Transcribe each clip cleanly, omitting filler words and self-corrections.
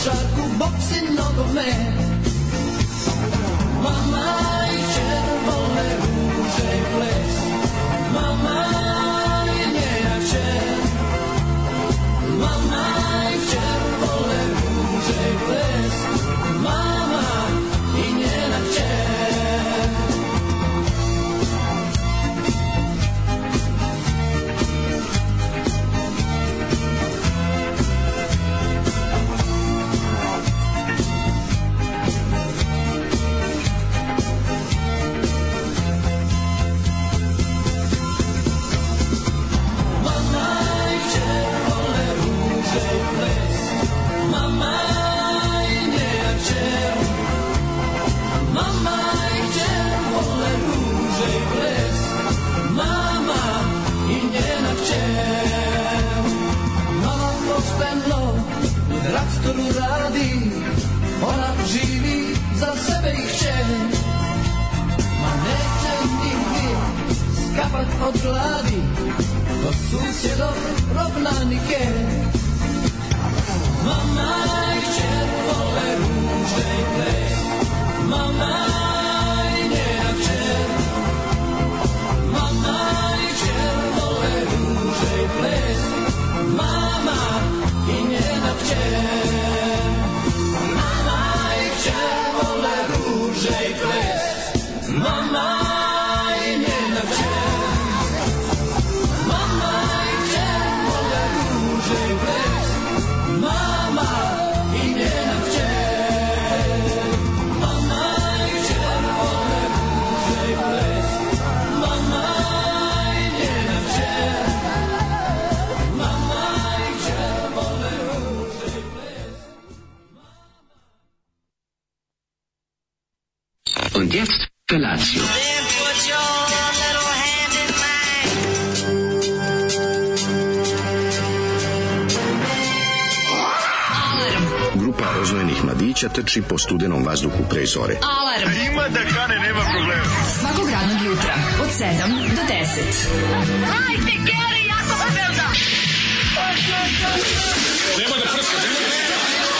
košarku, boks i nogomet. Mama i kćer vole ruže i ples. Mama i njena kćer. Mama i kćer vole ruže i ples. Mama i njena kćer. Traktoru radi, ona živi za sebe i kćer. Ma neće nigdje skapat od gladi, do susjedov rovnanike. Mama i kćer vole ruže i ples. Mama i njena kćer. Mama i kćer vole ruže i ples. Mama i njena kćer. Mama i kćer vole ruže i ples. Mama i njena kćer. Mama i kćer vole ruže i ples. Mama i njena kćer. Mama i kćer vole ruže i ples. Mama i njena kćer. Mama i kćer vole ruže i ples. Und jetzt Felatio. Then put your little hand in mine. Grupa rozvojenih mladića trči po studenom vazduhu pre zore. Alarm. Ima da kane, nema problema. Svakog radnog jutra od 7 do 10. Hajde, Geri, jako se velda. Nema da prska, nema da prska.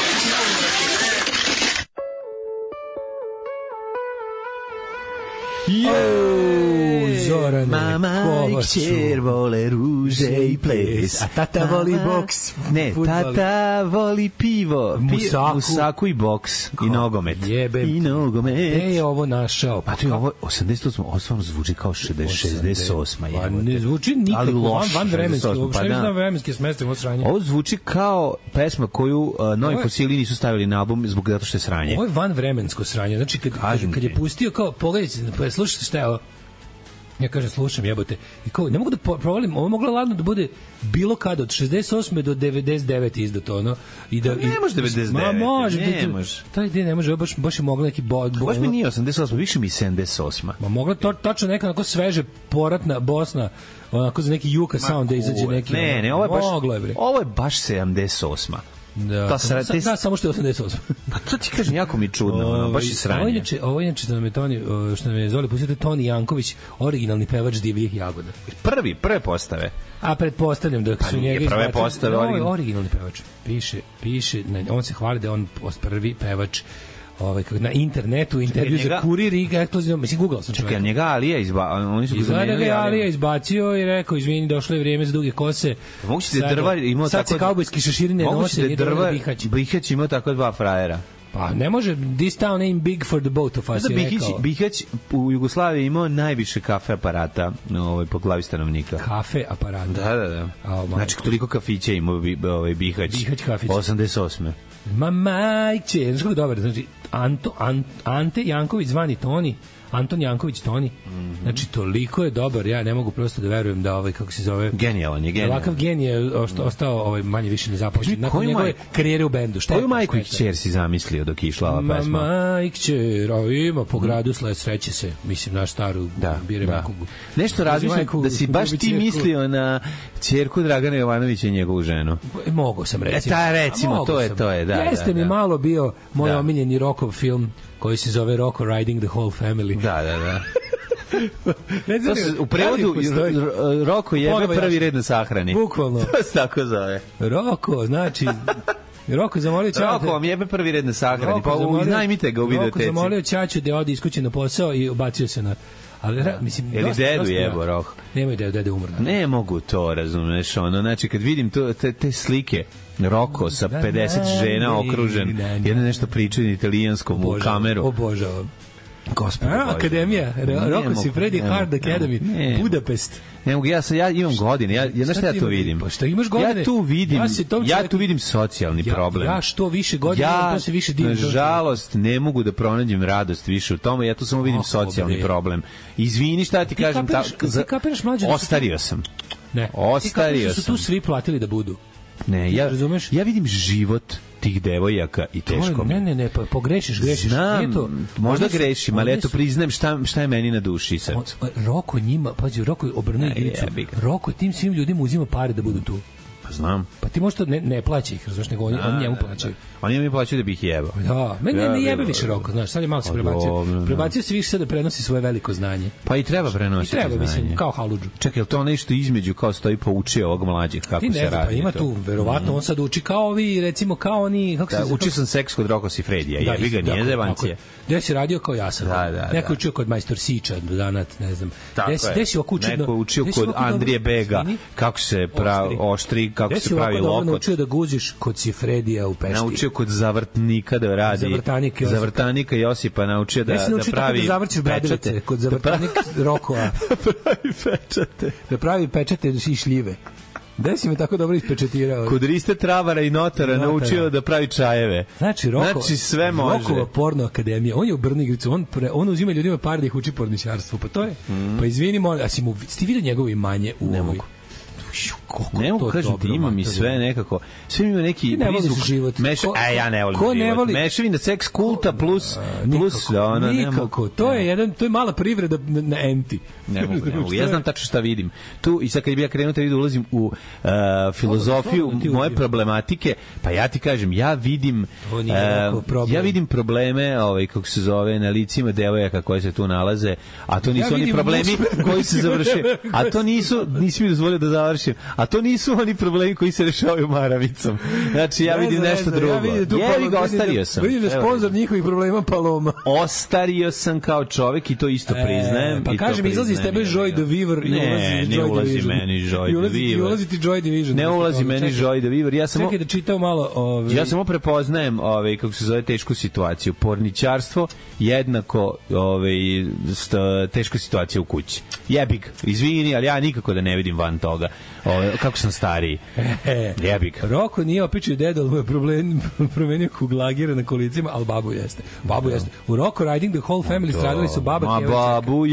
Zorane, mama i kćer vole ruže i ples, a tata voli boks. Ne, tata voli pivo, musaku i boks i nogomet. Jebem. I nogomet. Gde je ovo našao? Pa to je ovo 88, ovo stvarno zvuči kao 68. Pa ne zvuči nikako van vremenski, uopšte pa ne znam vremenski smestim ovo sranje. Ovo zvuči kao pesma koju Novi Fosili nisu stavili na album zbog zato što je sranje. Ovo je van vremensko sranje, znači kad je pustio kao, pogledajte, slušajte šta je ovo. Ja kažem, slušam, jebote. I kao, ne mogu da provalim, ovo moglo ladno da bude bilo kada, od 68. do 99. izdato, ono. I da, ne može 99. Ma može. Ne može. Taj ide, ne može, baš je mogla neki baš mi nije 88, više mi 78. Ma mogla tačno neka onako sveže poratna Bosna, onako za neki Juka sound da izađe neki. Ne, ovo je baš 78. Da, samo što je 88. Pa to ti kažem, jako mi čudno, baš je sranje. Ovo je inače, što nam je Zoli pustite, Toni Janković, originalni pevač Divljih jagoda. Prve postave. A pretpostavljam da su njega prve postave originalni pevač. Piše, on se hvali da je on prvi pevač na internetu, intervju za Kurir i ekskluzivno, mislim, googlao sam čovjeka. Čekaj, njega Alija izbacio i rekao, izvini, došlo je vrijeme za duge kose. Moguće da drva imao tako... Sad se kaubojski šeširine nose, nije drva Bihać imao tako dva frajera. Pa ne može, this town ain't big for the both of us, je rekao. Bihać u Jugoslaviji imao najviše kafe aparata po glavi stanovnika. Kafe aparata? Da. Znači, toliko kafića imao Bihać. Bihać kafić. 88. Ma majče, znaš kako dobar, znači Ante Janković zvani Toni, Anton Janković Toni. Znači, toliko je dobar, ja ne mogu prosto da verujem da kako se zove... Genijalan je. Ovakav genij je ostao manje više nezapočet. Nakon njegove karijere u bendu. Koju majku i kćer si zamislio dok je išla ova pesma? Mama i kćer, ima po gradu sled sreće se, mislim, naš staru Biremaku. Nešto razmišljam da si baš ti mislio na ćerku Dragana Jovanovića i njegovu ženu. Mogu sam reći. Recimo, to je, da. Jeste mi malo bio moj omiljeni Rockov film koji se zove Rocko Riding the Whole Family. Da. U prevodu Roko jebe prvi red na sahrani. Bukvalno. To se tako zove. Roko, znači Roko zamolio Ćatu. Roko vam jebe prvi red na sahrani, pa iznajmite ga u videoteci. Roko zamolio Ćaću da ode iskući na posao i obacio se na... Ali, mislim, ili dedu jebo, Roko. Nemoj dede umrna. Ne mogu to, razumeš, ono, znači, kad vidim te slike Roko sa 50 žena okružen, jedno nešto pričaju italijanskom u kameru. Obožavam. Gospod Akademija, Roko si Freddy Hard Academy, Budapest. Ne mogu, ja imam godine, ja znaš šta ja tu vidim? Pa šta imaš godine? Ja tu vidim socijalni problem. Ja što više godina, to se više divim. Nažalost, ne mogu da pronađem radost više u tome, ja tu samo vidim socijalni problem. Izvini, šta ti kažem, ostario sam. Ne, ostario sam. Su tu svi platili da budu. Ne, ja vidim život tih devojaka i teško mi. Ne, pa pogrešiš. Znam, možda grešim, ali eto priznajem šta je meni na duši sad. Roko njima, pađi, Roko obrne igricu. Roko tim svim ljudima uzima pare da budu tu. Pa znam. Pa ti možda ne plaća ih, razumeš, nego oni njemu plaćaju. Oni mi plaćaju da bih jebao. Da, ne jebe više Roko, znaš, sad je malo se prebacio. Prebacio se više sad da prenosi svoje veliko znanje. Pa i treba prenositi znanje. Mislim, kao haludžu. Čekaj, je to nešto između, kao stoji poučio ovog mlađih, kako se radi? Pa ima tu, verovatno, on sad uči kao ovi, recimo, kao oni... Učio sam seks kod Roko Sifredija, jebi ga, nije zevancije. Gde si radio kao ja sam. Neko učio kod majstor Siča, Danat, ne znam. Gde si ovako učio... Neko učio kod Andrije Bega, kako se oštri, kako se pravi lokot. Naučio da guziš kod Sifredija u Pešti. Naučio kod zavrtnika da radi. Zavrtanika Josipa naučio da pravi da zavrćiš bradilice kod zavrtanika Rokova. Da pravi pečate i šljive. Gde si me tako dobro ispečetirao? Kod Riste Travara i Notara naučio da pravi čajeve. Znači sve može. Rokova porno akademija. On je u Brnigricu, on uzima ljudima par da ih uči porničarstvu. Pa to je. Pa izvini, molim, a si vidio njegovo imanje u ne mogu. Ne mogu kažem da ima mi sve nekako. Sve ima neki prizvuk. Ja ne volim život. Mešavina seks kulta plus ono, nikako. To je mala privreda na enti. Ne mogu. Ja znam tačno šta vidim. Tu i sad kad bi ja krenuo da ulazim u filozofiju moje problematike, pa ja ti kažem, ja vidim probleme, kako se zove, na licima devojaka koje se tu nalaze, a to nisu oni problemi koji se završe. A to nisi mi dozvolio da završim. A to nisu oni problemi koji se rešavaju maravicom. Znači, ja vidim nešto drugo. Jevi ga, ostario sam. Vidim da je sponsor njihovih problema Paloma. Ostario sam kao čovek i to isto priznajem. Pa kažem, izlazi iz tebe Joy Division. Ne ulazi meni Joy Division. Ulazi ti Joy Division. Ne ulazi meni Joy Division. Čekaj da čitam malo. Ja samo prepoznajem, kako se zove, tešku situaciju. Porničarstvo jednako teška situacija u kući. Jebik, izvini, ali ja nikako da ne vidim van toga. Kako sam stariji. Jebik. Roko nije opičio deda, ali mu je promenio kuglagira na kolicima, ali babu jeste. U Roko Riding the Whole Family stradali su baba Keva. Babu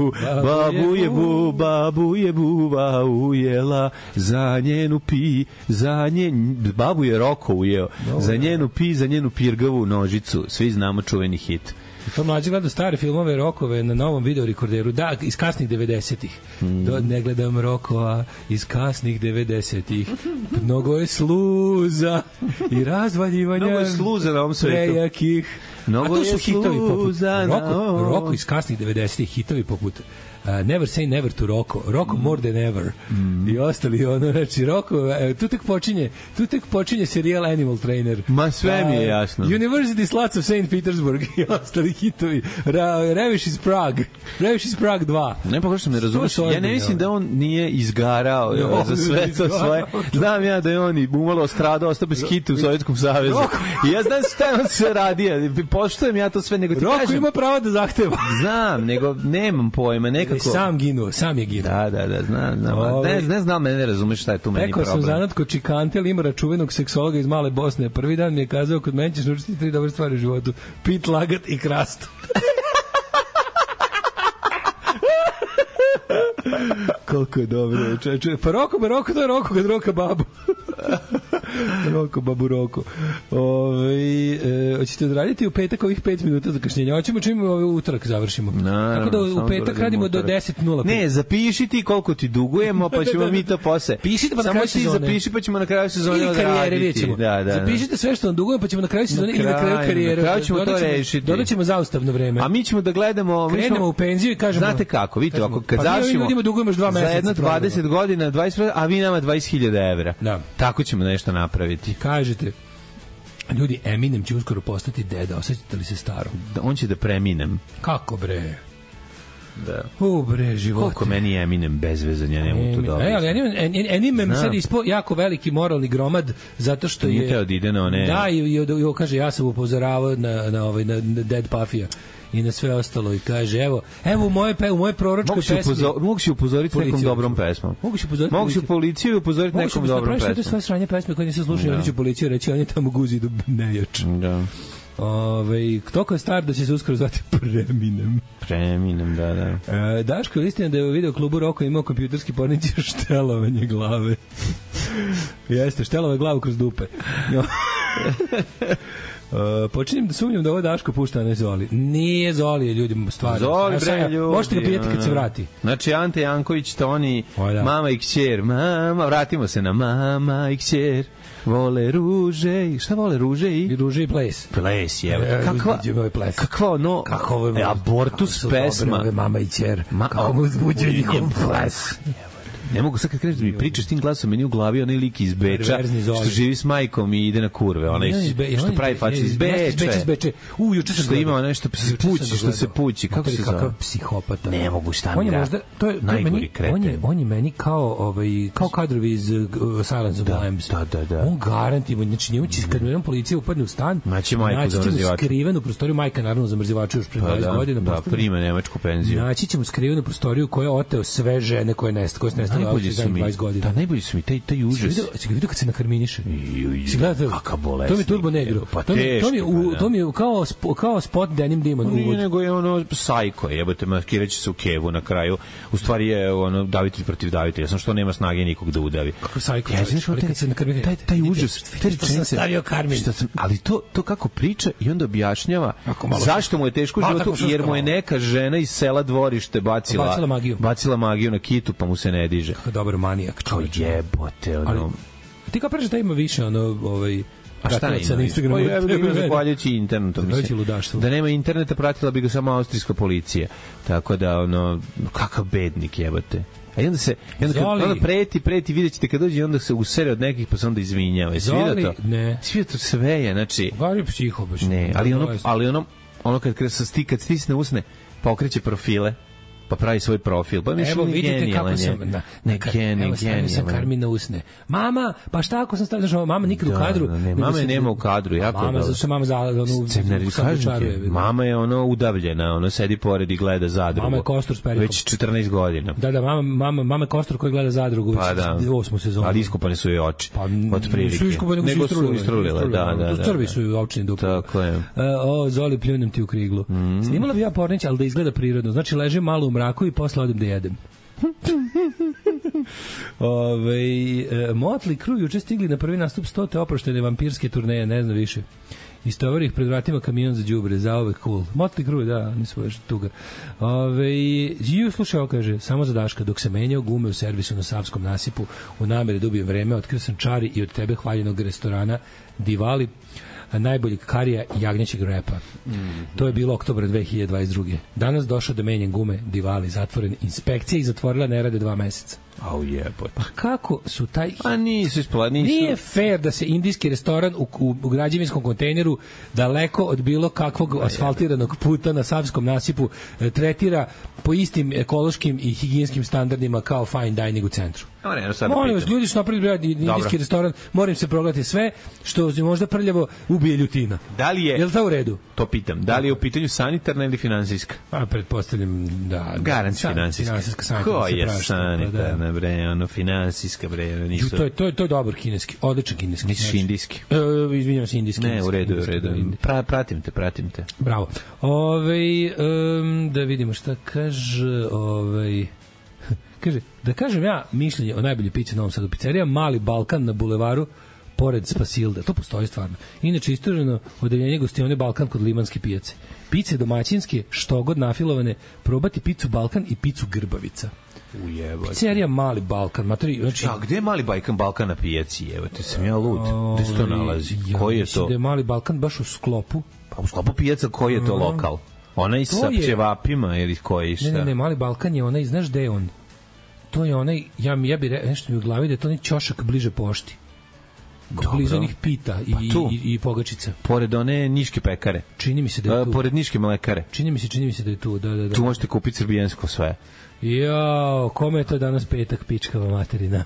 je buva ujela, za njenu babu je Roko ujeo, za njenu pirgavu nožicu. Svi znamo čuveni hit. To mlađi gleda stare filmove Rokove na novom videorekorderu, da, iz kasnih 90-ih. Ne gledam Rokova iz kasnih 90-ih. Mnogo je sluza i razvaljivanja. Mnogo je sluza na ovom svetu. Prejakih. A to su hitovi poput Roko iz kasnih 90-ih, hitovi poput Never Say Never to Roko More Than Ever i ostali znači Roko, tu tek počinje serijal Animal Trainer. Ma sve mi je jasno. University Sluts of St. Petersburg i ostali hitovi. Ravish is Prague 2. Ne pa što ne razumeš, ja ne mislim da on nije izgarao za sve to svoje. Znam ja da je on umalo stradao, ostao bez hita u Sovjetskom savezu. I ja znam šta on sve radio. Poštujem ja to sve, nego ti kažem. Roko ima pravo da zahteva. Znam, nego nemam pojma, nekako. Sam je ginuo. Da, znam. Ne znam, ne razumeš šta je tu meni problem. Rekao sam zanat kod Čikante Limara, čuvenog seksologa iz Male Bosne. Prvi dan mi je kazao, kod mene ćeš naučiti 3 dobre stvari u životu. Pit, lagat i krastu. Koliko je dobro. Pa Roko, to je Roko kad roka babu. Babu Roko. Hoćete odraditi u petak ovih 5 minuta zakašnjenja? Hoćemo čim utorak završimo. Tako da u petak radimo do 10:05. Ne, zapiši ti koliko ti dugujemo, pa ćemo mi to posle. Pišite pa na kraju sezone. Samo ti zapiši pa ćemo na kraju sezone odraditi. Ili karijere vidimo. Zapišite sve što vam dugujemo pa ćemo na kraju sezone ili na kraju karijere. Na kraju ćemo to rešiti. Dodaćemo zaustavno vreme. A mi ćemo da gledamo, krenemo u penziju i kažemo. Znate kako, vidite, kad završimo. Ljudima dugujemo još 2 meseca. Za jedno 20 godina, 20, a vi nama 20.000 evra. Da. Tako ćemo nešto napraviti. Kažete. Ljudi, Eminem će uskoro postati deda, osjećate li se staro? On će da preminem. Kako bre? Da. Bre, život. Koliko meni je Eminem bezvezan, ja ne mogu to dobro. Ali Eminem sad ispo jako veliki moralni gromad zato što je... Nije da ide na one... Da, i kaže, ja sam upozoravao na Dead Puffija i na sve ostalo i kaže, evo u moje proročkoj pesmi... Mogu se upozoriti nekom dobrom pesmom. Mogu se policiju i upozoriti nekom dobrom pesmom. Mogu se sve sranje pesme koje nisi slušao, ja ću policiju reći, on je tamo guzi do nejač. Da. Toliko je star da će se uskoro zvati Preminem, da. Daško, istina da je u videoklubu Roko imao kompjuterski pornici štelovanje glave. Jeste, štelove glavu kroz dupe. Počinjem da sumnjam da ovo Daško pušta, a ne Zoli. Nije Zoli, ljudi, stvarno. Zoli, bre, ljudi. Možete ga pijeti kad se vrati. Znači, Ante Janković, Toni, mama i kćer. Vratimo se na mama i kćer. Vole ruže. Šta vole ruže i? I ruže i ples. Ples, je. Kakva abortus pesma. Dobre, mama i kćer. Kako mu uzbuđuje njihov ples. Ne mogu sad kad kreneš da mi pričaš tim glasom, meni u glavi onaj lik iz Beča što živi s majkom i ide na kurve, onaj što pravi faci iz Beča. Juče sam što ima onaj što se pući, kako se zove? Kakav psihopata. Ne mogu šta mi da. Najgori kreten. On je meni kao kadrovi iz Silence of the Lambs. Da. On garantima, znači njemu će kad nam policija upadne u stan, naći majku zamrzivača. Skrivenu prostoriju, majka naravno zamrzivača još pre 20 godina. Da, prima nemačku penziju. Naći ćemo skrivenu prostoriju koja je oteo sve žene koje nestale najbolji su mi 20 godina. Da, najbolji su mi taj užas. Si ga vidio kad se nakarminiše? Si gledao? Kaka bolesnik. To mi Turbo Negro. To mi je kao spot Denim Demon. Nije nego je ono sajko, jebote, maskiraće se u kevu na kraju. U stvari je ono davitelj protiv davitelja. Samo što nema snage nikog da udavi. Kako sajko? Ja znaš kad se nakarminiše. Taj užas. Stavio Karmin. Ali to kako priča i onda objašnjava zašto mu je teško u životu, jer mu je neka žena iz sela Dvorište bacila magiju na kitu, pa mu se ne diže. Kako dobar manijak. Kao jebote, ono. Ti kao preže da ima više, a šta ima? Na Instagramu. Ja bih ga zahvaljujući internetom. Da nema interneta, pratila bi ga samo austrijska policija. Tako da, kakav bednik jebote. A onda preti, vidjet ćete kad dođe i onda se usere od nekih, pa se onda izvinjava. Zoli, ne. Svi to sve je, znači... Gari psiho, baš. Ne, ali ono kad stisne usne, pa okreće profile, pa pravi svoj profil. Pa evo vidite kako sam stavio sam Karmina usne. Mama, pa šta ako sam stavio? Mama nikad u kadru. Mama je nema u kadru. Mama, zato što mama za mama je udavljena, sedi pored i gleda zadrugu. Mama je kostur s perikom. Već 14 godina. Da, mama je kostur koji gleda zadrugu u 8. sezonu. Ali iskopane su joj oči. Od prilike. Nego su istrulile. Da. Crvi su joj očini dupli. Tako je. Zoli, pljunem ti u kriglu. Snimala bi ja Pornić, ali da izgleda prirodno. Znači, ležim malo u mraku i posle odem da jedem. Motley Crue juče stigli na prvi nastup 100. oproštene vampirske turneje, ne znam više. Istovarih pred vratima kamion za đubre, zaovek cool. Motley Crue, da, nisu baš tuga. Slušaj, kaže, samo za Daška, dok se menjao gume u servisu na Savskom nasipu, u nameri da ubijem vreme, otkrio sam čari i od tebe hvaljenog restorana Divali, najboljeg karija i jagnjećeg repa. To je bilo oktobra 2022. Danas došao da menjem gume, Divali, zatvoren. Inspekcija ih zatvorila, ne rade 2 meseca. Au jebote. Pa kako su taj... Pa nisu. Nije fair da se indijski restoran u građevinskom kontejneru daleko od bilo kakvog asfaltiranog puta na Savskom nasipu tretira po istim ekološkim i higijenskim standardima kao fine dining u centru. Molim vas, ljudi su napravili indijski restoran, moram se progledati sve što možda prljavo ubije ljutina. Da li je... Jel to u redu? To pitam. Da li je u pitanju sanitarna ili finansijska? Pa pretpostavljam da... Garant finansijska. Ko je sanitarna, bre, finansijska, bre, nisu... To je dobar kineski, odličan kineski. Misliš indijski? Izvinjam se, indijski. Ne, u redu. Pratim te. Bravo. Da vidimo šta kaže... Kaže, da kažem ja mišljenje o najbolje piće u Novom Sadu. Pizzerija Mali Balkan na bulevaru pored Spasilda. To postoji stvarno. Inače, istorijeno odeljenje gostione Balkan kod Limanske pijace. Pice domaćinske, što god nafilovane, probati picu Balkan i picu Grbavica. Ujebate. Pizzerija Mali Balkan. Znači, gde je Mali Balkan na pijaci? Evo, te sam ja lud. Gde se to nalazi? Koji je to? Da je Mali Balkan baš u sklopu. Pa u sklopu pijaca koji je to lokal? Onaj sa ćevapima ili koji šta? Ne, Mali Balkan je onaj, znaš gde je on? To je onaj, ja bi nešto mi u glavi da je to onaj ćošak bliže pošti. blizu onih Pita i Pogačica. Pored one niške pekare. Čini mi se da je tu. Pored niške mlekare. Čini mi se da je tu, da. Tu možete kupiti srbijansko sve. Jao, kome je to danas petak, pičkava materina?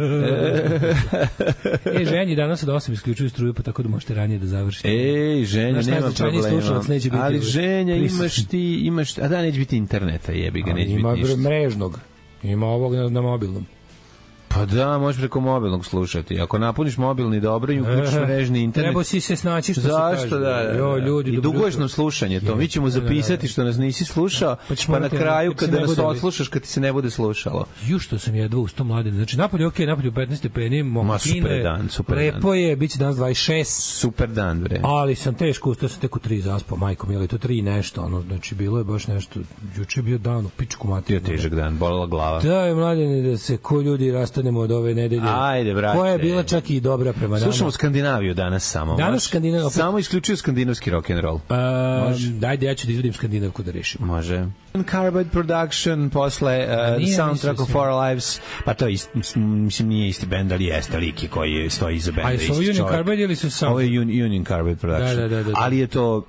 Ženji danas od 8 isključuju struju, pa tako da možete ranije da završite. Ženja, nema problema. Ali Ženja, imaš, a da, neće biti interneta, jebi ga, neće biti ništa. Ima mrežnog, ima ovog na mobilnom. Pa da, možeš preko mobilnog slušati. Ako napuniš mobilni dobro i uključiš mrežni internet... Treba si se snaći što zašto, se kaže. Da. Jo, ljudi, i duguješ nam slušanje to. Mi ćemo zapisati što nas nisi slušao, pa na kraju kada nas odslušaš, kad ti se ne bude slušalo. Ju što sam jedva uz to mladine. Znači, napolje okej, napolje 15 stepeni, super dan. Lepo je, bit će danas 26. Super dan, bre. Ali sam teško, ustao sam tek u 3 zaspao, majkom, je li to 3 nešto, ono, znači, bilo je baš nešto, juče je bio dan u pičku materinu. Bio težak dan, bolela glava. Da, je mladine, da se ko ljudi rastanemo od ove nedelje. Ajde, brate. Koja je bila čak i dobra prema nama. Slušamo Skandinaviju danas samo. Danas Skandinaviju. Samo isključio skandinavski rock'n'roll. Dajde, ja ću da izvodim Skandinavku da rešim. Može. Carbide Production posle The Soundtrack of Our Lives, pa to mislim nije isti bend, ali jeste liki koji stoji iza benda. A je su ovo Union Carbide ili su Soundtrack? Ovo je Union Carbide Production. Da. Ali je to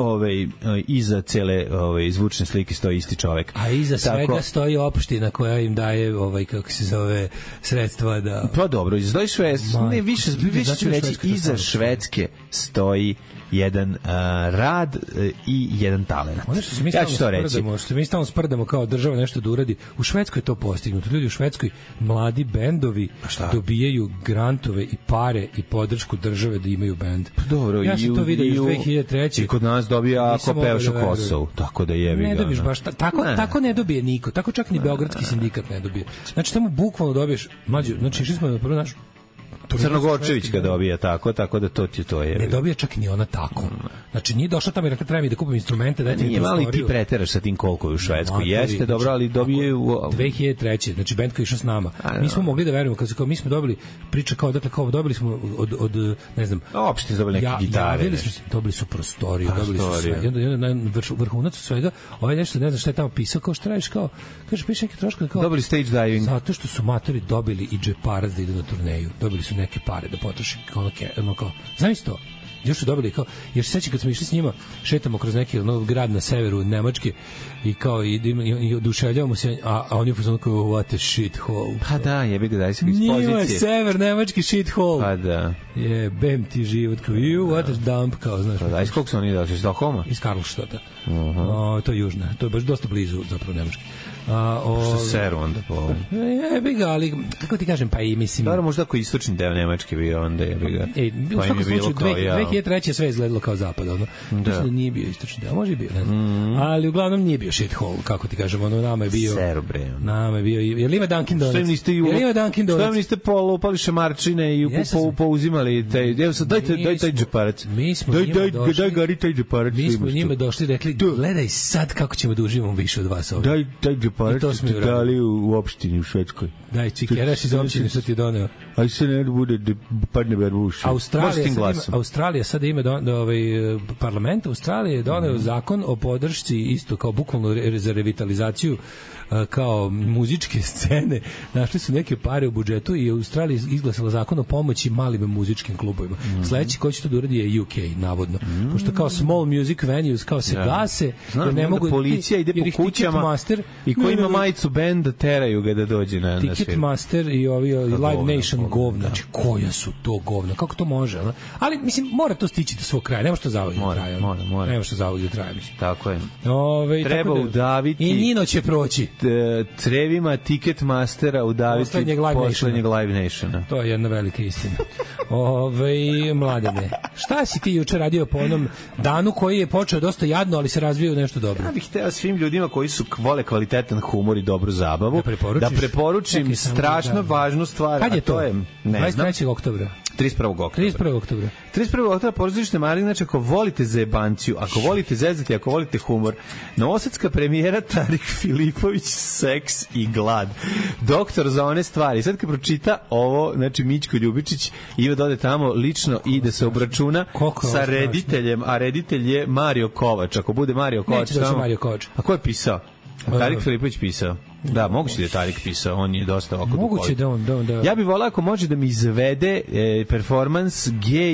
iza cele zvučne slike stoji isti čovek. A iza svega stoji opština koja im daje kako se zove sredstva da... Pa dobro, stoji Švedska, ne više ću reći, iza Švedske stoji jedan rad i jedan talent. Ja ću to reći. Što mi stalno sprdamo kao država nešto da uradi. U Švedskoj je to postignuto. Ljudi u Švedskoj, mladi bendovi dobijaju grantove i pare i podršku države da imaju bend. Pa dobro, ja sam to vidio još 2003. I kod nas dobija ako pevaš u Kosovu. Tako da jebi ga. Ne dobiješ baš. Tako ne dobije niko. Tako čak ni Beogradski sindikat ne dobije. Znači tamo bukvalno dobiješ, mlađe, znači išli smo na prvo našu Crnogorčević ga dobija tako da to je. Ne dobija čak ni ona tako. Znači nije došla tamo i rekla treba mi da kupim instrumente, dajte mi prostoriju. Nije mali ti preteraš sa tim koliko je u Švedskoj. Jeste dobro, ali dobije 2003. Znači bend koji je išao s nama. Mi smo mogli da verujemo kao mi smo dobili priča kao dakle kao dobili smo od ne znam. Opšte dobili neke gitare. Dobili su prostoriju, dobili su sve. I onda na vrhunac svega, ovaj nešto ne znam šta je tamo pisao, kao šta radiš kao kaže piše neke troškove kao. Dobili stage diving. Zato što su matori dobili i džeparac da idu na turneju. Dobili su neke pare da potroši kao znaš to još su dobili kao jer se sećam kad smo išli s njima šetamo kroz neki grad na severu Nemačke i kao i oduševljavamo se a oni su kao what a shit hole pa da jebi ga daj se iz pozicije nije sever Nemački shit hole pa da je bem ti život kao what a dump kao znaš pa da iz kog su oni došli iz Stockholma iz Karlstadta to je južna to je baš dosta blizu zapravo Nemačke što seru onda po jebi ga, ali kako ti kažem, pa i mislim dobro, možda ako istočni deo Nemačke bio onda jebi ga u svakom slučaju 2003. sve izgledalo kao zapad ono. Da nije bio istočni deo, može i bio, ne znam. Ali uglavnom nije bio shit hole, kako ti kažem, ono nama je bio seru bre. Nama je bio, je li ima Dunkin Donuts? Što im niste polupali šamarčine i pouzimali taj, evo sad daj taj džeparac. Mi smo njima došli i rekli, gledaj sad kako ćemo da uživamo više od vas ovdje. Daj džeparac, ti dali u opštini u Švedskoj. Daj, čikeraš iz opštine što ti je doneo. Aj se ne bude da padne bar u uši. Australija sada ima parlament Australije je doneo zakon o podršci isto kao bukvalno za revitalizaciju kao muzičke scene. Našli su neke pare u budžetu i Australija izglasala zakon o pomoći malim muzičkim klubovima. Sledeći ko će to da uradi je UK, navodno. Pošto kao small music venues kao se gase, jer ne mogu policija ide po kućama i ko ima majicu benda teraju ga da dođe na svir. Ticketmaster i ovi Live Nation govna. Znači, koja su to govna? Kako to može? Ali, mislim, mora to stići do svog kraja. Nema što zavoditi do kraja. Mora. Nema što zavoditi do kraja, mislim. Tako je. Treba udaviti... I Nino će proći. Crevima Ticketmastera udaviti poslednjeg Live Nationa. To je jedna velika istina. Mladene, šta si ti juče radio po onom danu koji je počeo dosta jadno, ali se razvio nešto dobro? Ja bih hteo svim ljudima koji su vole kvalitetan humor i dobru zabavu da preporučim strašno važnu stvar. Kad je to? 23. oktobra. 31. oktobra. 31. oktobra pozorište Marin, znači ako volite zajebanciju, ako volite zezati, ako volite humor, novosadska premijera Tarik Filipović, Seks i glad. Doktor za one stvari. Sad kad pročita ovo, znači Mićko Ljubičić i da ode tamo lično i da se obračuna sa rediteljem, a reditelj je Mario Kovač. Ako bude Mario Kovač tamo... Mario Kovač. A ko je pisao? Tarik Filipović pisao. Da, moguće da je Tarik pisao, on je dosta ovako duhovit. Moguće da. Ja bih volao ako može da mi izvede performans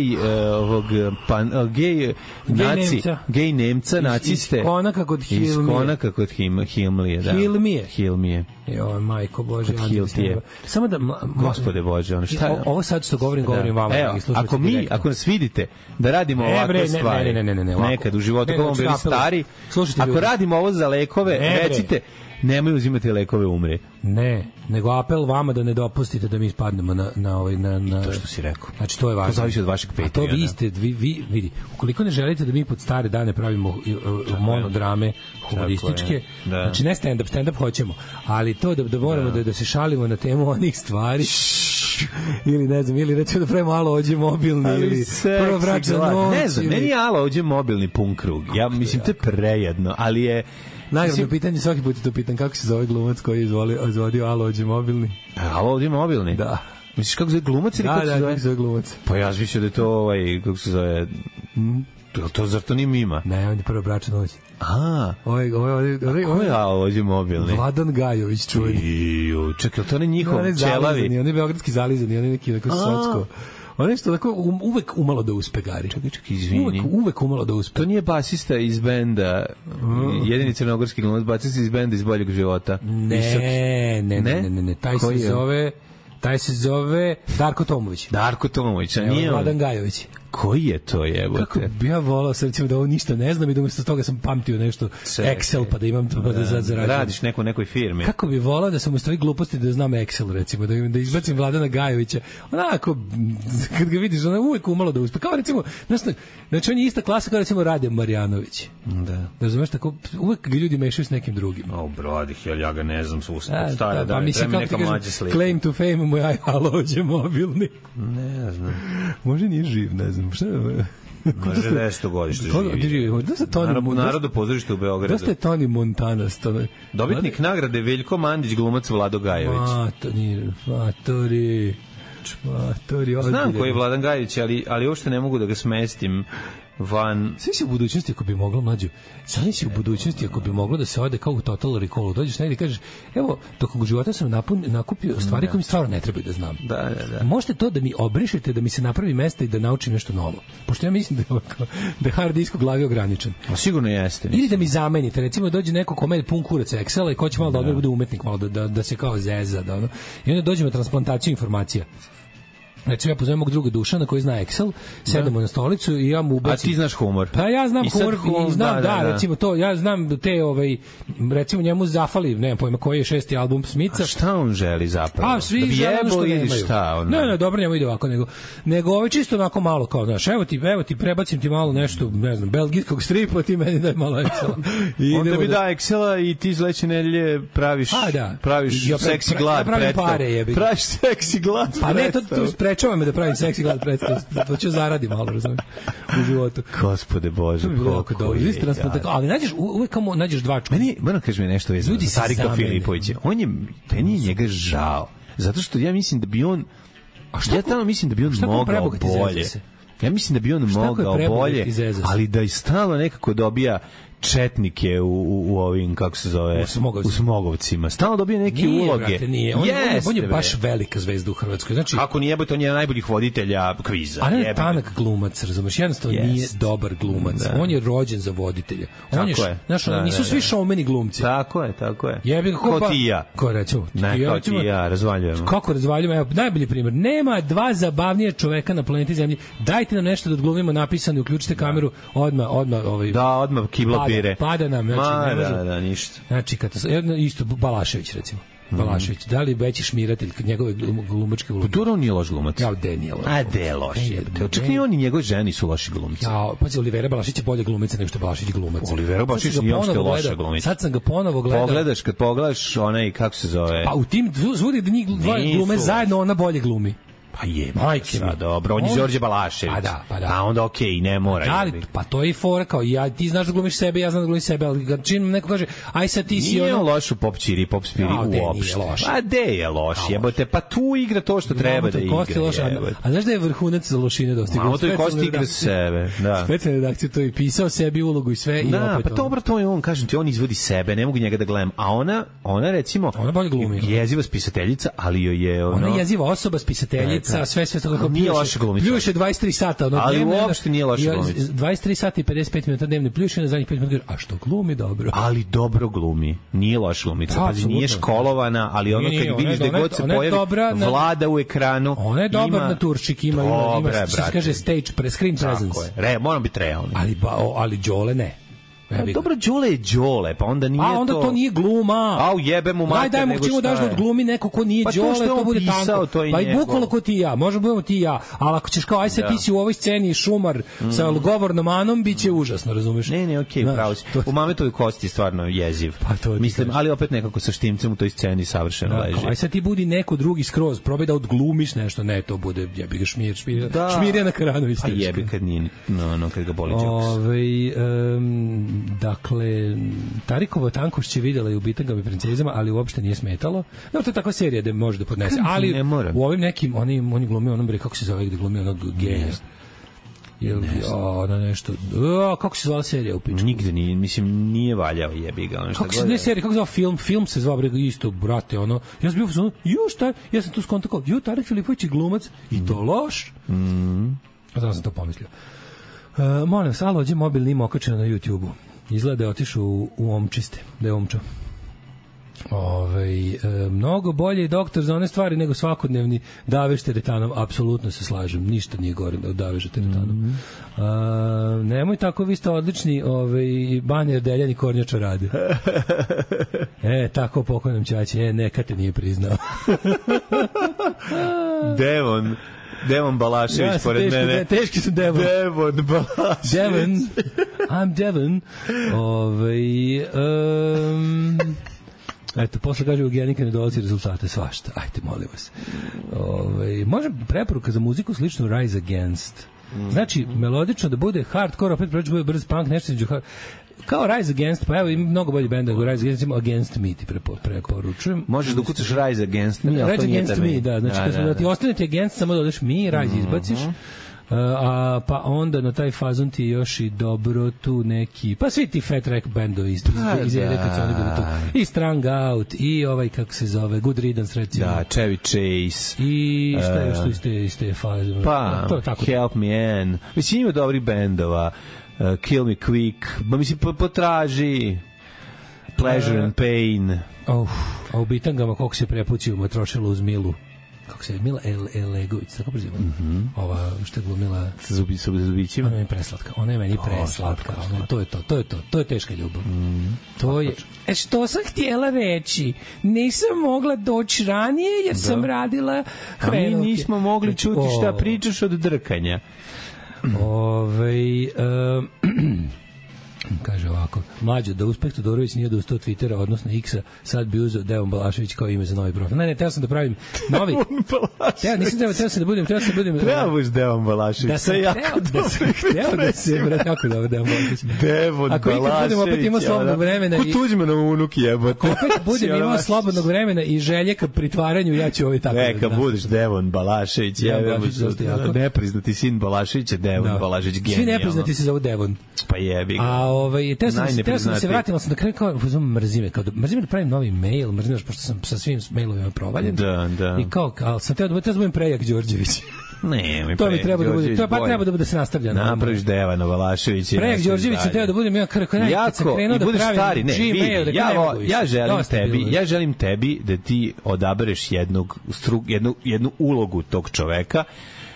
gej Nemca, naciste. Iz Konaka kod Hilmije. Iz Konaka kod Hilmije, da. Hilmije. Joj, majko Bože. Samo da... Gospode Bože, ono šta je? Ovo sad što govorim vama. Evo, ako nas vidite da radimo ovakve stvari, nekad u životu, kao bili stari, ako radimo ovo za lekove, recite, nemoj uzimati lekove, umre. Ne, nego apel vama da ne dopustite da mi ispadnemo na to što si rekao. Znači to je važno. To zavisi od vašeg Patreona. A to vi ste, vi vidi, ukoliko ne želite da mi pod stare dane pravimo monodrame humorističke, znači ne stand-up hoćemo, ali to da moramo da se šalimo na temu onih stvari, ili ne znam, ili recimo da pravimo Alo ođe mobilni, ili prvo vraća noć. Ne znam, meni je Alo ođe mobilni pun krug. Ja mislim, to je prejedno, ali je... Nagradno pitanje, svaki put to pitan, kako se zove glumac koji je izvodio Alo ođe mobilni? Alo ođe mobilni? Da. Misliš kako se zove glumac ili kako se zove? Da, kako se zove glumac. Pa ja mislio da je to kako se zove... Zar to nije Mima? Ne, on je prvo braća noć. Ko je Alo ođe mobilni? Vladan Gajović, čuj. Čekaj, to ne njihov čelavi? On je beogradski zalizani, on je neki tako socko. On je što tako uvek umalo da uspe, Gari. Čekaj, izvini. Uvek umalo da uspe. To nije basista iz benda, jedini crnogorski glumac, basista iz benda iz Boljeg života. Ne. Taj se zove Darko Tomović. Darko Tomović, a nije on. Vladan Gajović. Koji je to, jebote? Kako bi ja volao srcima da ovo ništa ne znam i da umjesto toga sam pamtio nešto Excel pa da imam to da zaradim. Radiš nekoj firmi. Kako bi volao da sam u stvari gluposti da znam Excel, recimo, da izbacim Vladana Gajovića. Onako, kad ga vidiš, ona uvek umalo da uspe. Kao recimo, znači on je ista klasa kao recimo Rade Marjanović. Da. Razumeš, tako, uvek ga ljudi mešaju s nekim drugim. Brodih, ja ga ne znam s stara, da mi treba neka mlađa slika. Claim to fame, moj Alo ođe mobilni. Ne znam. Može nije živ, ne znam. Šta je? Može 10 godište živi. Narodno pozorište u Beogradu. Dosta je Toni Montana. Dobitnik nagrade Veljko Mandić, glumac Vlado Gajović. Matori. Znam koji je Vladan Gajović, ali uopšte ne mogu da ga smestim van. Sve si u budućnosti ako bi moglo, mlađu. Sve si u budućnosti ako bi moglo da se ode kao u Total Recallu. Dođeš negdje i kažeš, evo, tokom u života sam nakupio stvari koje mi stvarno ne trebaju da znam. Da. Možete to da mi obrišete, da mi se napravi mesta i da naučim nešto novo. Pošto ja mislim da je hard disk u glavi ograničen. Sigurno jeste. Ili da mi zamenite. Recimo dođe neko ko meni pun kurac Excela i ko će malo da odmah bude umetnik, malo da se kao zeza. I onda dođemo na transplantaciju informacija. Recimo ja pozovem mog druga Dušana koji zna Excel, sedemo na stolicu i ja mu ubacim. A ti znaš humor? Pa ja znam humor i znam, recimo to, ja znam te, recimo njemu zafali, nemam pojma koji je 6. album Smica. A šta on želi zapravo? Pa svi žele ono što nemaju. Šta, ne, dobro, njemu ide ovako, nego čisto onako malo kao, znaš, evo ti prebacim ti malo nešto, ne znam, belgijskog stripa, ti meni daj malo Excela. Onda mi da Excela i ti sledeće nedelje praviš seksi glad predstav. Praviš seksi glad predstav. Pa ne, to sprečava me da pravim seksi glad predstav, to ću zaradim malo, razumiješ, u životu. Gospode Bože, kako je. Ali uvek kao nađeš dva čuka. Moram kaži mi nešto vezano za Sarika Filipovića. Meni je njega žao, zato što ja mislim da bi on, ja tamo mislim da bi on mogao bolje. Ja mislim da bi on mogao bolje, ali da i stalno nekako dobija četnike u ovim, kako se zove, u Smogovcima. Stalno dobije neke uloge. Brate, nije. On je baš velika zvezda u Hrvatskoj. Znači, ako nije, on je najboljih voditelja kviza. A ne tanak glumac, razumeš? Jednostavno nije dobar glumac. On je rođen za voditelja. Znaš, nisu svi šoumeni glumci. Tako je. Ko ti i ja. Ko recimo? Ne, kao ti i ja, razvaljujemo. Kako razvaljujemo? Evo, najbolji primjer. Nema dva zabavnije čoveka na planeti Zemlji. Dajte nam nešto da odglumimo napisano, uključite kameru, odmah kibla pire. Pada nam, znači, ne može. Da, ništa. Znači, isto Balašević, recimo. Balašević, da li veći šmiratelj njegove glumačke uloge? Duro nije loš glumac. Ja, de nije loš. A de loš je. Čak i oni njegove ženi su loši glumci. Ja, pazi, Olivera Balašić je bolje glumica nego što Balašić glumac. Olivera Balašić nije uopšte loša glumica. Sad sam ga ponovo gledao. Kad pogledaš onaj, kako se zove? Pa u tim zvudi da njih dvoje glume zajedno, ona bolje glumi. Pa je, majke mi. Dobro, on je Đorđe Balašević. Pa da. A onda okej, ne mora. Da li, pa to je i fora, kao ti znaš da glumiš sebe, ja znam da glumim sebe, ali kad čim neko kaže, aj sad ti si nije loš u pop čiri, pop spiri uopšte. A de je loš, jebote, pa tu igra to što treba da igra. A znaš da je vrhunac za lošine dostigao? Mamo to je Kosti igra sebe, da. Specijalna redakcija to je pisao sebi ulogu i sve. Da, pa dobro, to je on, kažem ti, on izvodi sebe, ne mogu njega da gledam. A ona recimo, jeziva spisateljica, ali joj je ona jeziva osoba, spisateljica, sve kako nije loša glumica. Pljuše 23 sata, ali uopšte nije loša glumica. 23 sata i 55 minuta dnevno pljuše, na zadnjih 5 minuta, a što glumi dobro. Ali dobro glumi, nije loša glumica. Pazi, nije školovana, ali ono kad vidiš da god se pojavi vlada u ekranu. Ona je dobar naturščik, ima što se kaže stage screen presence. Moram biti realan. Ali Đole ne. Dobro, Đole je Đole, pa onda nije to... A onda to nije gluma. Au, jebe mu mater, daj mu čemu daš da odglumi neko ko nije Đole, to bude tanko. Pa i bukvalno ko ti ja, možda budemo ti i ja, ali ako ćeš kao, aj sad ti si u ovoj sceni šumar sa govornom Anom, bit će užasno, razumeš? Ne, okej, pravo si. U Mametovoj Kosti stvarno jeziv. Mislim, ali opet nekako sa Štimcem u toj sceni savršeno leži. Aj sad ti budi neko drugi skroz, probaj da odglumiš nešto, ne, to bude, jebi ga Šmirjana Karanović. Pa jebi kad nije, kad ga boli džoks. Dakle, Tarikova Tankošć je videla i u Bitangama i princezama, ali uopšte nije smetalo. No, to je takva serija da može da podnese. Ali u ovim nekim, oni glumi onom, kako se zove, gde glumi onog geja. Ono nešto. Kako se zvala serija u pičku? Nigde nije, mislim, nije valjao, jebi ga. Kako se ne serija, kako se zvala film? Film se zvao isto, brate, ono. Ja sam bio, ja sam tu skontakao, Tarik Filipović je glumac i to loš. Zato sam to pomislio. Molim vas, Alođe mobil nima okačeno na YouTube-u. Izgleda da je otišao u omčiste, da je omčao. Mnogo bolje je doktor za one stvari nego svakodnevni davež teretanom, apsolutno se slažem, ništa nije gore od daveža teretanom. Nemoj tako, vi ste odlični Banjer, Deljan i Kornjača rade. Tako pokojnom ćaći, neka te nije priznao. Devon Balašević pored mene. Teški su Devon. Devon Balašević. I'm Devon. Eto, posle kaže Eugenika ne dolazi rezultate, svašta. Ajde, molim vas. Može preporuka za muziku sličnu Rise Against. Znači, melodično da bude hardcore, opet proći bude brz punk, nešto među kao Rise Against, pa evo ima mnogo bolji benda nego Rise Against, ima Against Me ti preporučujem. Možeš da ukucaš Rise Against Me, Rise Against Me, da, znači kad ti ostanete Against, samo dodaš Me, Rise izbaciš, pa onda na taj fazon ti još i dobro tu neki, pa svi ti Fat Wreck bendovi iz ere kad su oni bili tu, i Strung Out, i kako se zove, Good Riddance recimo. Da, Chevy Chase. I šta je još tu iz te faze? Pa, Help Me Ann. Mislim, ima dobri bendova. Kill Me Quick, mislim, potraži Pleasure and Pain. A u Bitangama koliko se prepućio matrošilo uz Milu, kako se je Mila Elegović, tako preziva? Ova što je glumila sa zubićima. Ona je preslatka, ona je meni preslatka. To je teška ljubav. To je, što sam htjela reći, nisam mogla doći ranije jer sam radila hrenovke. A mi nismo mogli čuti šta pričaš od drkanja. Kaže ovako, Mlađo, da uspeh Todorović nije odustao od Twittera, odnosno X-a, sad bi uzeo Devon Balašević kao ime za novi profil. Ne, teo sam da pravim novi. Teo sam da budem. Treba buš Devon Balašević. Teo da se, kako da Devon Balašević. Ako ikad budem opet imao slobodnog vremena i... Ko Tuđmanov unuk jebote. Ako opet budem imao slobodnog vremena i želje ka pritvaranju, ja ću ovaj tako. Neka budeš Devon Balašević. Nepriznati sin Balaševića, Devon Balašević, genijalno. Svi nepriznati se zovu Devon. Pa jebi ga. Teo sam da se vratim, ali sam da krenem kao, mrzime da pravim novi mail, mrzime pošto sam sa svim mailovima provaljen. Da. I kao, ali sam teo da budem Prejak Đorđević. Ne, to mi treba da bude, to pa treba da se nastavlja. Napraviš Devana Balaševića. Prejak Đorđević se teo da budem ja kad sam krenuo da pravim Gmail, ja želim tebi da ti odabereš jednu ulogu tog čoveka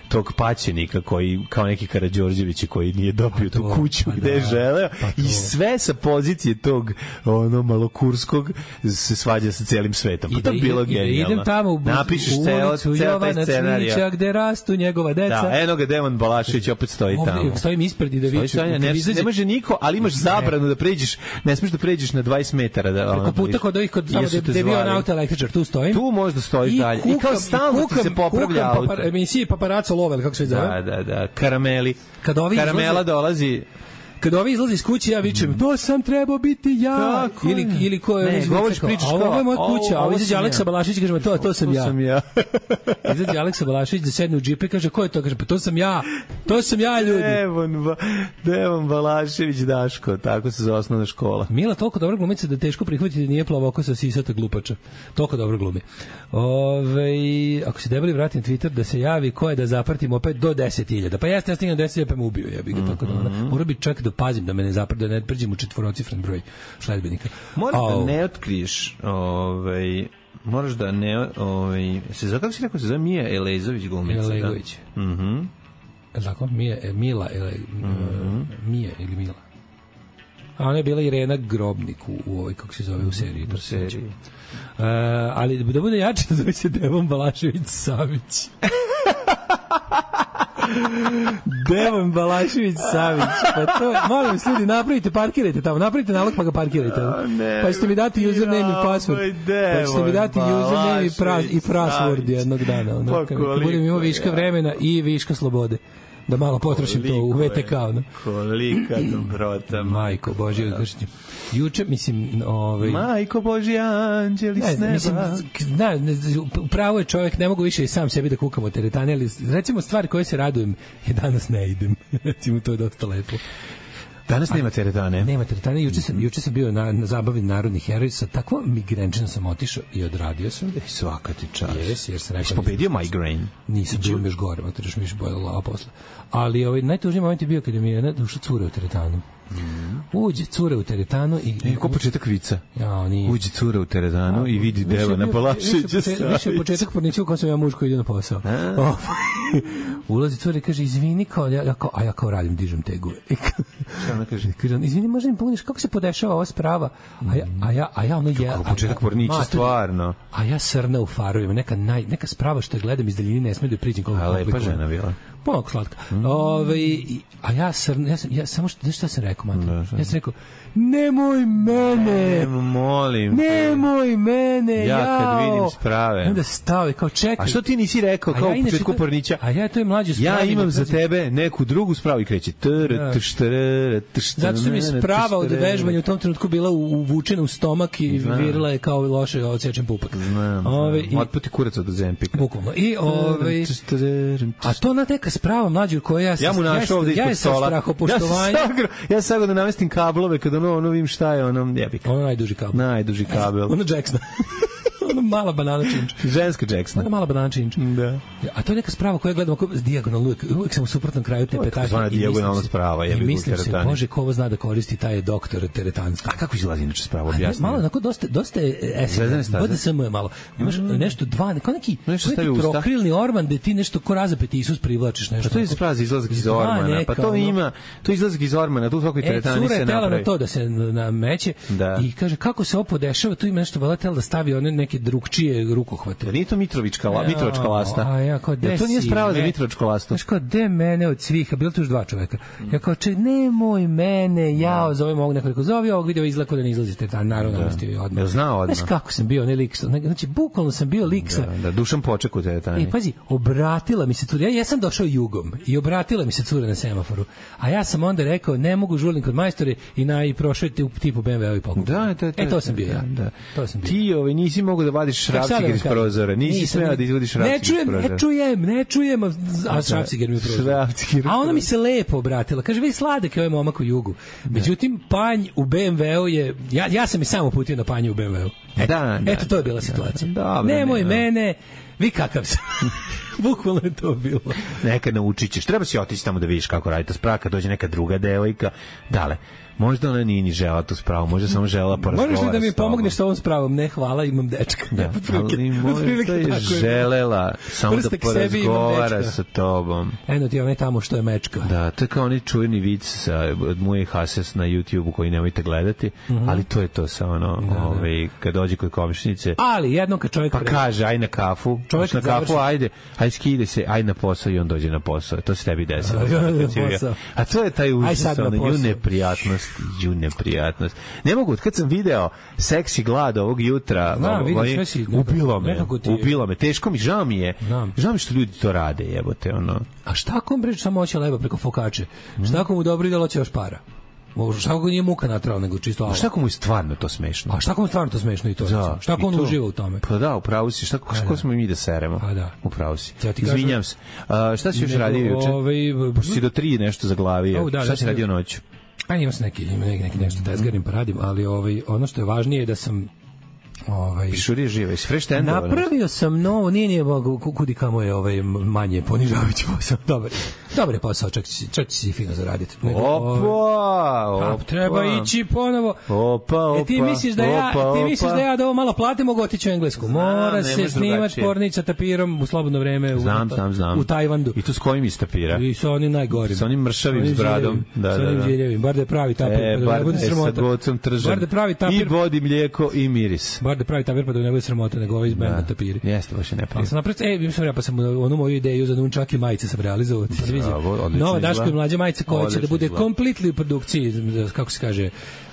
tog paćenika koji, kao neki Karađorđević koji nije dobio tu kuću gde je želeo i sve sa pozicije tog malokurskog se svađa sa celim svetom. Pa to je bilo genijalno. Idem tamo u napišeš ceo taj scenarij. Gde rastu njegova deca. Da, eno ga Devan Balašević opet stoji tamo. Ovdje stojim ispred i da viču. Ne može niko, ali imaš zabranu da pređeš, ne smeš da pređeš na 20 metara. Preko puta kod ovih, tamo gde je bio na auto električar, tu stojim. Tu možda stojiš dalje. I kao stalno ti se popravlja auto. Emisiji Paparaco Lovel, kako se zove? Da. Karameli. Karamela dolazi... Kada ovi izlazi iz kuće, ja vičem, to sam trebao biti ja. Ili ko je... Ne, govoriš, pričaš kao... Ovo je moja kuća, ovo izađe Aleksa Balašić i kaže, to sam ja. Izađe Aleksa Balašić da sedne u džipe i kaže, ko je to? Kaže, pa to sam ja, ljudi. Devan Balašević, Daško, tako se zove osnovna škola. Mila toliko dobro glumica da teško prihvatiti da nije plavoko sa sisata glupača. Toliko dobro glumi. Ako se debeli vrati na Twitter, da se javi ko je da zapratim opet do 10.000. Pa ja stignem 10.000 pa me ubio. Ja bih ga tako da... Mora bi čak da pazim da me ne zapravo, da ne pređem u četvorocifren broj sledbenika. Moraš da ne otkriješ, moraš da ne, kako si rekao, se zove Mija Elezović glumica? Elegović. Tako? Mila Mija ili Mila. A ona je bila Irena Grobnik u ovoj, kako se zove, u seriji. U seriji. Ali da bude jače, da zove se Devan Balašević Savić. Devan Balašević Savić. Pa to, molim vas ljudi, parkirajte tamo, napravite nalog pa ga parkirajte. Pa ćete mi dati username i password. Pa ćete mi dati username i password jednog dana. Kad budem imao viška vremena i viška slobode. Da malo potrošim to u VTK. Kolika dobrota. Majko Božje, juče, mislim... Majko Božje, anđeli s neba. Upravo je čovjek, ne mogu više i sam sebi da kukam o teretane, ali recimo stvari koje se radujem, danas ne idem. Recimo, to je dosta lepo. Danas nema teretane. Nema teretane. Juče sam bio na zabavi Narodnih heroja, sa takvom migrenčinom sam otišao i odradio sam. Svaka ti čast. Jer sam rekao... Jesi pobedio migraine? Nisam, bilo mi još gore, zato još mi još bojela glava posle. Ali najtužniji moment je bio kada mi je ušla cura u teretanu. Uđe cura u teretanu i... Ko početak vica? Ja, nije. Uđe cura u teretanu i vidi Devana Balaševića Savića. Više je početak pornića u kojem sam ja muž koji ide na posao. Ulazi cura i kaže, izvini, ja kao radim, dižem tegove. Šta ona kaže? Izvini, možda mi pogledaš kako se podešava ova sprava? A ja ono je... Kako početak pornića, stvarno. A ja srna u farovima, neka sprava što je gledam iz daljine, ne smije da priđem koliko lepa žena bila. Pomako slatka. A ja samo šta sam rekao, Mato? Ja sam rekao, nemoj mene! Molim. Nemoj mene! Ja kad vidim sprave. Onda stao i kao čekaj. A što ti nisi rekao kao u početku pornića? A ja to je mlađu spravu. Ja imam za tebe neku drugu spravu i kreće. Zato su mi sprava od vežbanja u tom trenutku bila uvučena u stomak i virila je kao loše odsečen pupak. Otputi kurac od Zempika. Bukvalno. A to na neka sprava mlađu koja ja mu našao ovde ispod stola. Ja sad da namestim kablove kad ono vidim šta je jebika. Ono najduži kabel. Ono Jacksona. Ono mala banana činč. Ženska Jacksona. Ono mala banana činč. Da. A to je neka sprava koju gledam dijagonalno, uvijek sam u suprotnom kraju te petake. To je dijagonalna sprava. I mislim se, Bože, ko ovo zna da koristi, taj je doktor teretanstva. A kako izlazi inače sprava, objasni? Malo, onako, dosta je BDSM je malo. Imaš nešto kao neki trokrilni orman gde ti nešto ko razapeti Isus privlačiš nešto. Pa to je sprava za izlazak iz ormana. Pa to ima, to je izlazak iz ormana, tu u svakoj teretani se napravi. Cura je tela na to da se nameće i kaže kako se ovo podešava, tu ima nešto valjda da stavi one neke drugčije rukohvate. Nije to Mitrovička lasta. To nije sprava za Mitrovičku lastu. Znaš kao, de mene od svih, a bilo tu još dva čoveka. Ja kao, nemoj mene, zovem ovog neko, zovi ovog, vidio izlako da ne izlazite, naravno namestio odmah. Jel znao odmah? Znaš kako sam bio, ne lik, znači, bukvalno sam bio lik sa... Da, Dušan Poček u teretani. Pazi, obratila mi se cura, ja sam došao jugom i obratila mi se cura na semaforu, a ja sam onda rekao, ne mogu žurlim kod majstore i prošao tipu BMW-ovi pokup. To sam bio ja. Ti nisi mogu da vadiš šrapciger iz prozora. Nisi smeo da izvodiš šrapciger iz prozora. Ne čujem, a šrapciger mi u prozora. A ona mi se lepo obratila. Kaže, vi sladak je ovaj momak u jugu. Međutim, panj u BMW-u je... Ja sam i samo putio na panju u BMW-u. Eto, to je bila situacija. Nemoj mene, vi kakav sam. Bukvalno je to bilo. Nekad naučit ćeš. Treba si otići tamo da vidiš kako radi ta sprava, kad dođe neka druga devojka. Dale, Možda ona nije ni žela tu spravu, možda samo žela porazgovara. Možeš li da mi pomogneš sa ovom spravom? Ne, hvala, imam dečka. Da, ali možda je želela samo da porazgovara sa tobom. Eno ti onaj tamo što je mečka. Da, to je kao onaj čuveni vic od Muje Hases na YouTube-u koji nemojte gledati, ali to je to sa ono, kad dođe kod komšinice. Ali jednom kad čovjek... Pa kaže, aj na kafu, na kafu, ajde skide se, aj na posao i on dođe na posao. To se tebi desilo. A to je taj užas, ju neprijatnost. Ne mogu, kad sam video Seksi glad ovog jutra, ubilo me, teško mi, žao mi je što ljudi to rade, jebote, ono. A šta ako bre samo hoće leba preko fokače? Šta ako mu dobro ide, hoće još para? Šta ako nije muka natrao, nego čisto alo? A šta ako mu je stvarno to smešno? A šta ako mu stvarno to smešno i to? Da, šta ako on uživa u tome? Pa da, upravo si. Šta kako smo mi da seremo? Pa da. Upravo si. Izvinjam se. Šta si još radio juče? Pošto si do 3 nešto zaglavio. Šta si radio noću? A imam se neki nešto tezgarim pa radim, ali ono što je važnije je da sam Pišurije žive, iz fresh tenda. Napravio sam novo, nije kudi kamo je manje ponižavajući posao. Dobar je posao, čak će si fino zaraditi. Opa. Treba ići ponovo. Opa. Ti misliš da ja da ovo malo plate mogu otići u Englesku. Mora se snimati pornica tapirom u slobodno vreme. Znam. U Tajvandu. I tu s kojim iz tapira? I sa onim najgorim. Sa onim mršavim s bradom. Da. Sa onim džiljevim. Bar da je pravi tapir. Bar sa gocom tržan. I vodi mlijeko i miris. Bar da pravi tapir pa da ne bude sramota, nego ovaj iz benda tapiri. Jeste, baš je neprijatno. Pa sam onu moju ideju za nunčaki majice sam realizovao. Nova Daško i mlađa majica koja će da bude completely u produkciji, kako se kaže,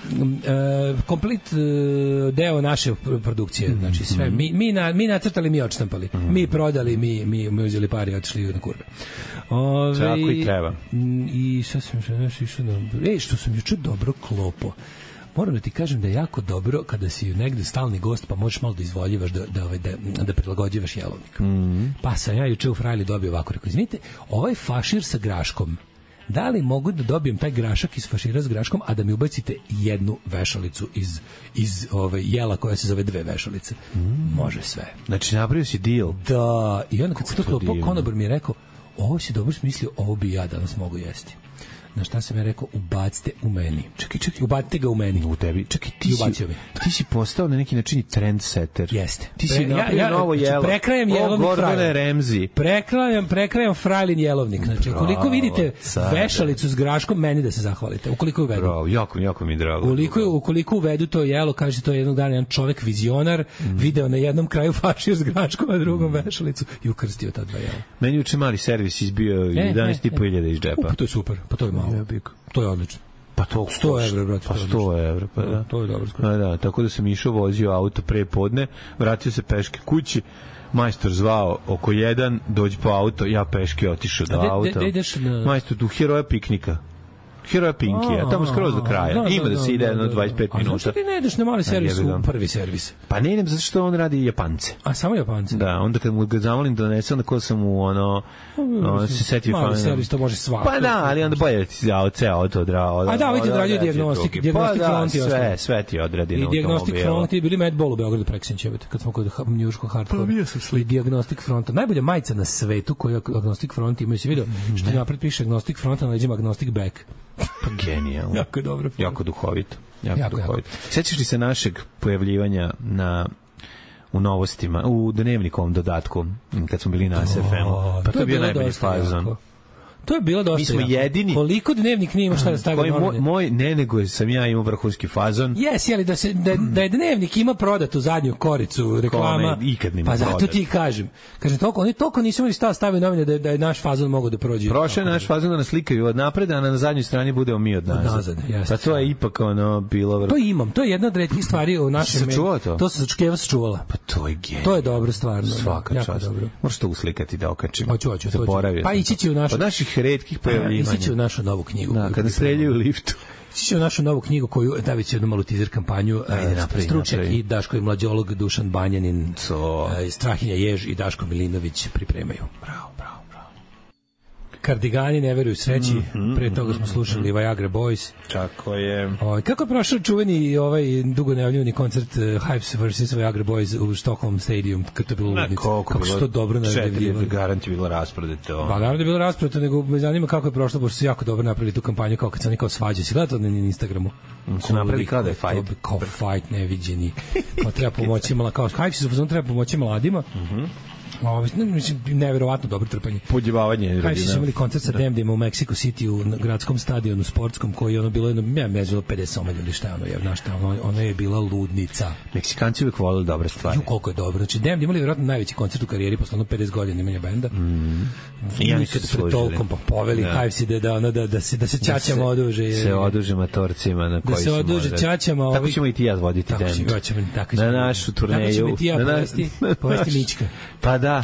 deo naše produkcije, znači sve. Mi nacrtali, mi odštampali, mi prodali, mi uzeli pare i otišli na kurve. Tako i treba. I sad sam nešto išao što sam juče dobro klopo. Moram da ti kažem da je jako dobro kada si negde stalni gost, pa možeš malo da izvoljivaš, da prilagođivaš jelovnik. Pa sam ja juče u Frajli dobio ovako, rekao, izvinite, ovaj fašir sa graškom, da li mogu da dobijem taj grašak iz fašira s graškom, a da mi ubacite jednu vešalicu iz jela koja se zove 2 vešalice? Može sve. Znači, napravio si deal. Da, i onda kad se to konobar mi je rekao, ovo si dobro smislio, ovo bi ja danas mogu jesti. Na šta sam ja rekao, ubacite u meni. Čekaj, ubacite ga u meni. U tebi. Čekaj, ti si postao na neki način trendsetter. Jeste. Ti si napravio novo jelo. Prekrajem jelovnik Frajlin. Prekrajem Frajlin jelovnik. Znači, ukoliko vidite vešalicu s graškom, meni da se zahvalite. Ukoliko uvedu. Bravo, jako mi drago. Ukoliko uvedu to jelo, kaže to je jednog dana jedan čovek vizionar, video na jednom kraju fašir s graškom, a drugom vešalicu i ukrstio ta 2 jela. Meni uče mali servis izbio 11.500 iz džepa. To je super, pa to je malo. To je odlično. Pa to 100 evra, brate. Pa 100 evra, pa da. To je dobro. Da, tako da sam išao, vozio auto pre podne, vratio se peške kući, majstor zvao oko 1, dođi po auto, ja peške otišao do auta. Majstor tu heroja piknika. Heroja Pinkija, tamo skroz do kraja. Ima da se ide jedno 25 minuta. A zašto ti ne ideš na mali servis u prvi servis? Pa ne idem zato što on radi Japance. A samo Japance? Da, onda kad mu ga zamolim da donese, onda ko sam mu se setio mali servis, to može svako. Pa da, ali onda bolje ti za ceo to odrao. A da, vidite odradio dijagnostik front i ostalo. Sve ti odradi na automobilu. I dijagnostik front je bili Mad Ball u Beogradu preksinoć, kad smo kod njuškog hardcore. Pa bio sam slik. Dijagnostik fronta. Najbolja majica na svetu koju Agnostik front ima, si video što napred piše Agnostik front, a na leđima Agnostik back. Pa genijalno. Jako dobro. Jako duhovito. Sećaš li se našeg pojavljivanja u novostima, u dnevnikovom dodatku, kad smo bili na SFM-u? Pa to je bio najbolji fazon. To je bilo dosta. Mi smo jedini. Koliko dnevnik nije ima šta da stavi na novine? Nego sam ja imao vrhunski fazon. Jesi, ali da je dnevnik ima prodatu zadnju koricu reklama. Pa zato ti kažem. Kažem, toliko nisu imali šta staviti novine da je naš fazon mogao da prođe. Prošao je naš fazon da nas slikaju od napreda, a na zadnjoj strani budemo mi od nazad. Pa to je ipak bilo... To imam, to je jedna od retkih stvari u našem... To se sačuvala. Pa to je genijalno. To je dobro stvarno. Svaka čast. Možeš to uslikati da okačimo. Hoću. Pa ići će u našu... retkih pojavljivanja. Ići će u našu novu knjigu. Da, kada streljaju u liftu. Ići će u našu novu knjigu koju David će jednu malu teaser kampanju. Stručnjak i Daško i mlađolog Dušan Banjanin, Strahinja Jež i Daško Milinović pripremaju. Bravo. Kardigani ne veruju sreći, pre toga smo slušali Viagra Boys. Tako je. Kako je prošao čuveni dugo najavljivani koncert Hives vs. Viagra Boys u Stockholm Stadium, kad to je bilo ludnica. Kako su to dobro najavljivali. Garant je bilo rasprodato. Pa naravno je bilo rasprodato, nego me zanima kako je prošlo, pošto su jako dobro napravili tu kampanju, kao kad se oni kao svađaju. Si gledao to na Instagramu? Su napravili kao da je fight. Kao fight neviđeni. Kao treba pomoći Hives su treba pomoći mladima. Neverovatno dobro trpanje. Podjebavanje. Kaj su imali koncert sa Demdima u Mexico City u gradskom stadionu sportskom koji je bilo mezilo 50 ljudi, šta je ono, znaš šta, ono je bila ludnica. Meksikanci uvijek volili dobre stvari. Koliko je dobro. Znači Demdi imali vjerojatno najveći koncert u karijeri posle 50 godina imanja benda. I oni su pred tolkom pa poveli Hivesi da se ćaćama oduže. Se oduže matorcima na koji se oduže ćaćama. Tako ćemo i ti ja voditi Demd. Na našu turneju. Tako ćemo i ti ja povesti Mička. Pa da.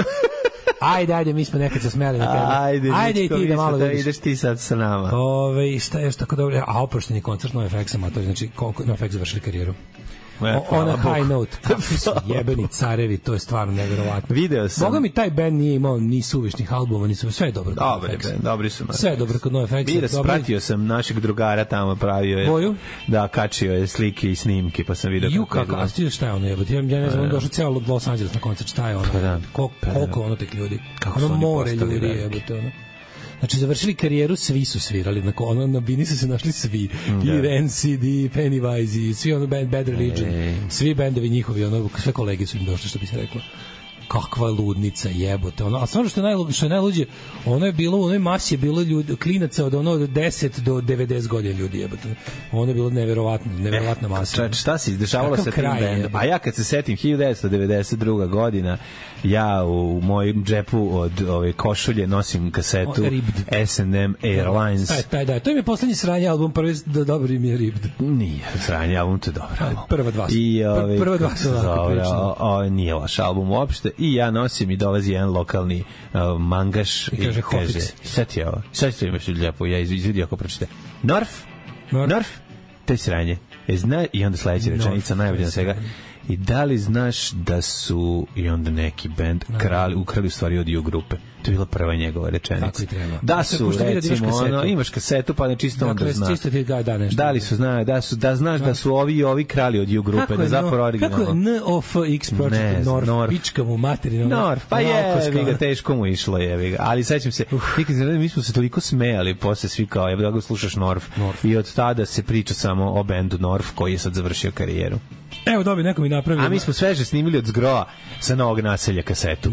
Ajde, mi smo nekad se smeli na tebe. Ajde i ti da malo vidiš. Ideš ti sad sa nama. Šta je još tako dobro? A oprošteni koncert NoFX amatori, znači NoFX završili karijeru. On a high note. Kakvi su jebeni carevi, to je stvarno neverovatno. Video sam. Boga mi taj band nije imao ni suvišnih albuma, sve je dobro. Dobri su. Sve je dobro kod NoFX. Pratio sam našeg drugara tamo, pravio je. Boju? Da, kačio je slike i snimke, pa sam vidio kako je. A ti šta je ono jebati? Ja ne znam, on došao ceo Los Angeles na koncert, šta je ono? Koliko ono tek ljudi? Ono more ljudi jebate ono. Znači, završili karijeru, svi su svirali. Na bini su se našli svi. I Rancid, i Pennywise, i svi ono Bad Religion. Svi bendovi njihovi, sve kolege su im došli, što bi se reklo. Kakva ludnica, jebote. A stvarno što je najluđe, ono je bilo, u onoj masi je bilo ljudi, klinaca od 10 do 90 godina ljudi, jebote. Ono je bilo neverovatna masa. Šta se izdešavalo sa tim bendom? A ja kad se setim 1992. godina, ja u mojem džepu od ove košulje nosim kasetu S&M Airlines. To im je poslednji sranje album, prvi dobri mi je Ribbed. Nije sranje album, to je dobro album. Prva dva su lako prično. Nije loš album uopšte. I ja nosim i dolazi jedan lokalni mangaš i kaže sad ti je ovo, sad ti imaš lijepo, ja izvidio ako pročite Norf, to je sranje. I onda sledeća rečenica, najbolja na svega. I da li znaš da su i onda neki band ukrali u stvari od U grupe? To je bila prva njegova rečenica. Da su, recimo, imaš kasetu, pa ne čisto onda zna. Da li su, da znaš da su ovi krali od U grupe, da zapravo originalno. Kako je NOFX Project Norf, pička mu materina. Norf, pa je, teško mu išlo, je. Ali sećam se, mi smo se toliko smejali, posle svi kao, da ga slušaš Norf. I od tada se priča samo o bendu Norf, koji je sad završio karijeru. Evo dobi, neko mi napravio. A mi smo sveže snimili od Zgroa sa Novog naselja kazetu.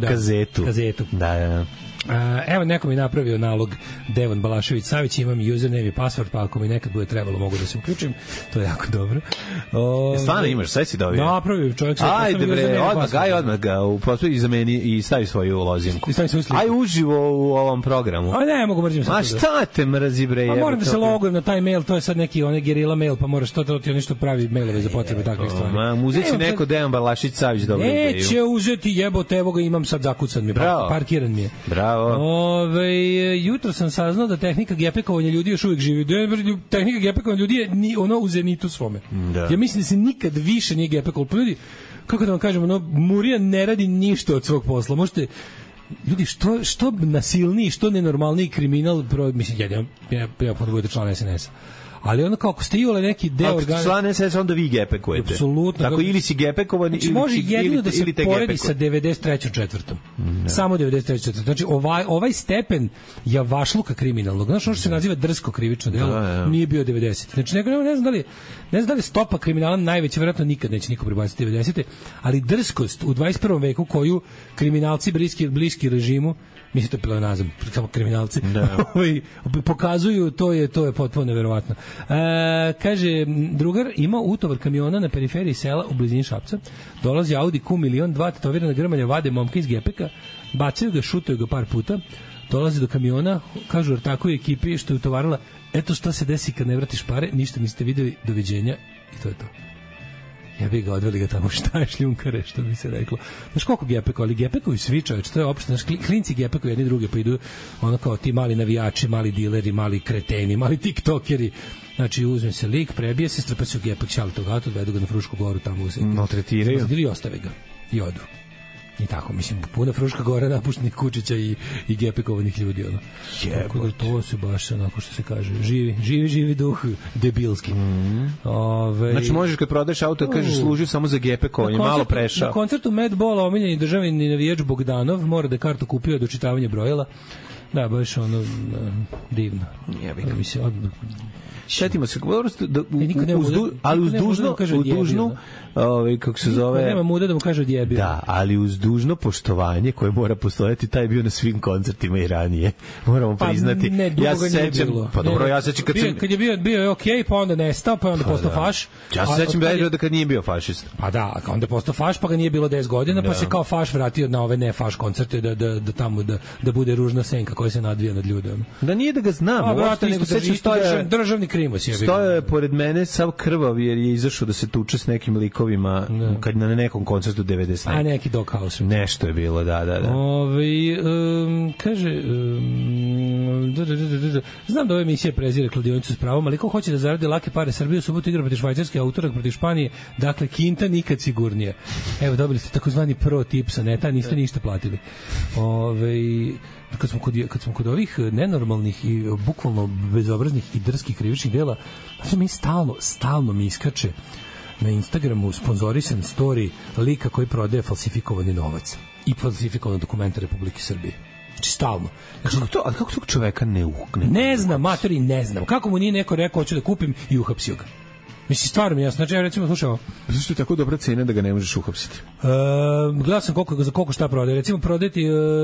Da. Evo neko mi napravio nalog Devon Balašević-Savić, imam username i password, pa ako mi nekad bude trebalo mogu da se uključim, to je jako dobro. Stvarno imaš, sve si dobio? Napravio čovjek. Ajde bre, odmah ga i za meni i stavi svoju lozinku. Aj uživo u ovom programu. A ne, mogu mrzim se. A šta te mrzi bre? Moram da se logujem na taj mail, to je sad neki gerila mail, pa moraš to ti nešto pravi mailove za potrebe takvih stvari. Uzeći neko Dejan Balašić-Savić dobro ideju. Neće uzeti, jebote, evo ga imam sad zakucan mi, parkiran mi je. Bravo. Jutro sam saznao da tehnika gepekovanja ljudi još uvijek živi. Tehnika gepekovanja ljudi je ono u zenitu svome. Ja mislim da se nikad više nije gepekovalo. Pa ljudi, kako da vam kažem, Murija ne radi ništa od svog posla. Možete, ljudi, što nasilniji, što nenormalniji kriminal, mislim, ja podbudete člana SNS-a. Ali ono kako ste iole neki deo organa... Ako člane SS, onda vi gepekujete. Apsolutno. Tako ili si gepekovan, znači, može jedino da se poredi sa 93. Samo 93. Znači, ovaj stepen javašluka kriminalnog, znaš, ono što se naziva drsko krivično delo, nije bio 90. Znači, ne znam da li stopa kriminala najveća, vjerojatno nikad neće niko pribaciti 90. Ali drskost u 21. veku koju kriminalci bliski režimu, mislim to je pleonazam, samo kriminalci, pokazuju, to je potpuno neverovatno. Kaže, drugar ima utovar kamiona na periferiji sela u blizini Šapca, dolazi Audi Q1, 2 tetovirana grmanja, vade momka iz gepeka, bacaju ga, šutaju ga par puta, dolazi do kamiona, kažu ortaku ekipi što je utovarila, eto šta se desi kad ne vratiš pare, ništa niste videli, doviđenja, i to je to. Ja bih ga odveli ga tamo, šta je šljunkare, što bi se reklo. Znaš koliko gepeko, ali gepekovi svi čoveč, to je opšte, znaš, klinci gepekovi jedni druge, pa idu ono kao ti mali navijači, mali dileri, mali kreteni, mali tiktokeri. Znači, uzme se lik, prebije se, strpa se u gepek, šali tog auto, odvedu ga na Frušku goru, tamo uzme. Maltretiraju. Ili ostave ga i odu. I tako, mislim, puna Fruška Gora napuštenih kučića i gepekovanih ljudi, ono. Tako da to se baš, onako što se kaže, živi duh debilski. Znači, možeš kad prodaješ auto, kažeš služi samo za gepekovanje, malo prešao. Na koncertu Mad Balla omiljeni državni navijač Bogdanov mora da kartu kupio do čitavanja brojila. Da, baš ono, divno. Mislim, Šetimo se, ali uz dužnu, kako se zove... Nema muda da mu kaže odjebio. Da, ali uz dužno poštovanje koje mora postojati, taj je bio na svim koncertima i ranije. Moramo priznati. Ne, dugo ga nije bilo. Pa dobro, ja sećam kad je bio je okej, pa onda nestao, pa onda postao faš. Ja se sećam da kad nije bio fašist. Pa da, onda je postao faš, pa ga nije bilo 10 godina, pa se kao faš vratio na ove ne faš koncerte da tamo da bude ružna senka koja se nadvija nad ljudima. Da nije da ga znam, uopšte isto sećam stoje državni krimos je. Stoje je pored mene sav krvav jer je izašao da se tuče s nekim likovima kad na nekom koncertu 90. A neki Dog House. Nešto je bilo, da. Kaže znam da ove emisije prezire kladionicu s pravom, ali ko hoće da zaradi lake pare Srbije, u subotu igra protiv Švajcarske, a utorak protiv Španije, dakle Kinta nikad sigurnije. Evo, dobili ste takozvani pro tip sa neta, niste ništa platili. Kad smo kod ovih nenormalnih i bukvalno bezobraznih i drskih krivičnih dela, znači mi stalno mi iskače na Instagramu sponzorisan story lika koji prodaje falsifikovani novac i falsifikovane dokumente Republike Srbije. Znači stalno. Znači, kako tog čoveka ne znam, matori, ne znam. Kako mu nije neko rekao hoću da kupim i uhapsio ga. Mislim, stvarno mi jasno. Znači, ja recimo slušao... Zašto je tako dobra cena da ga ne možeš uhapsiti? Gledao sam za koliko šta prodaje. Recimo, prodati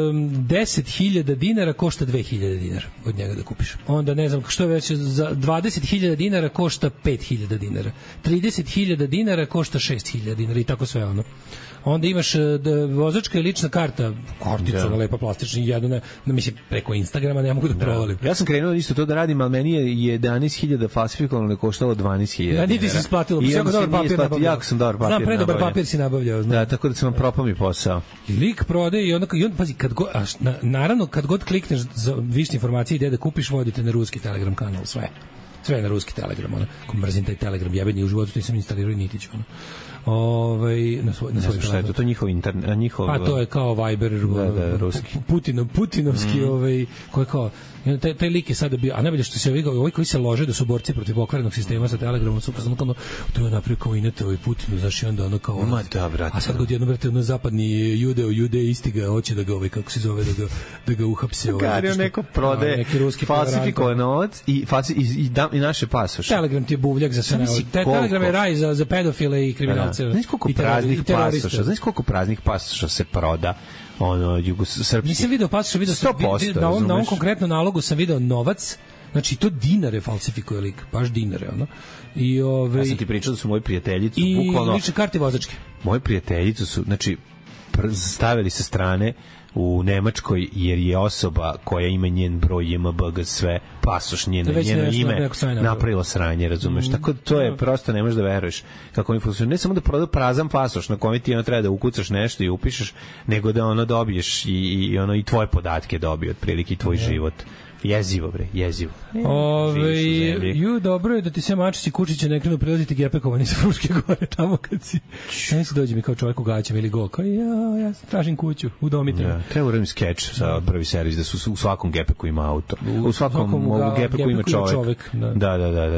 10.000 dinara košta 2.000 dinara od njega da kupiš. Onda, ne znam, što je već, za 20.000 dinara košta 5.000 dinara. 30.000 dinara košta 6.000 dinara i tako sve ono. Onda imaš vozačka i lična kartica, lepa plastična, jedna, mislim, preko Instagrama ne mogu da provalim. Ja sam krenuo isto to da radim, ali meni je 11.000 falsifikovano koštalo 12.000. Ja niti si isplatilo, pa jako dobar papir nabavljao. Jako sam dobar papir nabavljao. Znam, predobar papir si nabavljao. Da, tako da sam vam propao mi posao. I lik prodaje i onda pazi, naravno, kad god klikneš za više informacije ide da kupiš, vodite na ruski Telegram kanal, sve na ruski Telegram, ono, ko mrzim taj Telegram, jebeni u životu, nisam instalirao i nitić, ono. Na svoj šta je to njihov internet, njihov... Pa to je kao Viber, ruski. Putinovski, koji kao taj lik je sada bio, a najbolje što se ovi koji se lože da su borci protiv pokvarenog sistema sa Telegramom, su kao to je napravio kao inete ovaj Putinu, znaš, i onda ono kao a sad god jedno, brate, ono zapadni jude isti ga hoće da ga kako se zove, da ga uhapse. Gario neko prode falsifikovan novac i naše pasoše. Telegram ti je buvljak za sve. Telegram je raj za pedofile i kriminalce. Znaš koliko praznih pasoša se proda jugosrpski. Nisam video pasoša, na ovom konkretnom nalogu sam video novac, znači to dinare falsifikuje lik, baš dinare, ono. Ja sam ti pričao da su moji prijateljicu bukvalno... I lične karte vozačke. Moji prijateljicu su, znači, stavili sa strane u Nemačkoj, jer je osoba koja ima njen broj JMBG sve pasoš njeno ime napravila sranje, razumeš? Tako da to je prosto, ne možeš da veruješ kako oni funkcionuju. Ne samo da prodaju prazan pasoš na kome ti treba da ukucaš nešto i upišeš, nego da ono dobiješ i tvoje podatke dobije otprilike i tvoj život. Jezivo, bre, jezivo. Dobro je da ti sve Mačić i Kučiće ne krenu prilaziti gepekovani sa Fruške Gore, tamo kad si... Ne si dođe mi kao čovjek u gaćama ili go, kao ja tražim kuću, udomite me. Treba uradim skeč sa prvi servis, da su u svakom gepeku ima auto. U svakom gepeku ima čovjek. Da.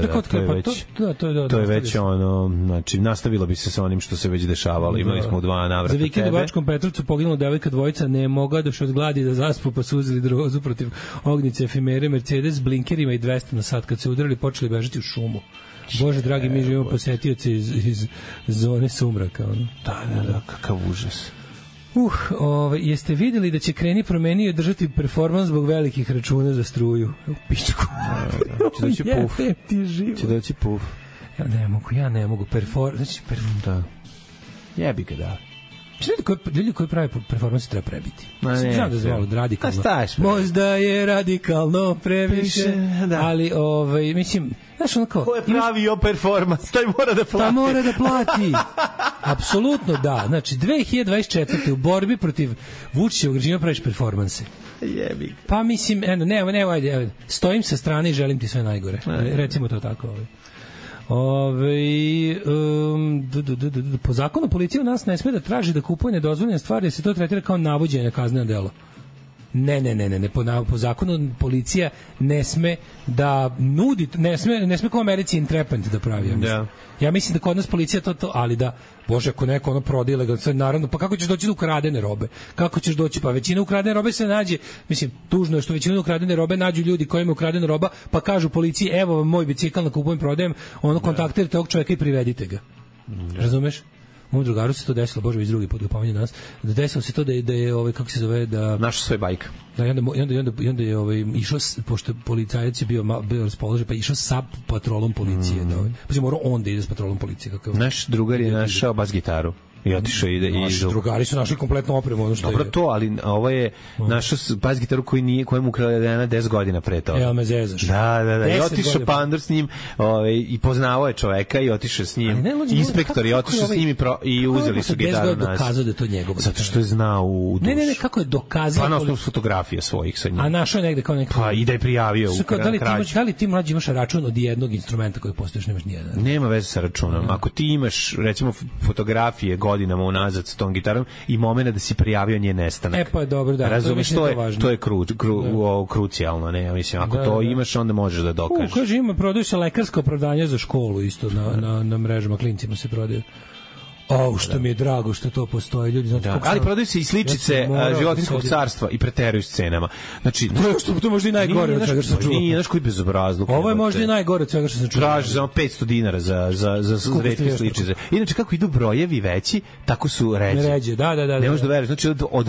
To je već ono, znači, nastavilo bi se sa onim što se već dešavalo. Imali smo u 2 navrata tebe. Za vikend u Bačkom Petrovcu poginula devojka dvojica, ne moga doš od gladi da zaspu, pa su uzeli drozu protiv ognjice efimere Mercedes s blinkerima i 200 na sat. Kad se udarili, počeli bežati u šumu. Bože dragi, mi živimo posetioci iz zone sumraka. Ono. Da, kakav užas. Jeste videli da će Kreni promenio držati performans zbog velikih računa za struju? U pičku. Će doći puf. Ja ne mogu. Da. Jebi ga, da. Ljudi koji pravi performanse treba prebiti. Znam da je zvalo radikalno. Možda je radikalno previše, ali mislim, znaš ono kao... Ko je pravio performans, taj mora da plati. Apsolutno da. Znači, 2024. u borbi protiv Vučićevog režima praviš performanse. Jebi ga. Pa mislim, ajde, stojim sa strane i želim ti sve najgore. Recimo to tako. Po zakonu policija u nas ne sme da traži da kupuje nedozvoljene stvari, jer se to tretira kao navođenje na kazneno delo. Ne. Po zakonu policija ne sme da nudi, ne sme kao u Americi intrepant da pravi. Ja mislim da kod nas policija to, ali da, bože, ako neko ono prodaje ilegalno, naravno, pa kako ćeš doći do ukradene robe? Kako ćeš doći? Pa većina ukradene robe se nađe, mislim, tužno je što većina ukradene robe nađu ljudi kojima je ukradena roba, pa kažu policiji, evo vam moj bicikl na kupujem, prodajem, ono kontaktirate ovog čoveka i privedite ga. Razumeš? Mom drugaru se to desilo, bože, iz drugi put ga pominje nas, da desilo se to da je kako se zove, da naš svoj bajk. Da, i onda je išao, pošto policajac je bio raspoložen, pa išao sa patrolom policije. Pa morao on da ide s patrolom policije. Naš drugar je našao bas gitaru. I otišao ide i drugari su našli kompletnu opremu, ono što dobro je. To, ali ovo je našao bas gitaru kojemu ukradena 10 godina pre toga. Evo me zezaš. Da. I otišao Pandor s njim, i poznavao je čoveka i otišao s njim. Inspektor je otišao s njim i uzeli su gitaru nas. Kako je dokazao da je to njegovo? Zato što je znao u dušu. Ne, kako je dokazao? Pa na osnovu fotografije svojih sa njim. A našao je negde kao neki. Pa i da je prijavio u krađu. Da li ti mlađi imaš račun od jednog instrumenta koji postojiš, nemaš nijedan? Nema veze sa računom. Ako ti imaš, recimo, fotografije godinama unazad s tom gitarom i momena da si prijavio njen nestanak. Pa je dobro, da. Razumeš, to je krucijalno, ne, ja mislim, ako to imaš, onda možeš da dokažeš. Kaže, prodaju se lekarsko opravdanje za školu isto na mrežama, klincima se prodaju. Što mi je drago što to postoji, ljudi, znate kako. Ali prodaju se i sličice životinjskog carstva i preteruju s cenama. Znači, to možda i najgore od svega što sam čuo. Nije, znaš koji bezobrazluk. Ovo je možda i najgore od svega što sam čuo. Traži za $500 za retke sličice. Inače, kako idu brojevi veći, tako su ređe. Da. Ne možeš da veruješ. Znači, od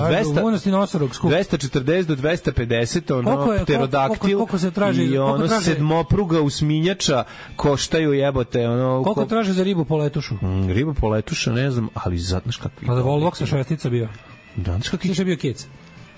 240 do 250, ono, pterodaktil i ono sedmopruga usminjača koštaju jebote. Koliko traže za ribu poletušu? Ribu poletušu ne znam, ali znaš kakvi. Pa da Volvox sa šestica bio. Da, znaš kakvi. Znaš je bio kec?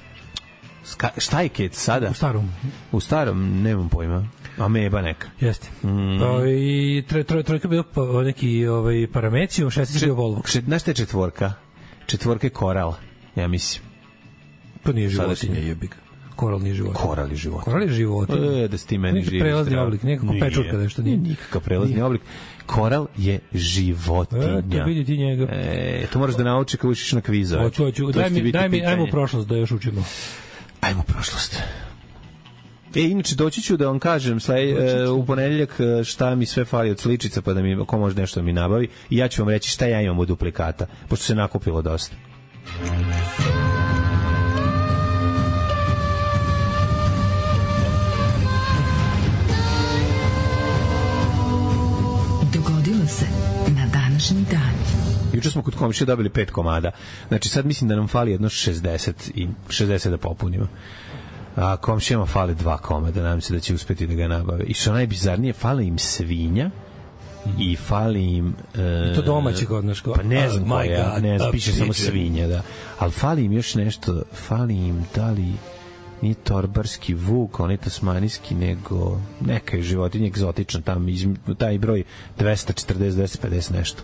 Šta je kec sada? U starom, nemam pojma. Ameba neka. Jeste. I trojka bio neki Paramecijum, šestica bio Volvox. Znaš šta je četvorka? Četvorka je Koral, ja mislim. Pa nije životinja, jebik. Koral nije životinja. Koral je životinja. Da si ti meni živi. Prelazni oblik, nekako pečurka nešto nije. Nikakav prelazni oblik. Koral je životinja. To vidi ti njega. To moraš da nauči kad učiš na kvizove. Hoću. Daj mi, ajmo u prošlost da još učimo. Ajmo u prošlost. Inače, doći ću da vam kažem u ponedeljak šta mi sve fali od sličica, pa da mi, ko može nešto da mi nabavi, i ja ću vam reći šta ja imam od duplikata, pošto se nakupilo dosta. Se na današnji dan. Juče smo kod komšije dobili 5 komada. Znači sad mislim da nam fali jedno 60 da popunimo. A komšijama fali 2 komada, nadam se da će uspeti da ga nabave. I što najbizarnije, fali im svinja i fali im i to domaće kod nas. Pa ne znam koja, ne znam, piše samo svinja, da. Ali fali im još nešto, fali im da li nije torbarski vuk, on je tasmanijski, nego neka je životinja egzotična, tam taj broj 240-250 nešto.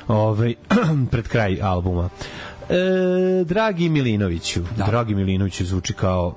Pred kraj albuma. Dragi Milinoviću. Dragi Milinoviću zvuči kao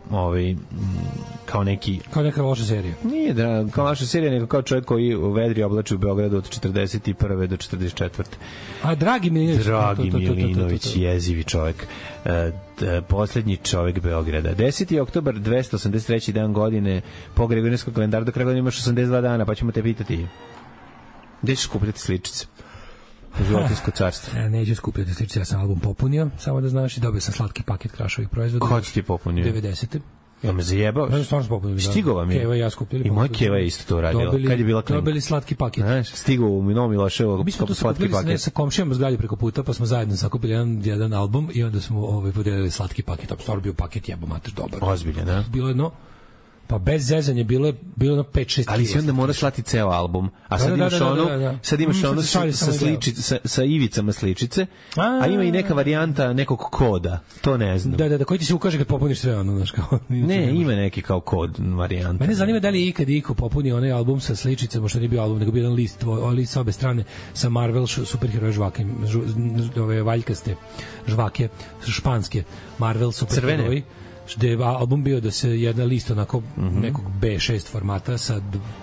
neki... Kao neka loša serija. Nije kao loša serija, nego kao čovjek koji u vedri oblači u Beogradu od 41. do 44. A Dragi Milinović. Dragi Milinović, jezivi čovjek. Poslednji čovjek Beograda. 10. oktobar, 283. dan godine, po Gregorijanskom kalendaru, do kraja godine imaš 82 dana, pa ćemo te pitati. Gde ćeš kupiti sličice? Životinjsko carstvo. Neću skupljati sličice, ja sam album popunio, samo da znaš, i dobio sam slatki paket Krašovih proizvoda. Ko ti popunio? 90. Ja me zajebao. Ja stvarno popunio. Stigo vam je. Keva i ja skupili. I moja Keva je isto to radila. Kad je bila klinka. Dobili slatki paket. Znaš, stigo u Novom Miloševu slatki paket. Sa komšijama zgradi preko puta, pa smo zajedno sakupili jedan album i onda smo podelili slatki paket. Stvarno bio paket jebomater dobar. Ozbiljan, da? Bilo jedno, pa bez zezanja bilo na 5-6 ali si onda mora slati ceo album, a sad imaš ono sa ivicama sličice, a ima i neka varijanta nekog koda, to ne znam. Da, koji ti se ukaže kad popuniš sve ono, znaš kao. Ne, ima neki kao kod varijanta. Mene zanima da li je ikad iko popunio onaj album sa sličicama, što nije bio album, nego bio jedan list sa obe strane sa Marvel superheroje žvake, ove valjkaste žvake, španske Marvel superheroji. Da je album bio da se jedna list onako nekog B6 formata sa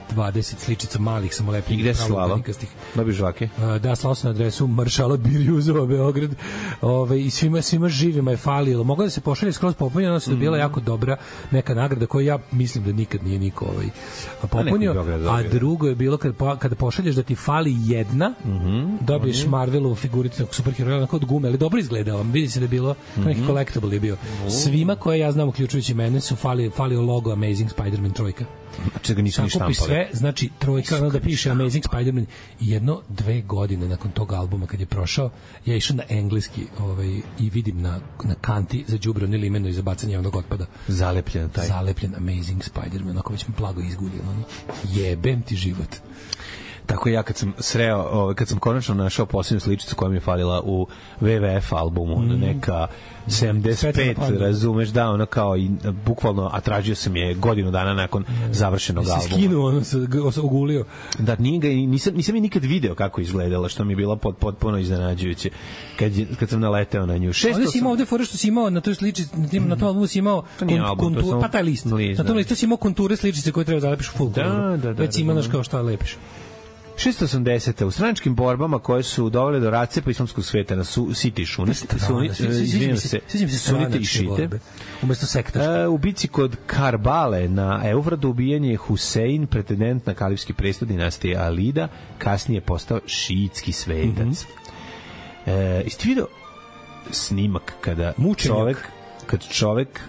20 sličica malih samolepljenih. I gde si slalo? Dobi žvake? Da, slao sam na adresu Maršala Birjuzova, Beograd. I svima živima je falilo. Mogla da se pošalje skroz popunjeno, ona se dobila jako dobra neka nagrada koju ja mislim da nikad nije niko popunio. A drugo je bilo kada pošalješ da ti fali jedna, dobiješ Marvelovu figuricu superheroja onako od gume, ali dobro izgledala. Vidi se da je bilo neki collectible je bio. Svima koje ja znam, uključujući mene, su falio logo Amazing Spider-Man trojka. Čega nisu ni štampali. Sve, znači trojka, da piše Amazing Spider-Man. I 1-2 godine nakon tog albuma kad je prošao, ja išao na engleski i vidim na kanti za đubre ni limeno i za bacanje javnog otpada. Zalepljen Amazing Spider-Man, ako već me blago izgulio. Jebem ti život. Tako ja kad sam sreo, kad sam konačno našao posljednju sličicu koja mi je falila u WWF albumu, neka 75, razumeš, da, ono kao i bukvalno, a tražio sam je godinu dana nakon završenog albuma. Se skinuo, ono se ogulio. Da, nisam je nikad video kako izgledala, što mi je bilo potpuno iznenađujuće kad sam naleteo na nju. Ovdje si imao ovde fore što si imao na toj sličici, na tom albumu si imao konture, pa taj list. Na tom listu si imao konture sličice koje treba zalepiš u full color. Već ima, znaš kao šta lepiš. 680. U stranačkim borbama koje su dovele do rascepa islamskog sveta na Siti i Sunite i Šite. Umesto sektaške. U bici kod Karbale na Eufratu ubijen je Husein, pretendent na kalifski presto dinastije Alida, kasnije postao šiitski svetac. Isti video snimak kada čovek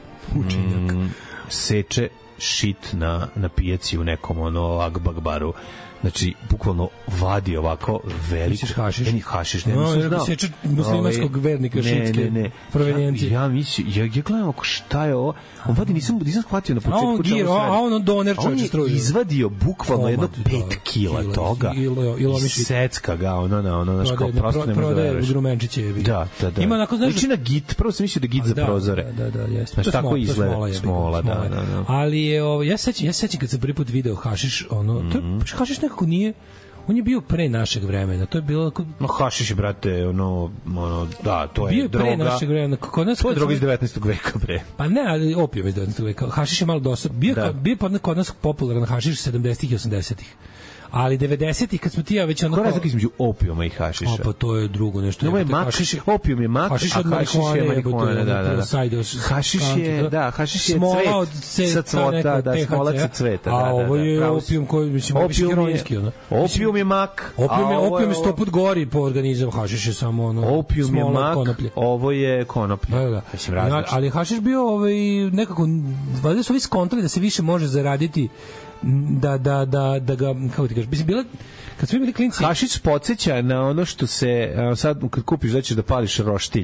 seče šit na pijaci u nekom Agbagbaru. Znači, bukvalno vadi ovako veliko... Misliš hašiš? Seče muslimanskog vernika šitske provenijencije. Ja gledam ako šta je ovo. On vadi, nisam shvatio na početku. A on doner čovječe struju. On je izvadio bukvalno jedno 5 kila toga. I secka ga, znaš, kao prosto ne može da veruješ. Prodaje grumenčiće je. Da. Ima onako, znaš... Liči na git, prvo sam mislio da git za prozore. Da, jeste. Znaš, tako izgleda. Smola, da. Ali je, ja sećam kad sam prvi put video hašiš, hašiš nekako nije, on je bio pre našeg vremena, to je bilo... No, hašiš je, brate, da, to je droga. Bio je pre našeg vremena. To je droga iz 19. veka, bre. Pa ne, ali opijum iz 19. veka. Hašiš je malo dosta. Bio kod nas popularan hašiš 70-ih i 80-ih. Ali 90-ih kad smo ti ja već Koja razlika između opijuma i hašiša? Pa to je drugo nešto. Opijum je mak, hašiš od marihuane, da. Hašiš je cvet sa cvota, da, smolac sa cveta. A ovo je opijum koji, mislim, heroinski. Opijum je mak. Opijum je 100 put gori po organizam, hašiš je samo opijum je mak, ovo je konoplje. Da. Ali hašiš bio nekako, valjda su ovi skontali da se više može zaraditi da ga, kako ti kažeš, mislim, bila, kad smo bili klinci... Hašiš podsjeća na ono što se, sad kad kupiš da ćeš da pališ roštilj,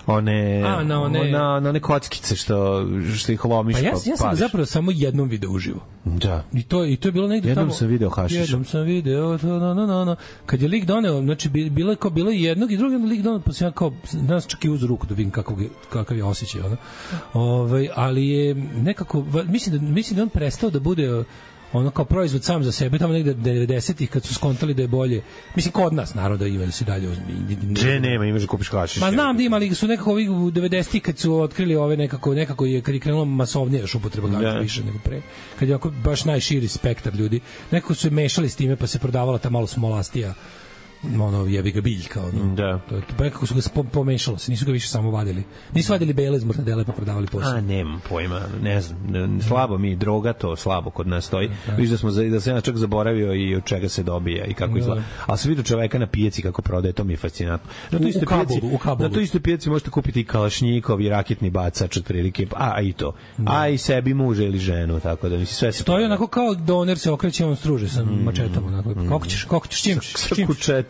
na one kockice što ih lomiš pa pališ. Ja sam zapravo samo jednom video uživo. Da. I to je bilo negdje jednom tamo... sam video hašiš. Jednom sam video, kad je lik doneo, znači bilo je jednog i drugog lik doneo, pa sam ja kao, danas čak i uz ruku da vidim kakav je osjećaj. Ali je nekako, mislim da on prestao da bude kao proizvod sam za sebe, tamo negde 90-ih kad su skontali da je bolje. Mislim, kod nas naroda ima da se dalje nema, imaš da kupiš hašiš. Ma znam da ima, ali su nekako ovih u 90-ih kad su otkrili ove nekako je, kad je krenulo masovnije još upotreba gaća više nego pre. Kad je baš najširi spektar ljudi. Nekako su je mešali s time pa se prodavala ta malo smolastija jebi ga biljka, Da. Pa nekako su ga pomešalo se, nisu ga više samo vadili. Nisu vadili bele iz mortadele pa prodavali posle. Nemam pojma, ne znam. Slabo mi, droga to slabo kod nas stoji. Viš da sam ja čak zaboravio i od čega se dobija i kako izgleda. Ali sam vidio čoveka na pijaci kako prodaje, to mi je fascinantno. Na toj istoj pijaci možete kupiti i kalašnjikov i raketni bacač otprilike, a i to. A i sebi muža ili ženu, tako da mislim sve se... To je onako kao doner se okreće, on struže sa mačetom, onako. Kako ćeš, čim ćeš?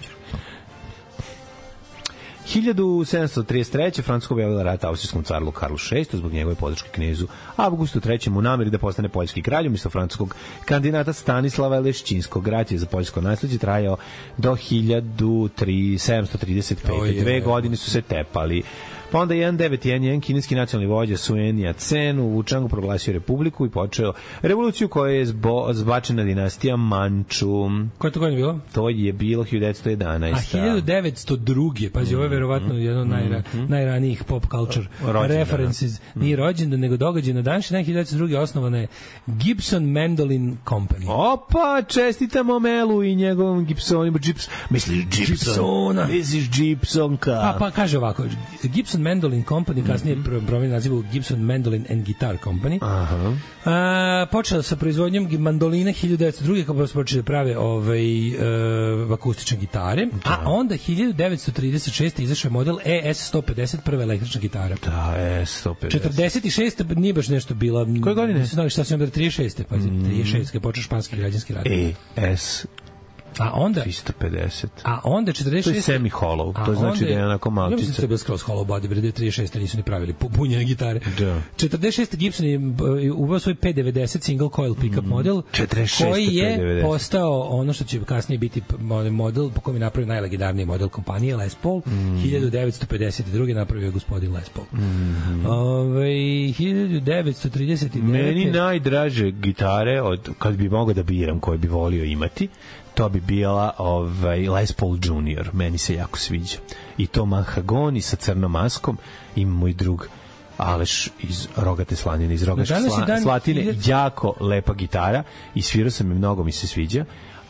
1733. Francuska objavila rat austrijskom caru Karlu VI zbog njegove podrške knezu Avgustu III u nameri da postane poljski kralj umjesto francuskog kandidata Stanislava Lešćinskog. Rat je za poljsko nasleđe trajao do 1735. 2 godine su se tepali. Pa onda 191 kineski nacionalni vođa Sun Yat-sen u Wuchangu proglasio republiku i počeo revoluciju koja je zbačena dinastija Manču. Koja to godina bilo? To je bilo 1911. A 1902. Pazi, ovo je verovatno jedno od najranijih pop culture references. Nije rođendan, nego događaj na današnji dan 1902. osnovana je Gibson Mandolin Company. Opa, čestitamo Melu i njegovom Gibsonu. Misliš Gibsona? Misliš Gibsonka? Pa kaže ovako, Gibson Mandolin Company, kasnije promenio naziv u Gibson Mandolin and Guitar Company. Počela sa proizvodnjom mandoline 1902. kako se počeli da prave akustične gitare, a onda 1936. izašao model ES-150, prva električna gitara. Da, ES-150. 46. nije baš nešto bila. Koje godine? Nisu znali šta se onda 36. Pazi, 36. kad je počeo španski građanski rat. ES A onda 350. A onda 46. To je semi hollow. To znači da je onako malčica. Ja mislim da je bilo skroz hollow body, bre, 36. nisu ni pravili punjene gitare. Da. 46. Gibson je uveo svoj P90 single coil pickup model, 46. koji je P90. postao ono što će kasnije biti model po kojem je napravio najlegendarniji model kompanije Les Paul. 1952. napravio je gospodin Les Paul. 1939. Meni najdraže gitare, kad bi mogao da biram koje bi volio imati, to bi bila Les Paul Junior. Meni se jako sviđa. I to mahagoni sa crnom maskom. I moj drug Aleš iz Rogate Slanine, iz Rogačke Slatine. Jako lepa gitara i svirao sam je, mnogo mi se sviđa.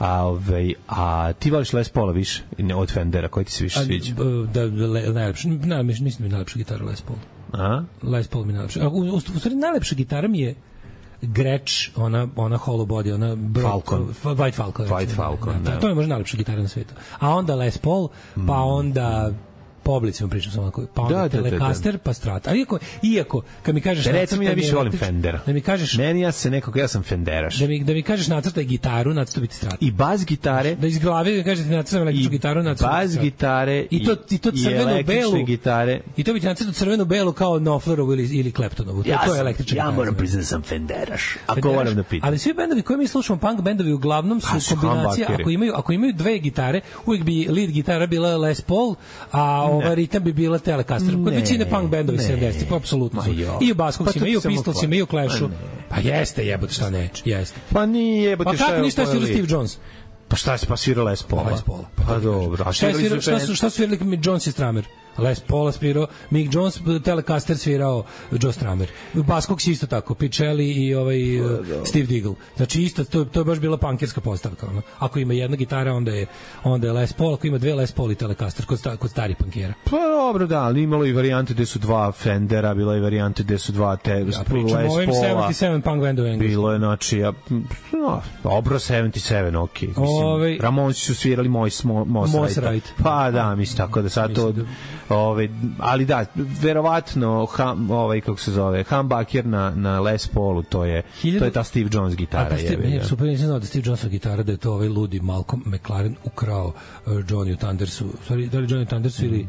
A ti voliš Les Paula više od Fendera, koji ti se više sviđa? Najlepša, mislim mi najlepša gitara Les Paul. Les Paul mi najlepša. U stvari najlepša gitara mi je Gretsch, ona hollow body, ona White Falcon. To je možda najlepša gitara na svetu. A onda Les Paul, pa onda Poblicima pričam samo onako, pa onda Telecaster, pa Strata. Ali iako kad mi kažeš recimo ja više volim Fendera. Da mi kažeš meni ja sam Fenderaš. Da mi kažeš nacrtaj gitaru, nacrtaj biti Strata. I bas gitare. Da iz glave da kažete nacrtaj električnu gitaru, nacrtaj bas gitare i to crveno belu gitare. I to bi ti nacrtao crveno belu kao Knopflerovu ili Claptonovu. To je električna gitara. Ja moram priznati sam Fenderaš. Ako moram da pitam. Ali svi bendovi koje mi slušamo, punk bendovi, uglavnom su kombinacija, ako imaju dve gitare, uvek bi lead gitara bila Les Paul, a ritam bi bila Telecaster. Kod većine punk bendovi 70-ih, pa apsolutno su. I u Baskocima, i u Pistolsima, i u Clashu. Pa jeste, jebote, šta ne, jeste. Pa nije, jebote, šta je. Pa kako ništa svirao Steve Jones? Pa šta se pa svirao Les Paula? Pa dobro. Šta svirali Mick Jones i Stramer? Les Paul svirao, Mick Jones, Telecaster svirao Joe Stramer. Baskog si isto tako, Picelli i Steve Diggle. Znači isto, to je baš bila punkerska postavka. Ako ima jedna gitara, onda je Les Paul, ako ima dve Les Paul i Telecaster, kod starih punkera. Pa dobro, da, ali imalo i varijante gde su dva Fendera, bila i varijante gde su dva Les Paula. Pričamo ovim 77 punk bendova engleskog. Bilo je, znači, dobro 77, okej. Mislim, Ramonsi su svirali Moss Right. Pa da, mislim, tako da sad to... ali da, verovatno kako se zove, humbucker na Les Paulu, to je ta Steve Jones gitara. Super, nisam znao da Steve Jonesova gitara, da je to ludi Malcolm McLaren ukrao Johnny Thundersu. Sorry, da li Johnny Thundersu ili...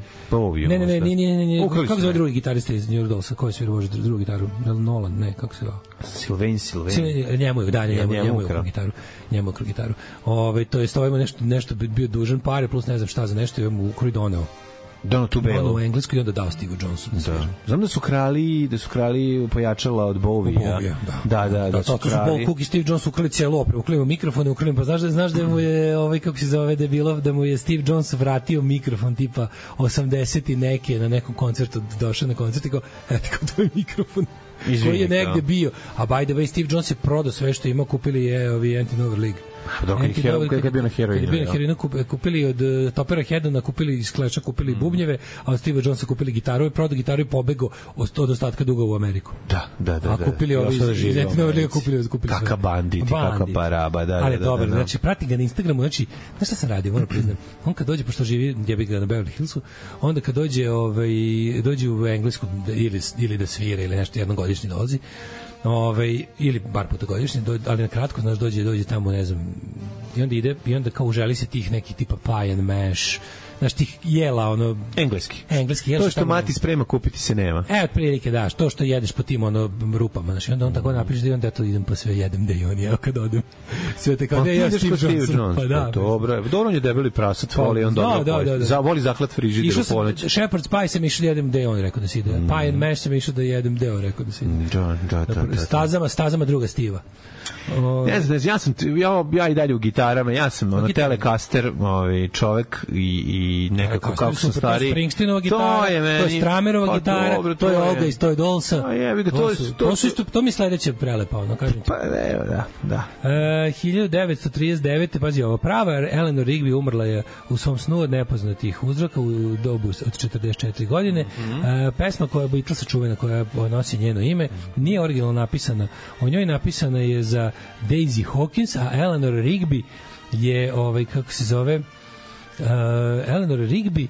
Ne. Kako se zove drugi gitarista iz New York Dollsa? Ko je svirao možda drugu gitaru? Nolan, ne, kako se zove? Sylvain. Njemu je ukrao gitaru. To je stojimo nešto bio dužan pare, plus ne znam šta za nešto, i mu ukrao i doneo. Dono tu belo. U englesku i onda dao Steve Johnson. Da. Znam da su krali pojačala od Bowie. Da su krali. Paul Cook i Steve Jones ukrali cijelu opremu, ukrali mikrofone, pa znaš da mu je kako se zove, da je bilo da mu je Steve Jones vratio mikrofon tipa 80 i neke na nekom koncertu, došao na koncert i kao, to je mikrofon koji je negde bio. A by the way, Steve Jones je prodao sve što ima, kupili je Anti-Nover League. Dok je bio na heroinu. Kupili od Topera Hedona, kupili iz Clash-a, kupili bubnjeve, a od Steve Jonesa kupili gitaru, prodao gitaru i pobegao od ostatka duga u Ameriku. Da. A kupili ovi iz Anti-Nover League, kupili kaka banditi, kaka paraba. Ali dobro, znači prati ga na Instagramu, znači, znaš šta sam radio, moram priznam. On kad dođe, pošto živi, jebi ga na Beverly Hillsu, onda kad dođe u Englesku ili da svira ili nešto, jednogodišnji dolazi, ili bar puta godišnje, ali na kratko, znaš, dođe tamo, ne znam, i onda ide, i onda kao uželi se tih nekih tipa pie and mash, znaš, tih jela, ono... Engleski. Jela, to što mati sprema, kupiti se nema. Otprilike, da, to što jedeš po tim, ono, rupama, znaš, i onda on tako napiše da i onda to idem pa sve jedem da i on, evo kad odem. Sve te kao da ja Steve Johnson. Pa da. Dobro, on je debeli prasac, voli on dobro. Voli zaklat frižider u ponoć. Shepherd's pie sam išao da jedem da on rekao da se ide. Pie and mash sam išao da jedem da on rekao da se ide. Da. Stazama druga Stiva. Ne znam, ja i dalje u gitarama, ja sam Telecaster čovek i nekako kako sam stari. To je Springsteenova gitara, to je Stramerova gitara, to je Olga iz Toy Dollsa. To mi sledeće prelepa, ono, kažem ti. Pa da. 1939. pazi ovo, prava Eleanor Rigby umrla je u svom snu od nepoznatih uzroka u dobu od 44 godine. Pesma koja je Beatlesa čuvena, koja nosi njeno ime, nije originalno napisana. O njoj napisana je za Daisy Hawkins, a Eleanor Rigby je, kako se zove, Eleanor Rigby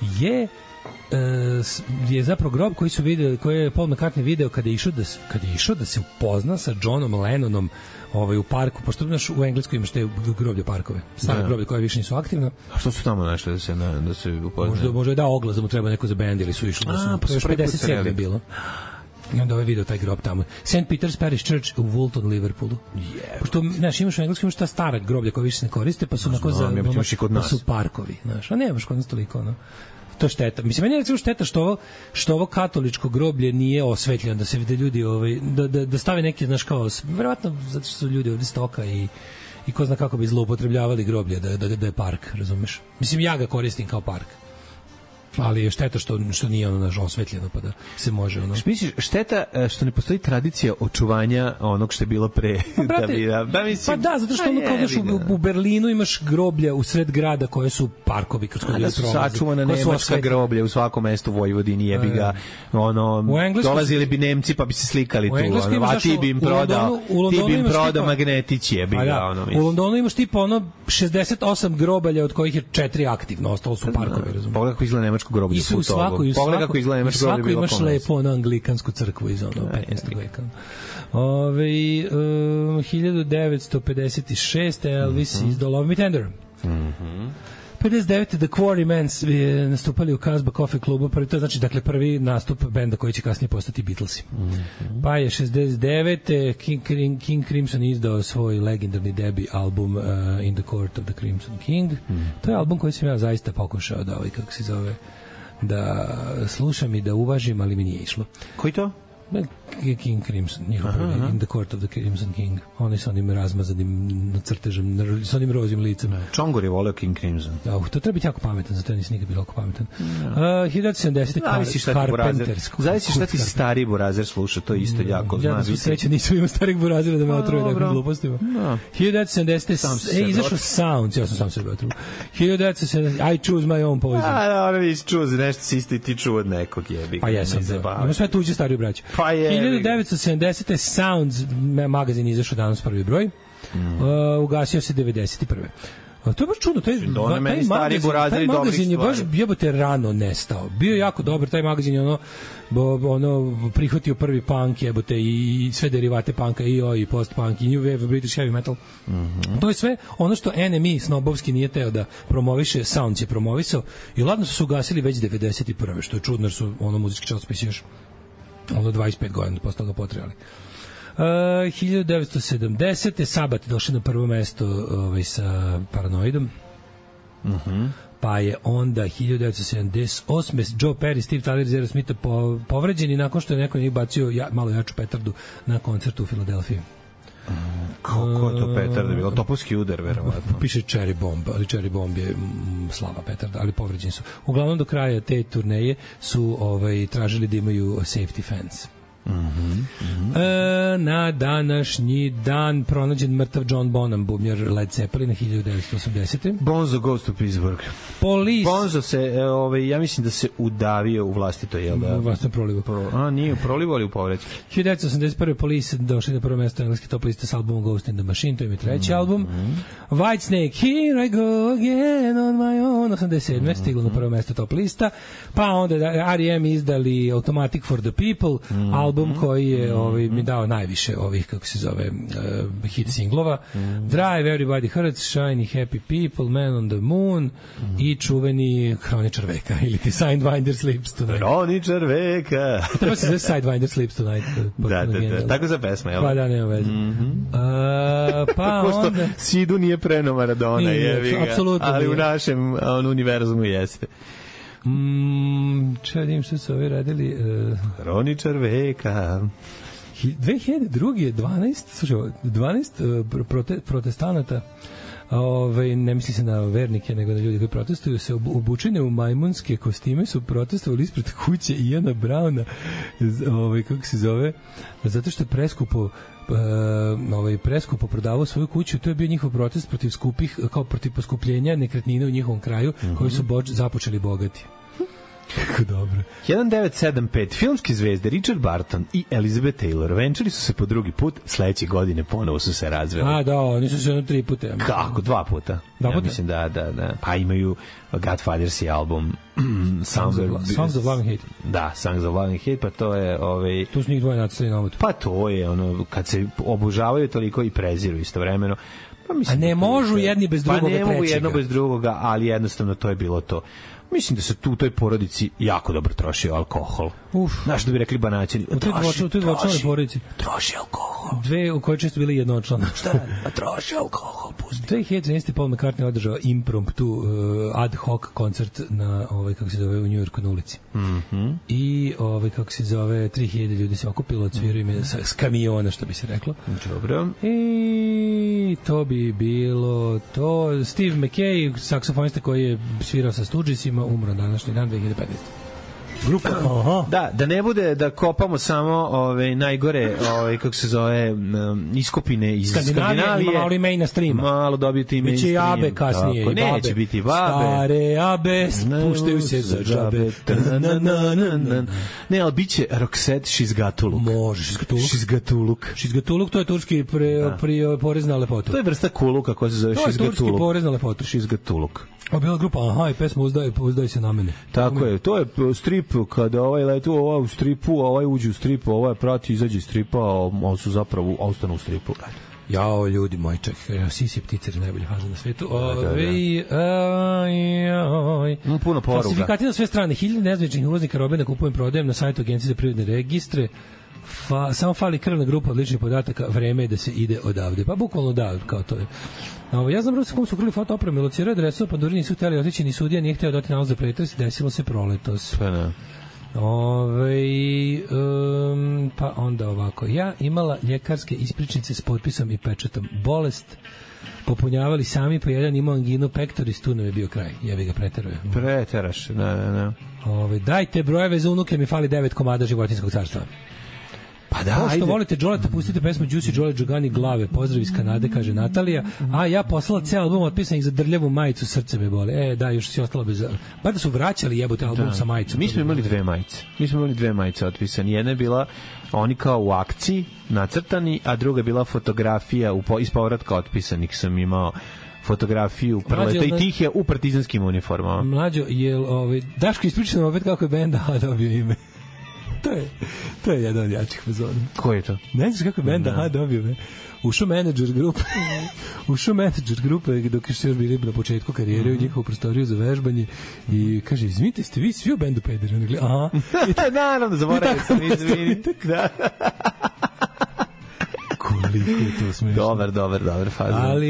je zapravo grob koji su videli, koji je Paul McCartney video kada je išao da se upozna sa Johnom Lennonom u parku, pošto u Engleskoj imaš te groblje parkove, stare groblje koje više nisu aktivne. A što su tamo našli da se upoznaju? Možda je dao oglas da mu treba neko za bend ili su išli. Pa su 57 je bilo. I onda video taj grob tamo. St. Peter's Parish Church u Woolton, Liverpoolu. Pošto, znaš, imaš u Englesku, imaš ta stara groblja koja više se ne koriste, pa su onako pa su parkovi, znaš. A nemaš kod nas toliko, ono. To je šteta. Mislim, meni je recimo šteta što ovo katoličko groblje nije osvetljeno, da se vide ljudi, da stave neke, znaš, kao, verovatno zato što su ljudi ovde stoka i ko zna kako bi zloupotrebljavali groblje, da je park, razumeš? Mislim, ja ga koristim kao park. Ali je šteta što nije ono naš osvetljeno pa da se može ono. Misliš šteta što ne postoji tradicija očuvanja onog što je bilo pre zato što ono kao u Berlinu imaš groblja u sred grada koje su parkovi kroz koje su sačuvana nemačka groblja u svakom mestu u Vojvodini, jebi ga ono dolazili bi Nemci pa bi se slikali tu ono, a ti bi im prodao magnetić, jebi ga ono. U Londonu imaš tipa ono 68 grobalja od kojih je 4 aktivno, ostalo su parkovi, razumiješ. Pogledaj kako izgleda nemačko groblje u Togu. Pogledaj kako izgleda nemačko groblje bilo imaš lepo ono anglikansku crkvu iz ono 15. veka. 1956. Elvis izdao Love Me Tender. 59. The Quarrymans nastupali u Casbah Coffee klubu, to znači dakle prvi nastup benda koji će kasnije postati Beatlesi. Pa je 69. King Crimson izdao svoj legendarni debi album In the Court of the Crimson King. To je album koji sam ja zaista pokušao da kako se zove, da slušam i da uvažim, ali mi nije išlo. Koji to? King Crimson, njihov prvi, In the Court of the Crimson King. Oni sa onim razmazanim crtežem, sa onim rozim licem. Čongor je voleo King Crimson. To treba biti jako pametan, zato ja nisam nikad bilo jako pametan. 1970. Zavisi šta ti stari burazer sluša, to isto jako zna. Ja da sreće nisam imao starih burazera da me otruje takvim glupostima. 1970. Izašao Sounds, ja sam sam sebe otruo. 1970. I choose my own poison. Ono vi choose, nešto si isto i ti čuo od nekog jebi. Pa jesam, ima sve tuđe stariju braću. 1970. Sounds magazin izašao danas prvi broj. Ugasio se 91. To je baš čudno, taj magazin je baš jebote rano nestao. Bio je jako dobar, taj magazin je ono prihvatio prvi punk jebote i sve derivate punka i post-punk i New Wave, British Heavy Metal. To je sve ono što NME snobovski nije teo da promoviše, Sounds je promovisao i ladno su se ugasili već 91. Što je čudno jer su muzički časopisi još 25 godina posle toga potrebali. 1970. Sabat došli na prvo mesto sa Paranoidom. Pa je onda 1978. Joe Perry, Steve Tyler i Zero Smitha povređeni nakon što je neko njih bacio malo jaču petardu na koncertu u Filadelfiji. Kako je to petarda bilo? Topovski udar, verovatno. Piše Cherry Bomb, ali Cherry Bomb je slaba petarda, ali povređeni su. Uglavnom do kraja te turneje su tražili da imaju safety fence. Na današnji dan pronađen mrtav John Bonham, bubnjar Led Zeppelin 1980. Bonzo goes to Pittsburgh. Bonzo se, ja mislim da se udavio u vlastito, jel da? U vlastito prolivu. Nije u prolivu, ali u povređu. 1981. Police došli na prvo mesto engleske top liste s albumom Ghost in the Machine, to im je treći album. Whitesnake, Here I Go Again on My Own, 87. Stiglo na prvo mesto top lista. Pa onda R.E.M. izdali Automatic for the People, album album koji je mi dao najviše ovih, kako se zove, hit singlova. Drive, Everybody Hurts, Shiny Happy People, Man on the Moon i čuveni Hroničar veka ili ti Sidewinder Sleeps Tonight. Hroničar veka. Treba se zove Sidewinder Sleeps Tonight. Da. Tako za pesma, jel? Pa da, nema veze. Pa onda... Sidu nije preno Maradona, jevi ga. Apsolutno. Ali u našem univerzumu jeste. Čedim što su ovi radili... Hroničar veka. 2002. 12 protestanata, ne misli se na vernike, nego na ljudi koji protestuju, se obučene u majmunske kostime, su protestovali ispred kuće Iana Browna, kako se zove, zato što je preskupo prodavao svoju kuću. To je bio njihov protest protiv skupih, kao protiv poskupljenja nekretnine u njihovom kraju, koji su započeli bogati. Kako dobro. 1975. Filmske zvezde Richard Burton i Elizabeth Taylor venčali su se po drugi put, sledeće godine ponovo su se razveli. Da, oni su se 3 puta. Kako? 2 puta. Ja mislim da. Pa imaju Godfathers i album Songs of Love and Hate. Da, Songs of Love and Hate, pa to je... Tu su njih dvoje nacrtali na ovotu. Pa to je kad se obožavaju toliko i preziru istovremeno. Pa a ne možu jedni bez drugoga trećega. Pa ne mogu jedno bez drugoga, ali jednostavno to je bilo to. Mislim da se tu u toj porodici jako dobro trošio alkohol. Znaš da bi rekli Banaćani. U toj dvočlanoj porodici. Troši alkohol. Dve u kojoj često bili jednočlana. Šta radi? Troši alkohol, pusti. 2013. Paul McCartney održao impromptu ad hoc koncert na, kako se zove, u Njujorku na ulici. I, kako se zove, 3000 ljudi se okupilo, odsvirao ime s kamiona, što bi se reklo. Dobro. I to bi bilo to. Steve McKay, saksofonista koji je svirao sa Stoogesima, umro današnji dan 2015. Grupa. Da ne bude da kopamo samo najgore, kako se zove, iskopine iz Skandinavije. Malo i main stream. Malo dobiti main stream. Biće i abe kasnije. Tako, neće biti babe. Stare abe puštaju se za džabe. Ne, ali biće Roxette Šizgatuluk. Može, Šizgatuluk. Šizgatuluk, to je turski porez na lepotu. To je vrsta kuluka koja se zove Šizgatuluk. To je turski porez na lepotu. Šizgatuluk. A bila grupa, i pesma Uzdaj se na mene. Tako je, to je strip, kada letu u stripu, uđe u stripu, prati, izađe iz stripa, a su zapravo ostanu u stripu. Jao, ljudi moji, čekaj, Sisi pticer je najbolji faza na svetu. Puno poruga. Falsifikati na sve strane, 1000 nezvaničnih ulaznika robe na kupujem prodajem na sajtu Agencije za privredne registre. Samo fali krvna grupa od ličnih podataka, vreme je da se ide odavde. Pa bukvalno da, kao to je. Ja znam Rusi kom su krili foto opreme, lociraju adresu, Panduri nisu htjeli otići, ni sudija nije htio dati nalaz za pretres, desilo se proletos. Pa ne. Pa onda ovako. Ja imala ljekarske ispričnice s potpisom i pečatom. Bolest popunjavali sami, pa jedan imao anginu pectoris, tu nam je bio kraj. Jebi ga, preteruje. Preteraš, ne. Dajte brojeve za unuke, mi fali 9 komada životinskog carstva. Pa da, što volite Đoleta, pustite pesmu Juicy Jole Džogani glave, pozdrav iz Kanade, kaže Natalija. A ja poslala ceo album otpisanih za drljavu majicu, srce me bole. Da, još si ostala bez... Bar da su vraćali jebote album sa majicom. Mi smo imali 2 majice. Mi smo imali 2 majice otpisane. Jedna je bila oni kao u akciji nacrtani, a druga je bila fotografija iz povratka otpisanih. Sam imao fotografiju Prleta i tih je u partizanskim uniformama. Mlađo, Daško ispričano opet kako je benda dobio ime. To je jedan od jačih fazona. Ko je to? Ne znaš kako je benda dobio me. Ušao menadžer grupe dok su još bili na početku karijere u njihovu prostoriju za vežbanje i kaže, izvinite, ste vi svi u bendu pederi? Oni gleda, aha. Naravno, zaboravio sam, izvinite. Da. Koliko je to smešno. Dobar fazon. Ali,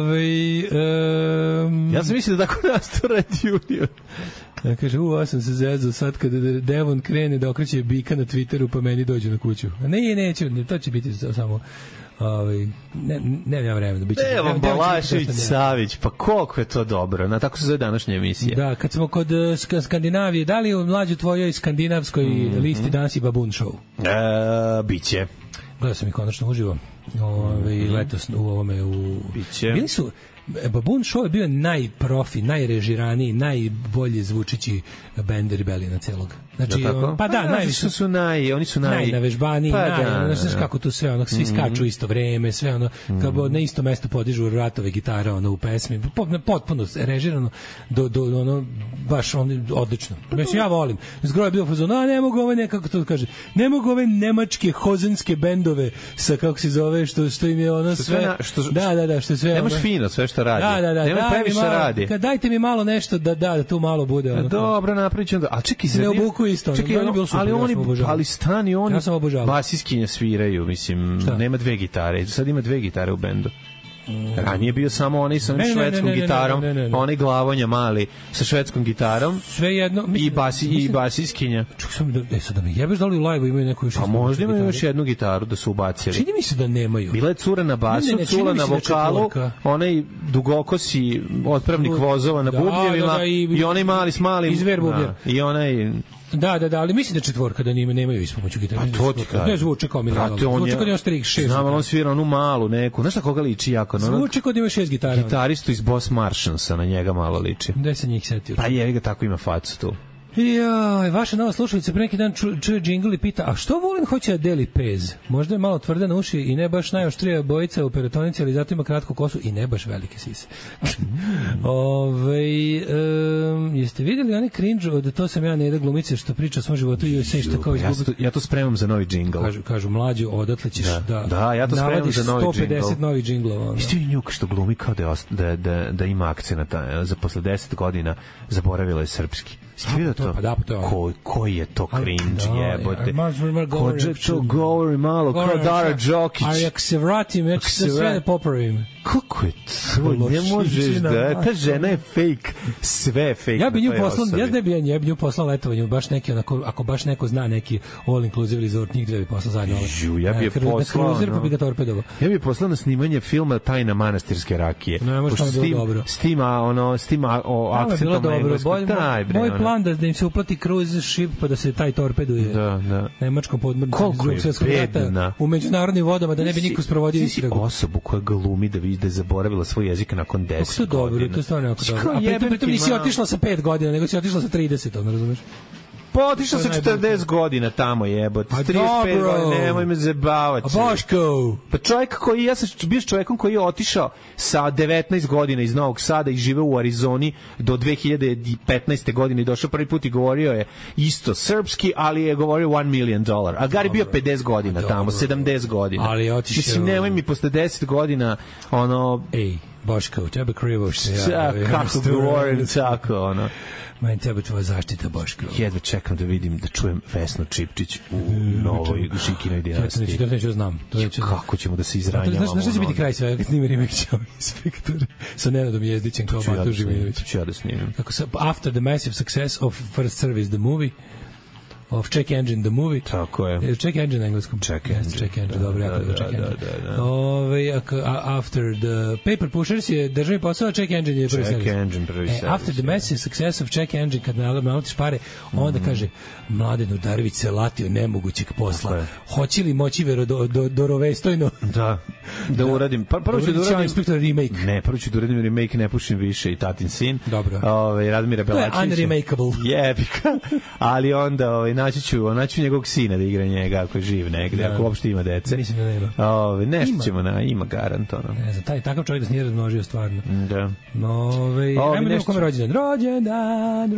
ja sam mislio da tako nastorat Junior. Ja kaže, ja sam se zezao sad kada Devon krene da okreće bika na Twitteru pa meni dođe na kuću. Neće, to će biti samo ne vremena. Devon Balašević Savić, pa koliko je to dobro. Tako se zove današnja emisija. Da, kad smo kod Skandinavije, da li u mlađu tvojoj skandinavskoj listi danas i Babun Show? Biće. Gledao sam i konačno uživo. Letos u ovome bili su Baboon Show je bio najprofi, najrežiraniji, najbolje zvučići bend Rebelliona celog. Znači, pa da, najviše su oni su najnavežbaniji, znaš kako tu sve, ono, svi skaču isto vreme, sve ono, kao na isto mesto podižu ratove gitara, ono, u pesmi, potpuno režirano, do ono, baš ono, odlično. Mislim, ja volim. Zgro je bio fazon, ne mogu ove, nekako to kaže, ne mogu ove nemačke, hozenske bendove sa, kako se zove, što im je ono sve, da, što sve. Nemaš fino sve što radi. Da, nema previše radi. Dajte mi malo nešto da tu malo bude. Ono, dobro, napravit ću onda. A čekaj, isto. Čekaj, ali stani oni basiskinje sviraju, mislim, nema dve gitare. Sad ima dve gitare u bendu. Ranije je bio samo onaj sa švedskom gitarom, onaj glavonja mali sa švedskom gitarom. Svejedno, i basiskinja. Čekaj samo sad da me jebeš, da li u live-u imaju neku još. Pa možda imaju još jednu gitaru da su ubacili. Čini mi se da nemaju. Bila je cura na basu, cura na vokalu, onaj dugokosi otpravnik vozova na bubnjevima i onaj mali s malim i onaj. Da, ali mislim da četvorka da nemaju ispomoću gitare. Pa to ti kaže. Ne zvuče kao Milan. Zvuče kod ima starih 6. Znam, ali on svira onu malu neku. Znaš na koga liči jako? Zvuče kod ima 6 gitara. Gitaristu iz Boss Martiansa, na njega malo liči. Gde se njih setio? Pa jevi ga, tako ima facu tu. Joj, vaša nova slušalica pre neki dan čuje džingl i pita, a što Vulin hoće da deli pez? Možda je malo tvrda na uši i ne baš najoštrija bojica u peritonici, ali zato ima kratku kosu i ne baš velike sise. Jeste vidjeli oni cringe od To sam ja Neda glumice što priča o svom životu i sve što kao izgubiti? Ja to spremam za novi džingl. Kažu mlađu, odatle ćeš da ja to spremam za novi džingl. 150 novih džinglova. Isto je njuk što glumi kao da ima akcenata. Za posle 10 godina zaboravila je srpski. Vidio to? Koji je to cringe, jebote. Kođe to govori malo, kao Dara Đokić. A jak se vratim, ja ću se sve da popravim. Kako je to? Ne možeš da... Ta žena je fake. Sve je fake. Ja bi nju poslao letovanju, baš neki, ako baš neko zna neki all inclusive resort, njih bi poslao zajedno. Ja bi je poslao... Ja bi je poslao na snimanje filma Tajna manastirske rakije. Ne, možda je bilo dobro. S tim akcentom engleskog. Moj plan da im se uplati cruise ship pa da se taj torpeduje nemačkom podmornicom iz Drugog svjetskog rata u međunarodnim vodama, da ne bi niko sprovodio istragu. Osobu koja glumi da je zaboravila svoj jezik nakon 10 godina. Dobro, to je stvarno jako dobro. A pritom nisi otišla sa 5 godina, nego si otišla sa 30, ono razumeš? Pa otišao sa 40 godina tamo, jebote. 35 godina, nemoj me zabavati. A Boško! Pa čovjek koji, ja sam bio s čovjekom koji je otišao sa 19 godina iz Novog Sada i živeo u Arizoni do 2015. godine i došao prvi put i govorio je isto srpski, ali je govorio $1 million. A Gari bio 50 godina tamo, 70 godina. Ali je otišao... Mislim, nemoj mi posle 10 godina, ono... Ej, Boško, tebe krivo što kako govorim, tako, ono... Meni tebe tvoja zaštita, Boško. Jedva čekam da vidim, da čujem Vesnu Čipčić u novoj Žikinoj dinastiji. To neću znam. Kako ćemo da se izranjavamo? Znaš će biti kraj svega kad snime remake Inspektor sa Nenadom Jezdićem kao Batu Živinović? To ću ja da snimim. After the massive success of First Service the movie, of Check Engine the movie. Tako je. Check Engine na engleskom. Check Engine. Dobro, jako da Check Engine. After the Paper Pushers je državni posao, Check Engine je prvi servis. Check Engine prvi servis. After the massive success of Check Engine, kad naletiš pare, onda kaže, Mladen Udarević se latio nemogućeg posla. Hoće li moći do rovestojno? Da uradim. Prvo ću da uradim Inspektor remake. Ne, prvo ću da uradim remake, ne pušim više i Tatin sin. Dobro. Radmira Belačevića. To je unremakeable. Jebika. Ali onda naći ću njegovog sina da igra njega ako je živ negde, ako uopšte ima dece. Mislim da nema. Nešto ćemo ima garant, ono. Ne znam, takav čovjek da se nije razmnožio stvarno. Da. Ajmo da kome rođendan.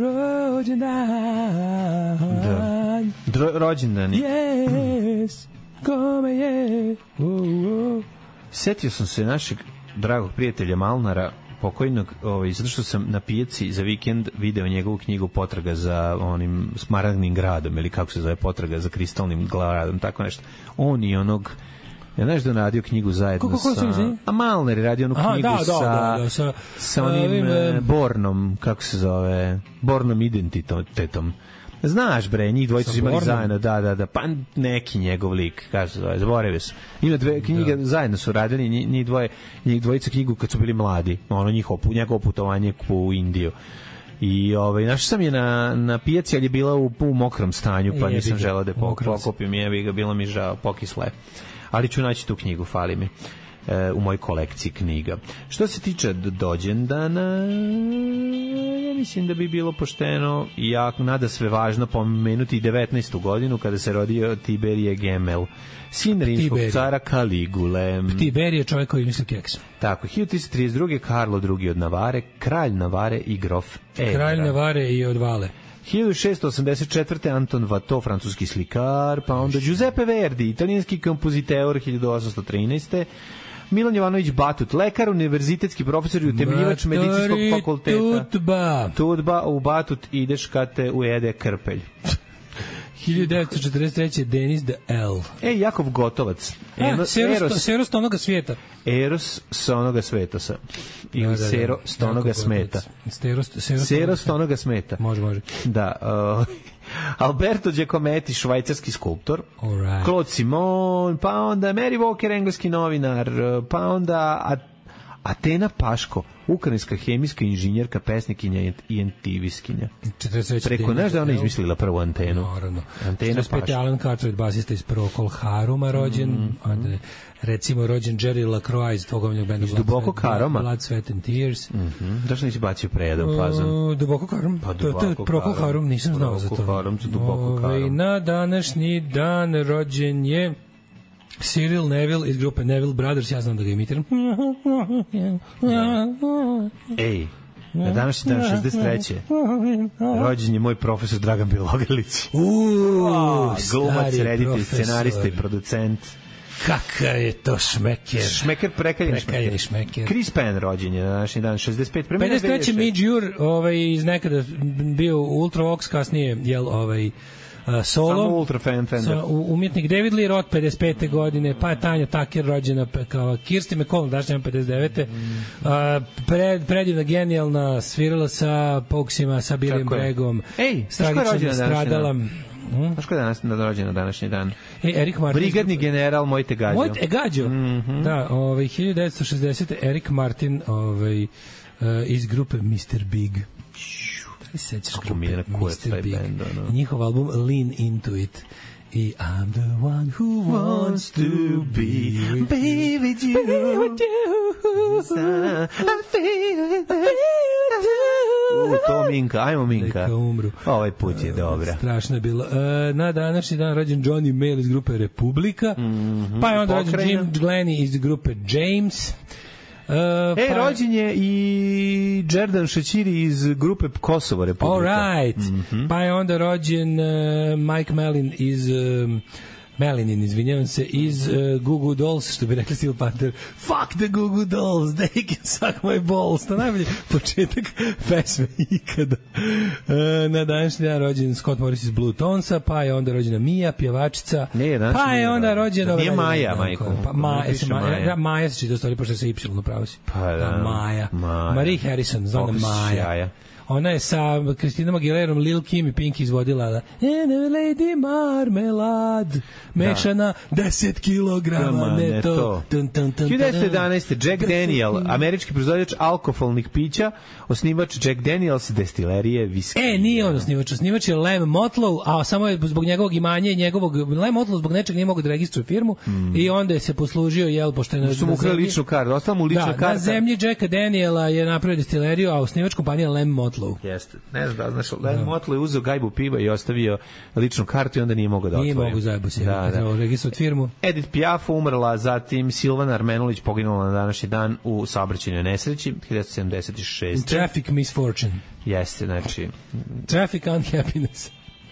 Rođendan. Yes, kome je. Setio sam se našeg dragog prijatelja Malnara, pokojnog, zato što sam na pijaci za vikend video njegovu knjigu Potraga za onim Smaragdnim gradom, ili kako se zove, Potraga za kristalnim gradom, tako nešto. On i onog, ja znaš da on radio knjigu zajedno sa... Malner je radio onu knjigu sa onim Bornom, kako se zove, Bornom identitetom. Znaš bre, njih dvojica su imali zajedno, da, pa neki njegov lik, kako se zove, zaboravio sam. Ima dve knjige, zajedno su radili, njih dvojica knjigu kad su bili mladi, ono njegovo putovanje u Indiju. I našao sam je na pijaci, ali je bila u mokrom stanju, pa nisam želeo da je pokopim, bilo mi žao, pokisle. Ali ću naći tu knjigu, fali mi. u mojoj kolekciji knjiga. Što se tiče dođendana, ja mislim da bi bilo pošteno i jako nada sve važno pomenuti 19. godinu kada se rodio Tiberije Gemel, sin rimskog cara Kaligule. Tiberije je čovjek koji misli keks. Tako, 1332. Karlo II od Navare, kralj Navare i grof Evra. Kralj Navare i od Vale. 1684. Anton Watteau, francuski slikar, pa onda Giuseppe Verdi, italijanski kompoziteur, 1813. Milan Jovanović Batut, lekar, univerzitetski profesor i utemeljivač medicinskog fakulteta. Tudba, u Batut ideš kad te ujede krpelj. 1943. Denis de L. Jakov Gotovac. Sero stonoga svijeta. Eros stonoga svetosa. Ili Sero stonoga smeta. Sero stonoga smeta. Može. Da. Alberto Giacometti, švajcarski skulptor. Claude Simon, pa onda Mary Walker, engleski novinar, pa onda Atena Paško, ukrajinska hemijska inženjerka, pesnikinja i entiviskinja. Preko znaš da ona izmislila prvu antenu. Naravno. Antena Paško. Alan Cartwright, basista iz Procol Haruma rođen, onda recimo rođen Jerry LaCroix iz tvog omiljenog benda Dubokog Haruma. Blood, Sweat and Tears. Da što nisi bacio prejedan fazon? Dubokog Harum? Pa Procol Harum, nisam znao za to. Procol Harum su Dubokog Harum. Na današnji dan rođen je Cyril Neville iz grupe Neville Brothers, ja znam da ga imitiram. Ej, na današnji dan 63. rođen je moj profesor Dragan Bilogrlić. Glumac, reditelj, scenarista i producent. Kakav je to šmeker. Šmeker, prekaljeni šmeker. Chris Penn rođen je na današnji dan 65. 53. Midge Ure, iz nekada bio Ultravox, kasnije solo. Samo ultra fan. Umjetnik David Lee Roth 55. godine, pa je Tanja Tucker rođena kao Kirsti McCall, dašnja 59. Predivna, genijalna, svirala sa Poguesima, sa Billyem Bregom. Tragično stradala. Znaš ko je danas rođen na današnji dan? Erik Martin. Brigadni general Mojte Gađo. Mojte Gađo? Da, 1960. Erik Martin iz grupe Mr. Big. Sećaš grupe Mr. Big. Njihov album Lean Into It. I I'm the one who wants to be with you. I'm feeling to Minka, ajmo Minka. Ovaj put je dobra. Strašno je bilo. Na današnji dan rođen Johnny Mayle iz grupe Republika. Pa je onda rođen Jim Glennie iz grupe James. Rođen je i Džerdan Šećiri iz grupe Kosovo Republika. All right. Pa je onda rođen Mike Mellin iz Melinin, izvinjavam se, iz Goo Goo Dolls, što bi rekli Steel Panther. Fuck the Goo Goo Dolls, they can suck my balls. To najbolji početak pesme ikada. Na današnji dan rođen Scott Morris iz Blue Tonesa, pa je onda rođena Mija, pjevačica, pa je onda rođena... Nije Maja, majko. Maja se čita stvari, pošto se Y upravo si. Pa da. Maja. Marie Harrison, zove Maja. Ona je sa Kristinom Aguilerom, Lil Kim i Pink izvodila Lady Marmelade mešana 10 kilograma neto. 1911. Jack Daniel, američki proizvođač alkoholnih pića, osnivač Jack Daniels destilerije viski. Nije on osnivač je Lem Motlow, a samo je zbog njegovog imanja i njegovog Lem Motlow zbog nečeg nije mogao da registruje firmu i onda je se poslužio, pošto je su mu ukrali ličnu kartu, ostala mu lična karta. Na zemlji Jacka Daniela je napravio destileriju, a osnivač kompanija Lem Motlow. Jeste. Ne znam da znaš, Len Motlow je uzeo gajbu piva i ostavio ličnu kartu i onda nije mogao da otvori. Nije mogu zajebu se. Registrovat firmu. Edith Piaf umrla, zatim Silvana Armenulić poginula na današnji dan u saobraćajnoj nesreći 1976. Traffic misfortune. Jeste, znači... Traffic unhappiness.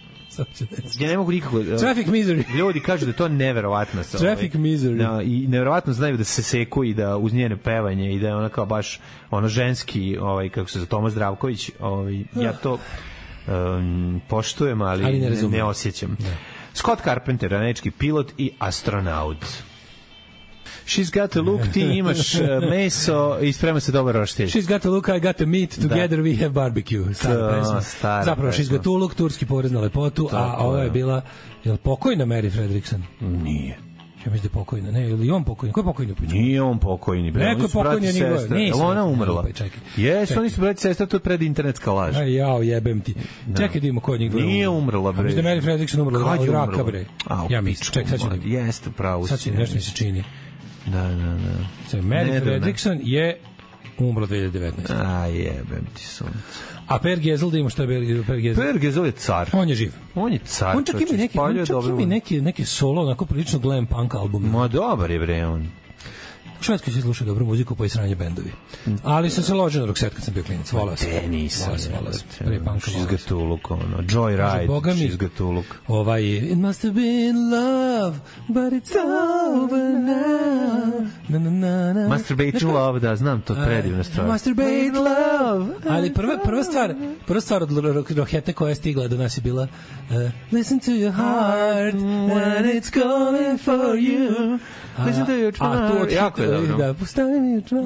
Ja ne mogu nikako... Traffic misery. Ljudi kažu da je to neverovatno. Traffic misery. I neverovatno znaju da se seku i da uz njene pevanje i da je ona kao baš ženski, kako se zove, Toma Zdravković, ja to poštujem, ali ne osjećam. Scott Carpenter, američki pilot i astronaut. She's got a look, ti imaš meso i sprema se dobar roštilj. She's got a look, I got a meat, together we have barbecue. Zapravo, she's got a look, turski porez na lepotu, a ovo je bila, je li pokojna Mary Fredrickson? Nije. Ja mislim da je pokojna. Ne, ili on pokojni? Ko je pokojni? Nije on pokojni. Neko je pokojni, a nije. Je ona umrla? Jesu, oni su brati sestra, to je pred internetska laž. Jao, jebem ti. Čekaj da imamo ko od njih dvoje. Nije umrla, bre. Mislim da Mary Fredrickson umrla od raka, bre. Ja mislim, čekaj, sad ću da... Jeste, pravo. Sad ću nešto mi se čini. Mary Fredrickson je umrla 2019. A jebem ti sunce. A Per Gesel, da imamo šta je Per Gesel? Per Gesel je car. On je živ. On je car. On čak ima neke solo, onako prilično glam punk albume. Ma dobar je bre on. U Švedskoj se sluša dobru muziku, pa i sranje bendovi. Ali sam se ložio na Roxette kad sam bio klinac. Volao sam. Nisam. Pre punka. She's got to look, ono. Joyride. She's got to look. It must have been love, but it's over now. Na, na, na, na. Masturbate love, da, znam, to predivna stvar. Masturbate love. Ali prva stvar od Roxette koja je stigla do nas je bila Listen to your heart when it's calling for you. Listen to your heart. Jako je dobro. Da, postavi mi čvar.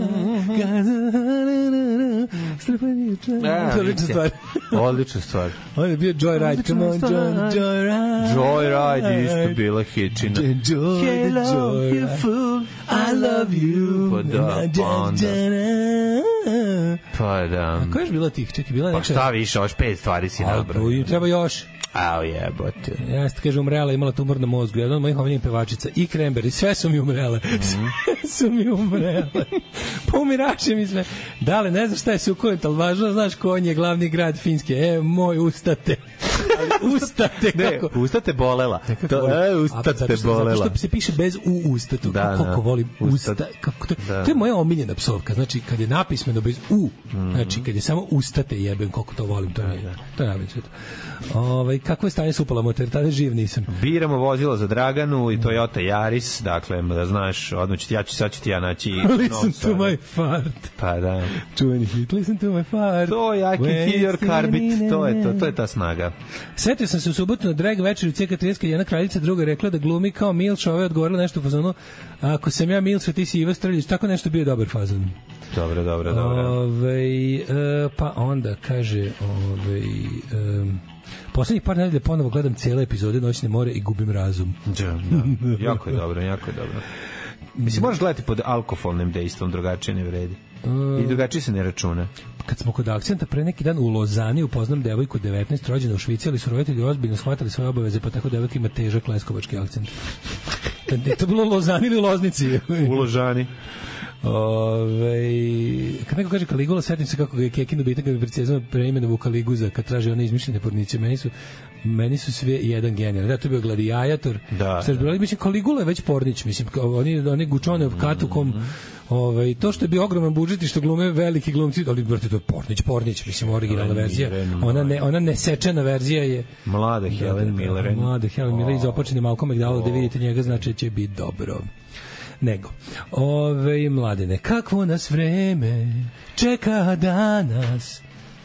Strepaj mi čvar. To je odlična stvar. Odlična stvar. On je bio Joyride. Come on, Joyride. Joyride isto bila hitčina. Hey, love, you fool. I love you. Pa da. A koja je bila tih? Čekaj, bila pa šta više, još 5 stvari si nabrao. Treba još. Au jebote. Jeste, kaže, umrela, imala tumor na mozgu. Jedna od mojih omiljenih pevačica. I Cranberry, sve su mi umrele. Sve su mi umrele. Pomirače mi sve. Dale, ne znaš šta je sukulent, ali važno znaš ko je glavni grad Finske. Moj, ustate. Ustate, kako? Ne, ustate bolela. Ustate bolela. Zato što se piše bez u ustatu. Koliko volim usta. To je moja omiljena psovka. Znači, kad je napismeno bez u, znači, kad je samo ustate jebem, koliko to volim, to je najbolje sve to. Kako je stanje s upala motor, tada živ nisam. Biramo vozilo za Draganu i Toyota Yaris, dakle, da znaš, odmah sad ću ti ja naći Listen to my fart. Pa da. Čuveni hit, listen to my fart. To je I can hear your carbit, to je ta snaga. Setio sam se u subotu na drag večer u CK30, jedna kraljica druga rekla da glumi kao Milš, ova je odgovorila nešto u fazonu, ako sam ja Milš, a ti si Iva Streljić, tako nešto bio dobar fazon. Dobro. Pa onda kaže, poslednjih par nedelja ponovo gledam cijele epizode Noćne more i gubim razum. Da. Jako je dobro. Mislim, možeš gledati pod alkoholnim dejstvom, drugačije ne vredi. I drugačije se ne računa. Kad smo kod akcenta, pre neki dan u Lozani upoznam devojku 19, rođena u Švici, ali su roditelji ozbiljno shvatali svoje obaveze, pa tako devojka ima težak leskovački akcent. Je to bilo u Lozani ili u Loznici? U Ložani. Kad neko kaže Kaligula, setim se kako ga je Kekin dobitak kad bi precizno preimenovu Kaliguza kad traže one izmišljene pornice. Meni su sve jedan genijal. Da, to je bio Gladiator. Da. Mislim, Kaligula je već pornić. Mislim, oni gučone u katukom. To što je bio ogroman budžet i što glume veliki glumci, ali brate, to je pornić, mislim, originalna verzija. Ona nesečena verzija je Mlada Helen Miller. Mlada Helen Miller iz Opačene Malcolm McDowell, da vidite njega, znači će biti dobro. Nego, mladene, kakvo nas vreme čeka danas.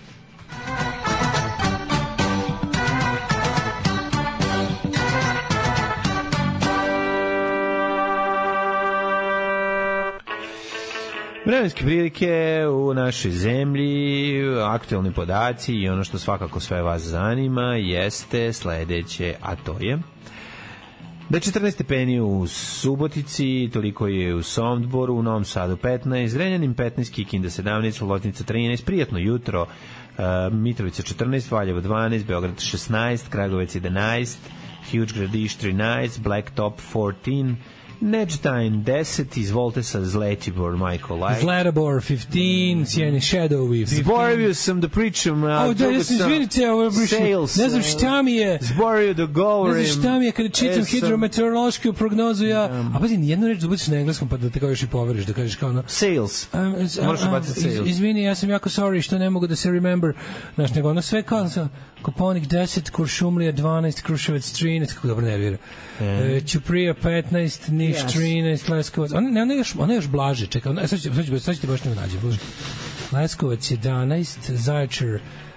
Vremenske prilike u našoj zemlji, aktuelni podaci i ono što svakako sve vas zanima jeste sledeće, a to je da je 14 stepeni u Subotici, toliko je u Sombotboru, u Novom Sadu 15, Zrenjanin 15, Kikinda 17, Loznica 13, prijatno jutro, Mitrovica 14, Valjevo 12, Beograd 16, Kragovec 11, Huge Gradiš 13, Blacktop 14, Neđetajn 10, izvolite sa Zlatibor, Michael Light. Zlatibor 15, Sjeni Shadowy 15. Zboravio sam da pričam. Da, ja sam izvinite, ne znam šta mi je. Zboravio da govorim. Ne znam šta mi je kada čitam hidrometeorološku prognozu, a pazi, nijednu reč da budeš na engleskom pa da te kao još i poveriš, da kažeš kao sales. Možeš baciti sales. Izvini, ja sam jako sorry što ne mogu da se remember. Znaš, nego ono sve kao Koponik 10, Kuršumlija 12, Kruševac 13, kako dobro nervira. Ćuprija 15, Niš 13, Leskovac. Ona je još blaže, čekaj, sad ću ti baš ne nađe. Leskovac 11, Zaječar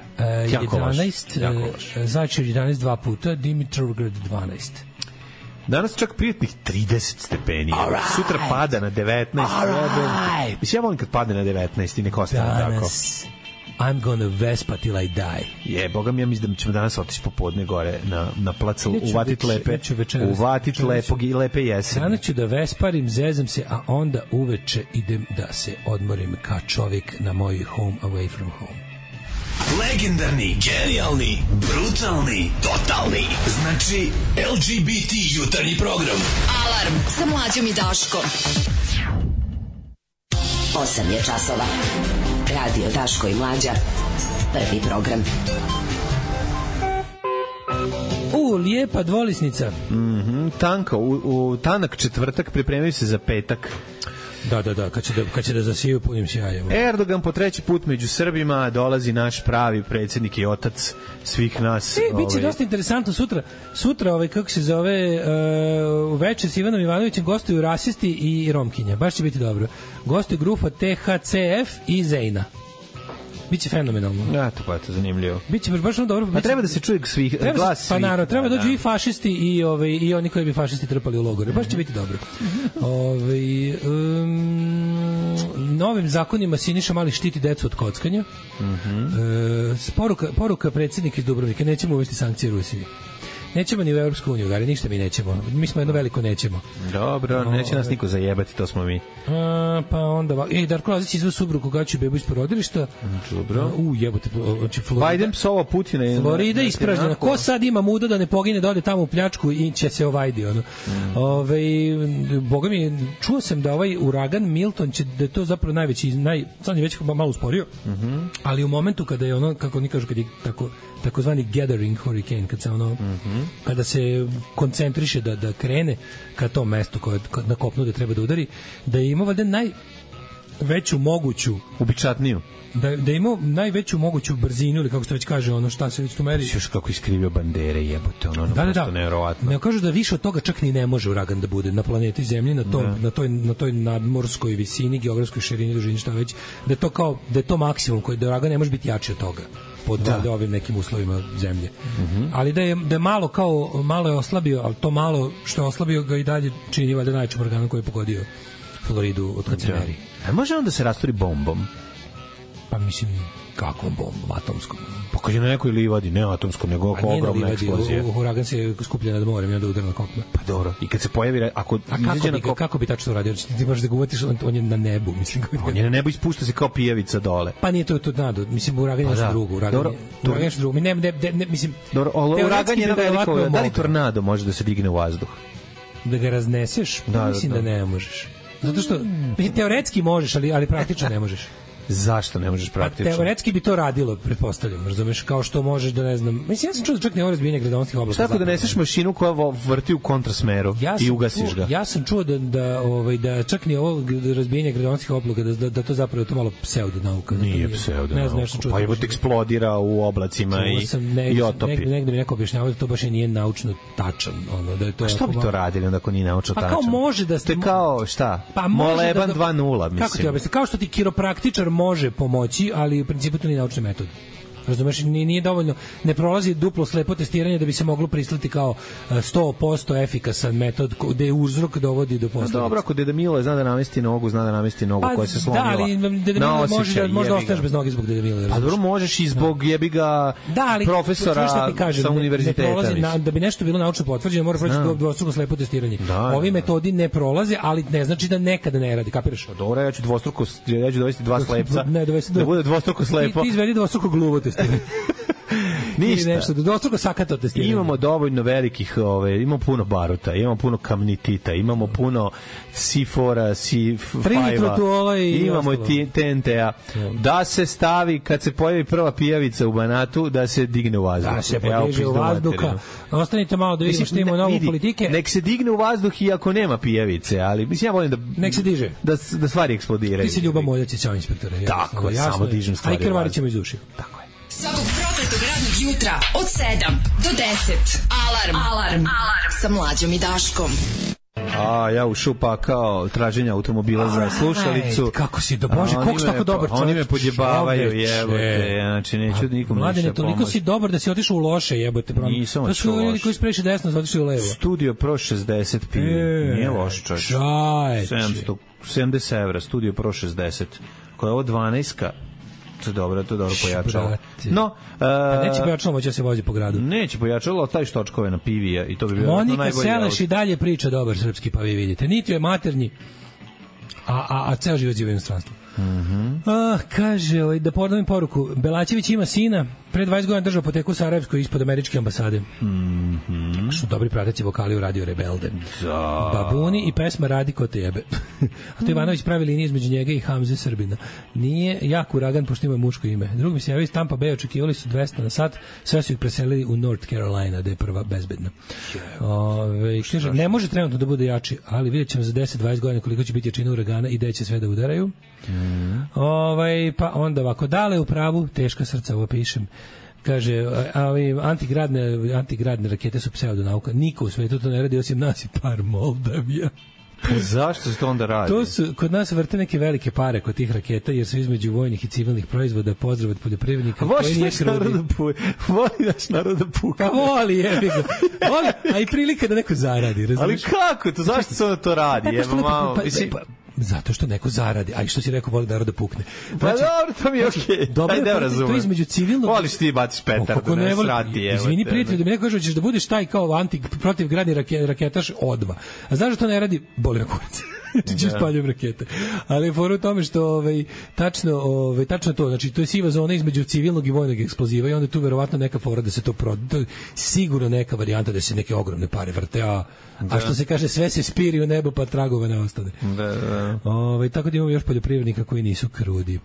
11, Zaječar 11 dva puta, Dimitrovgrad 12. Danas čak prijatnih 30 stepeni. Sutra pada na 19. Mislim, ja volim kad padne na 19 i nek ostane tako. Danas I'm gonna Vespa till I die. Boga mi, ja mislim da ćemo danas otići popodne gore na plac, uvatit lepog i lepe jeseni. Danas ću da vesparim, zezam se, a onda uveče idem da se odmorim kao čovjek na moj home away from home. Legendarni, genijalni, brutalni, totalni. Znači, LGBT jutarnji program. Alarm sa Mlađom i Daškom. 8 je časova. Radio Daško i Mlađa. Prvi program. Lijepa dvolisnica. Tanka, u tanak četvrtak pripremaju se za petak. Da, kad će da zasiju punim sjajem. Erdogan po treći put među Srbima, dolazi naš pravi predsjednik i otac svih nas. Biće dosta interesantno sutra kako se zove, večer s Ivanom Ivanovićem gostuju rasisti i Romkinja. Baš će biti dobro. Gostuju grupa THCF i Zejna. Biće fenomenalno. Ja, to pa je to zanimljivo. Biće baš dobro. Pa treba da se čuje svih glas svih. Pa naravno, treba dođu i fašisti i oni koji bi fašisti trpali u logore. Baš će biti dobro. Novim zakonima Siniša Mali štiti decu od kockanja. Poruka predsjednika iz Dubrovnika, nećemo uvesti sankcije Rusiji. Nećemo ni u Evropsku uniju, Gari, ništa mi nećemo. Mi smo jedno veliko nećemo. Dobro, neće nas niko zajebati, to smo mi. Pa onda... Darko Lazić izveo suprugu gaću bebu iz porodilišta. Dobro. Jebote, znači Florida. Biden psova Putina. Florida ispražnjena. Ko sad ima muda da ne pogine, da ode tamo u pljačku i će se ovajdi, ono. Boga mi, čuo sam da ovaj uragan Milton će, da je to zapravo najveći, sad je već malo usporio, ali u momentu kada je ono, kako oni kažu, kad je takozvani gathering hurricane, kad se ono, kada se koncentriše da krene ka tom mestu koje na kopnu da treba da udari, da je imao valjda najveću moguću ubičatniju, da je imao najveću moguću brzinu, ili kako se već kaže, ono šta se već tu meri. Još kako iskrivio bandere, jebote, ono prosto nevjerovatno. Ne kažu da više od toga čak ni ne može uragan da bude na planeti Zemlji, na toj nadmorskoj visini, geografskoj širini, dužini, šta već, da je to maksimum koji da uragan ne može biti jači od toga pod ovim nekim uslovima zemlje. Ali da je malo je oslabio, ali to malo što je oslabio ga i dalje čini valjda najvećim uraganom koji je pogodio Floridu od kad se meri. A može on da se rasturi bombom? Pa mislim, kakvom bombom, atomskom? Pa kad je na nekoj livadi, ne atomskom, nego ogromna eksplozija. Uragan se skuplja nad morem i onda udara na kopno. Pa dobro, i kad se pojavi, ako izađe na kopno... Kako bi tačno uradio? Ti možeš da ga uvatiš, on je na nebu, mislim. On je na nebu i spušta se kao pijavica dole. Pa nije to nado, mislim, uragan je nešto drugo. Uragan je nešto drugo. Mislim, uragan je na veliko, da li tornado može da se digne u vazduh? Da ga razneseš? Mislim da ne možeš. Zato što, teoretski možeš, ali praktično ne možeš. Zašto ne možeš praktično? Teoretski bi to radilo, pretpostavljam, razumeš, kao što možeš da ne znam. Mislim, ja sam čuo da čak ne ovo razbijenje gradonosnih oblaka. Šta ako da neseš mašinu koja vrti u kontrasmeru i ugasiš ga? Ja sam čuo da čak ni ovo razbijenje gradonosnih oblaka, da to zapravo to malo pseudonauka. Nije pseudonauka. Pa je eksplodira u oblacima i otopi. Negde mi neko objašnjavao da to baš nije naučno tačan. A što bi to radili onda ako nije naučno tačan? Pa kao može da... To je kao, šta? Moleban 2.0, mislim. Kako ti objasnim? Kao što ti kiropraktičar može pomoći, ali u principu to nije naučni metod. Razumeš, nije dovoljno, ne prolazi duplo slepo testiranje da bi se moglo prislati kao 100% efikasan metod gde uzrok dovodi do posledica. Dobro, ako Deda Milo zna da namesti nogu koja se slomila. Da, ali Deda Milo može da ostaneš bez noge zbog Deda Milo. Pa dobro, možeš i zbog jebiga profesora sa univerziteta. Da bi nešto bilo naučno potvrđeno, mora proći dvostruko slepo testiranje. Ovi metodi ne prolaze, ali ne znači da nekada ne radi, kapiraš? Dobro, ja ću dovesti dva slepca, da bude dvostruko slepo. Ti izvedi dvostruko gluvo testiranje. Ništa. Nešto, dvostruko sakato testiranje. Imamo dovoljno velikih, imamo puno baruta, imamo puno kamnitita, imamo puno C4, C5, imamo TNT-a. Da se stavi, kad se pojavi prva pijavica u Banatu, da se digne u vazduh. Da se podiže u vazduha. Ostanite malo da vidimo što imamo novu politike. Nek se digne u vazduh i ako nema pijavice, ali mislim, ja volim da... Nek se diže. Da stvari eksplodiraju. Ti si Ljuba Moljacić, kao inspektore. Tako je, samo dižem stvari. A i krvarit ćemo iz ušiju. Tako je. Svakog prokletog radnog jutra od 7 do 10. Alarm sa Mlađom i Daškom. Ja ušao pa kao traženja automobila za slušalicu. Kako si do Bože, koliko si tako dobar čovjek. Oni me podjebavaju, jebote. Znači, neću nikom ništa pomoći. Mladene, toliko si dobar da si otišao u loše, jebote. Nisam otišao u loše. To su ljudi koji su previše desno, su otišli u levo. Studio Pro 60 pije. Nije loš čovječ. 70 evra, Studio Pro 60. Koja je ovo 12-ka. To je dobro pojačalo. No, pa neće pojačalo moći da se vozi po gradu. Neće pojačalo, ali taj štočkove na pivija i to bi bilo najbolje. Monika Seleš i dalje priča dobar srpski, pa vi vidite. Niti je maternji, a ceo život živa u inostranstvu. Kaže, da ponovim poruku. Belačević ima sina, pre 20 godina držao poteku u Sarajevskoj ispod američke ambasade. Što dobri prateći vokali u Radio Rebelde. Babuni i pesma Radi ko te jebe. A to Ivanović pravi linije između njega i Hamze Srbina. Nije jak uragan, pošto ima muško ime. Drugi mi se javio iz Tampa Bay, očekivali su 200 na sat, sve su ih preselili u North Carolina, da je prva bezbedna. Kaže, ne može trenutno da bude jači, ali vidjet ćemo za 10-20 godina koliko će biti jačina uragana i da će sve da udaraju. Pa onda ovako, dale u pravu, teška srca, ovo pišem. Kaže, antigradne rakete su pseudonauka. Niko u svetu to ne radi osim nas i par Moldavija. Zašto se to onda radi? To su, kod nas vrte neke velike pare kod tih raketa, jer su između vojnih i civilnih proizvoda. Pozdrav od poljoprivrednika. Voli naš narod da puka. Pa voli, jebi ga. Voli, a i prilika da neko zaradi, razumiješ? Ali kako to? Zašto se onda to radi? Zato što neko zaradi. A i što si rekao, voli narod da pukne. Pa dobro, to mi je okej. Dobro, ne razumem. To između civilnog... Voliš ti baciš petardu, ne srati. Izvini, prijatelj, da mi neko kaže, ćeš da budeš taj kao protivgradni raketaš odma. A znaš da to ne radi? Boli na kurac. Ćeš spaljujem rakete. Ali je fora u tome što tačno to, znači to je siva zona između civilnog i vojnog eksploziva i onda tu verovatno neka fora da se to proda. Sigurno neka varijanta da se neke ogromne pare vrte, a što se kaže, sve se spiri u nebo pa tragova ne ostane. Tako da imamo još poljoprivrednika koji nisu krudi.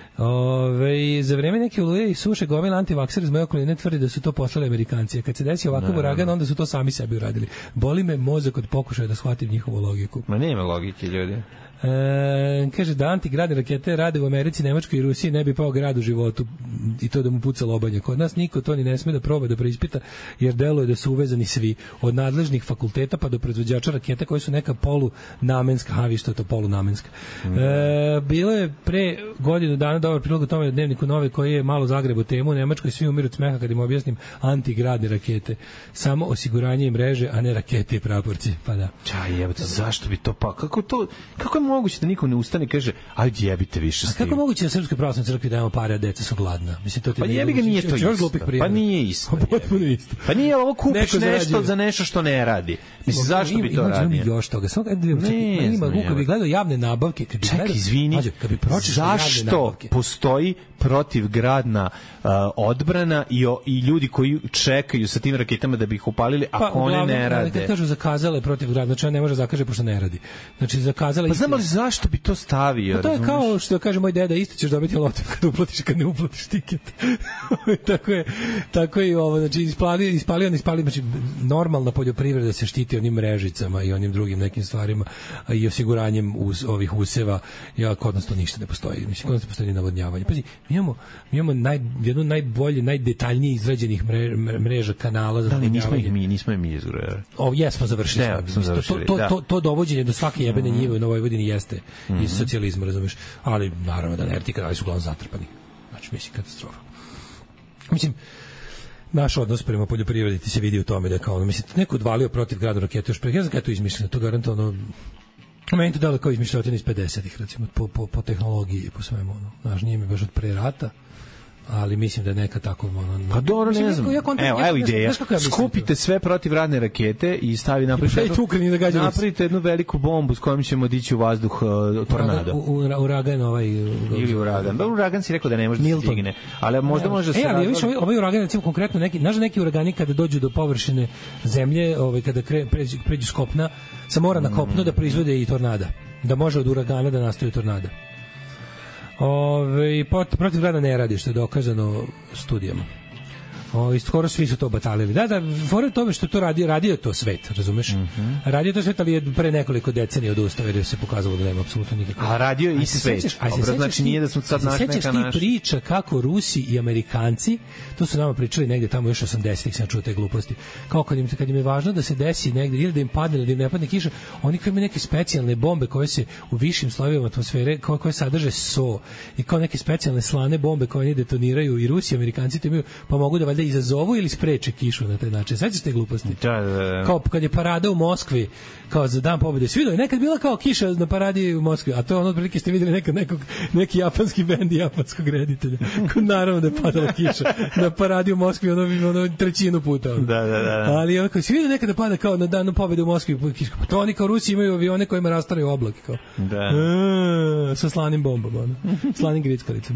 Za vreme neke oluje i suše gomila antivaksera iz moje okoline tvrdi da su to poslali Amerikanci. Kad se desi ovakav uragan, onda su to sami sebi uradili. Boli me mozak od pokušaja da shvatim njihovu logiku. Ma nema logike, ljudi. Kaže da antigradne rakete rade u Americi, Nemačkoj i Rusiji, ne bi pao grad u životu i to da mu puca lobanje. Kod nas niko to ni ne sme da proba da preispita, jer deluje da su uvezani svi, od nadležnih fakulteta pa do proizvođača raketa koji su neka polunamenska, vi što je to polunamenska. Bilo je pre godinu dana dobar prilog o tome u Dnevniku Nove koji je malo zagrebo temu. U Nemačkoj svi umiru od smeha kad im objasnim antigradne rakete. Samo osiguranje i mreže, a ne rakete i praporci. Pa da. Čaj, jebate, zašto bi to pa? Kako je moguće da niko ne ustane i kaže ajde jebite više s tim? A kako je moguće da Srpskoj pravoslavnoj crkvi dajemo pare, a deca su gladna? Mislim, to ti pa jebi ga, nije to isto. Pa nije isto. Potpuno isto. Pa nije ovo kupiš nešto za nešto što ne radi. Mislim, zašto bi to radio? Ima još toga. Samo kad bi gledao javne nabavke, čekaj, izvini, zašto postoji protivgradna odbrana i ljudi koji čekaju sa tim raketama da bi ih upalili, ako one ne rade? Kad kažu zakazale protivgradna, znači ne može zakaže pošto ne radi. Znači zakazala. Pa znam li zašto bi to stavio? Pa to je kao što kaže moj deda, isto ćeš dobiti loto kad uplatiš, kad ne uplatiš tiket. Tako je i ovo, znači ispalio, znači normalna poljoprivreda se štiti onim mrežicama i onim drugim nekim stvarima i osiguranjem ovih useva. Kod nas to ništa ne postoji. Mislim, kod nas ne postoji ni navodnjavanje. Pazi, mi imamo jednu najbolje, najdetaljnije izrađenih mreža kanala za navodnjavanje. Nismo mi izgledali. Jesmo završili. To dovođenje do svake jebene njive na Vojvodini jeste iz socijalizma, razumeš? Ali naravno da ne, ti kanali su uglavnom zatrpani. Znači, mislim, katastrofa. Mislim, naš odnos prema poljoprivredi ti se vidi u tome da kao, mislim, neko odvalio protiv gradu raketu još pre, ja znam kada je to izmišljeno, to garantovano, meni to dalo kao izmišljotina iz 50-ih, recimo, po tehnologiji i po svemu, znaš, nije mi baš od pre rata, ali mislim da je neka tako pa dobro, ne znam. Evo ideja. Skupite sve protivgradne rakete i stavi napravite jednu veliku bombu s kojom ćemo dići u vazduh tornado. Uragan ili uragan. Dobro, uragan si rekao da ne može da se stigne, ali možda može se. Ali više ovaj uragan, recimo konkretno neki uragani kada dođu do površine zemlje, kada pređu s kopna, sa mora na kopno da proizvode i tornada. Da može od uragana da nastaju tornada. Protivgradna ne radi, što je dokazano studijama. Skoro svi su to batalili. Da, fora je tome što to radio to svet, razumeš? Radio to svet, ali je pre nekoliko decenija odustao, jer se pokazalo da nema apsolutno nikakve. A radio i svet. Znači nije da smo sad našli neka naša. Sećaš ti priča kako Rusi i Amerikanci, to su nama pričali negde tamo još 80-ih, sam čuo te gluposti, kao kad im je važno da se desi negde, ili da im padne, ili da im ne padne kiša, oni kao imaju neke specijalne bombe koje se u višim slojevima atmosfere, koje sadrže so, i kao neke specijalne slane bombe koje oni detoniraju, i Rusi i Amerikanci to imaju, pa mogu da valjda da izazovu ili spreče kišu na taj način. Sećaš te gluposti? Da. Kao kad je parada u Moskvi, kao za dan pobede. Svi je nekad bila kao kiša na paradi u Moskvi, a to je ono otprilike ste videli neki japanski bend i japanskog reditelja. Naravno da je padala kiša na paradi u Moskvi, ono trećinu puta. Da. Ali ako svi videli nekad da pada kao na dan pobede u Moskvi kiša, pa to oni kao Rusi imaju avione kojima rastaraju oblake kao. Da. Sa slanim bombama, slanim grickalicama.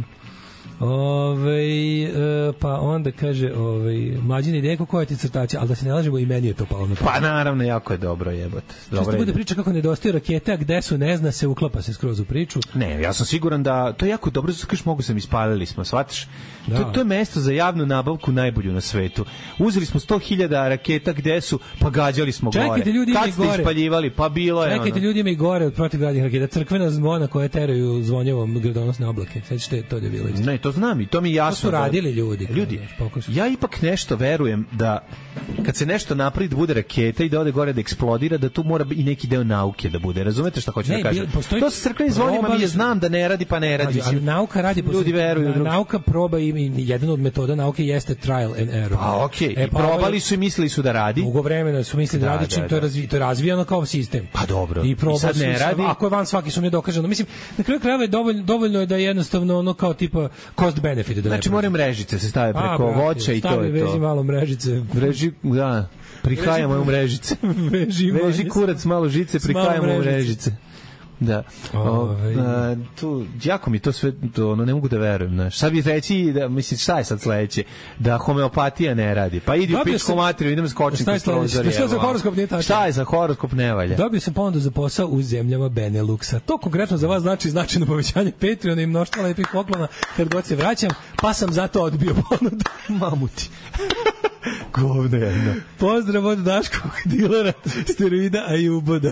Pa onda kaže mlađine ideje koja ti crtača, ali da se ne lažemo i meni je to palo na pamet. Pa naravno, jako je dobro, jebote. Često bude priča kako nedostaje rakete, a gde su ne zna se, uklapa se skroz u priču. Ne, ja sam siguran da to je jako dobro, zato kažeš mogu sam ispalili smo, shvataš? To je mesto za javnu nabavku najbolju na svetu. Uzeli smo 100.000 raketa, gde su, pa gađali smo gore. Čekajte, ljudi, kad ste gore ispaljivali, pa bilo je. Čekajte, ljudi ima i gore od protivgradnih raketa, crkvena zvona koje teraju zvonjevom gradonosne oblake. Sećate, to je bilo isto. Ne, to znam i to mi jasno. To su radili ljudi. Ja ipak nešto verujem da kad se nešto napravi da bude raketa i da ode gore da eksplodira, da tu mora i neki deo nauke da bude. Razumete šta hoću da kažem? To sa crkvenim zvonima mi je znam da ne radi, pa ne radi. Ali nauka radi. Ljudi veruju. Nauka proba i jedan od metoda nauke jeste trial and error. Pa okej, probali su i mislili su da radi. Dugo vremena su mislili da radi, čim to je razvijano kao sistem. Pa dobro. I sad ne radi. Ako je van svaki sumnje dokazano. Mislim, na kraju krajeva je dovoljno je da jednostavno ono kao tipa cost benefit. Znači more mrežice se stave preko voća i to je to. Stavi vezi malo mrežice. Da. Prihajamo u mrežice. Veži kurac malo žice, prihajamo u mrežice. Da. Tu jako mi to sve to ne mogu da verujem, znaš. Sad bi reći da mislim šta je sad sledeće, da homeopatija ne radi. Pa idi u pičku materiju, idemo skočiti kroz prozor. Šta za horoskop nije tačno? Šta je za horoskop ne valja? Dobio sam ponudu za posao u zemljama Beneluxa. To konkretno za vas znači značajno povećanje Patreona i mnoštva lepih poklona kad god se vraćam, pa sam zato odbio ponudu. Mamuti. Govno jedno. Pozdrav od Daškog dilera steroida, a i uboda.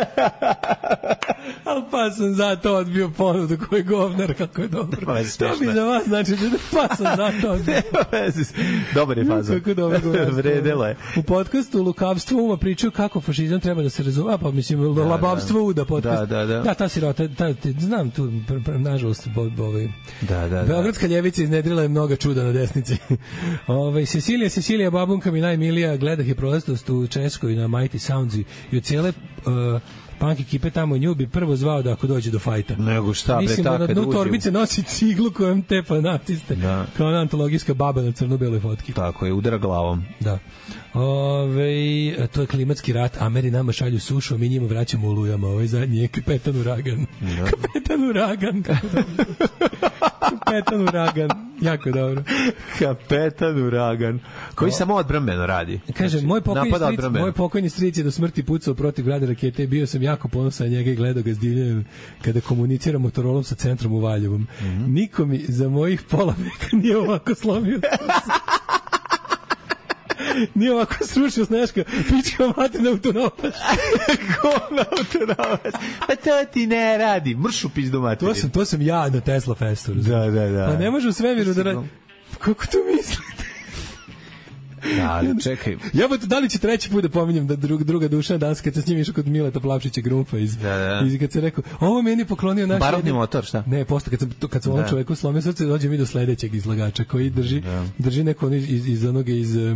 Ali pa sam zato odbio ponudu koji je govnar, kako je dobro. To bi za vas znači da pa sam zato odbio. Dobar je fazon. Kako dobro govnar. Vredelo je. U podcastu Lukavstvo uma pričaju kako fašizam treba da se razume, pa mislim labavstvo uda podcast. Da, ta sirota, znam tu, nažalost, Beogradska ljevica iznedrila je mnoga čuda na desnici. Cecilija babunka mi najmilija, gledah je prolaznost u Českoj na Mighty Sounds i od cijele punk ekipe tamo nju bi prvo zvao da ako dođe do fajta. Nego šta, bre, mislim, na dnu torbice nosi ciglu kojom tepa naciste. Da. Kao ona antologijska baba na crno-beloj fotki. Tako je, udara glavom. Da. To je klimatski rat, Ameri nama šalju sušu, a mi njima vraćamo u lujama. Ovaj zadnji je Kapetan Uragan. Da. Kapetan Uragan, kako dobro. Kapetan Uragan, jako dobro. Kapetan Uragan, koji samo odbrambeno radi. Kaže, znači, moj pokojni stric je do smrti pucao protiv grada rakete, bio sam jako ponosan na njega i gledao ga s divljenjem kada komunicira Motorolom sa centrom u Valjevom. Niko mi za mojih pola veka nije ovako slomio. Nije ovako srušio Sneška, pička materna autonomaš. Govna autonomaš. Pa to ti ne radi. Mršu pizdu materiju. To sam ja na Tesla Festu. Da. Pa ne može u svemiru da radi. Kako to mislite? Da, čekaj. Da li će treći put da pominjem da druga duša danas kad se s njim išao kod Mileta Plavšića Grumfa iz kad se rekao, ovo meni poklonio naš barovni motor, šta? Ne, posle kad sam ovom čoveku slomio srce, dođe mi do sledećeg izlagača koji drži neko iz onoga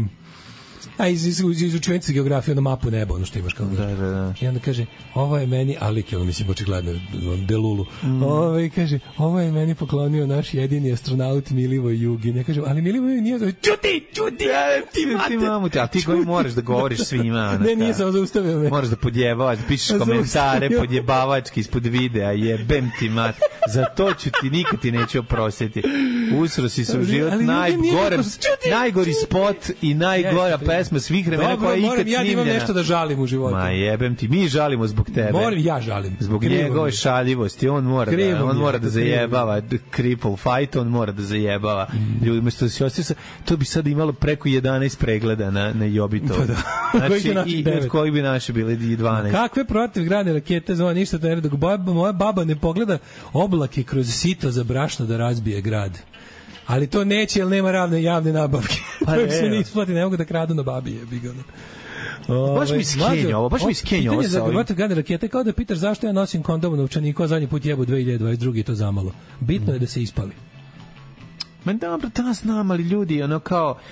iz učenice geografije na mapu neba, ono što imaš kao. Da. I onda kaže, ovo je meni, ali mislim očigledno Delulu. Kaže, ovo je meni poklonio naš jedini astronaut Milivoj Jugin. Ja kažem, ali Milivoj nije zove, čuti, ti mamu, a ti koji moraš da govoriš svima. Ne, nije samo zaustavio me. Moraš da podjebavaš, da pišeš komentare podjebavački ispod videa, jebem ti mat. Za to ću ti, nikad ti neću oprostiti. Usro si se u život najgori spot i najgora pesma svih vremena koja je ikad snimljena. Ja imam nešto da žalim u životu. Ma jebem ti, mi žalimo zbog tebe. Ja žalim. Zbog njegove šaljivosti, on mora da zajebava cripple fight, on mora da zajebava. Ljudi, umesto da se osjeća, to bi sad imalo preko 11 pregleda na Jobito. Znači, i od koji bi naši bili 12. Kakve protivgradne rakete zove ništa da ne dok moja baba ne pogleda oblake kroz sito za brašno da razbije grad. Ali to neće, jer nema javne nabavke. Pa se ne isplati, ne mogu da kradu na babije. Baš mi skenja ovo. Pitanje za protivgradne rakete kao da pitaš zašto ja nosim kondom u novčaniku, a zadnji put jebu 2022 i to zamalo. Bitno je da se ispali. Ma dobro, da znam, ali ljudi, ono kao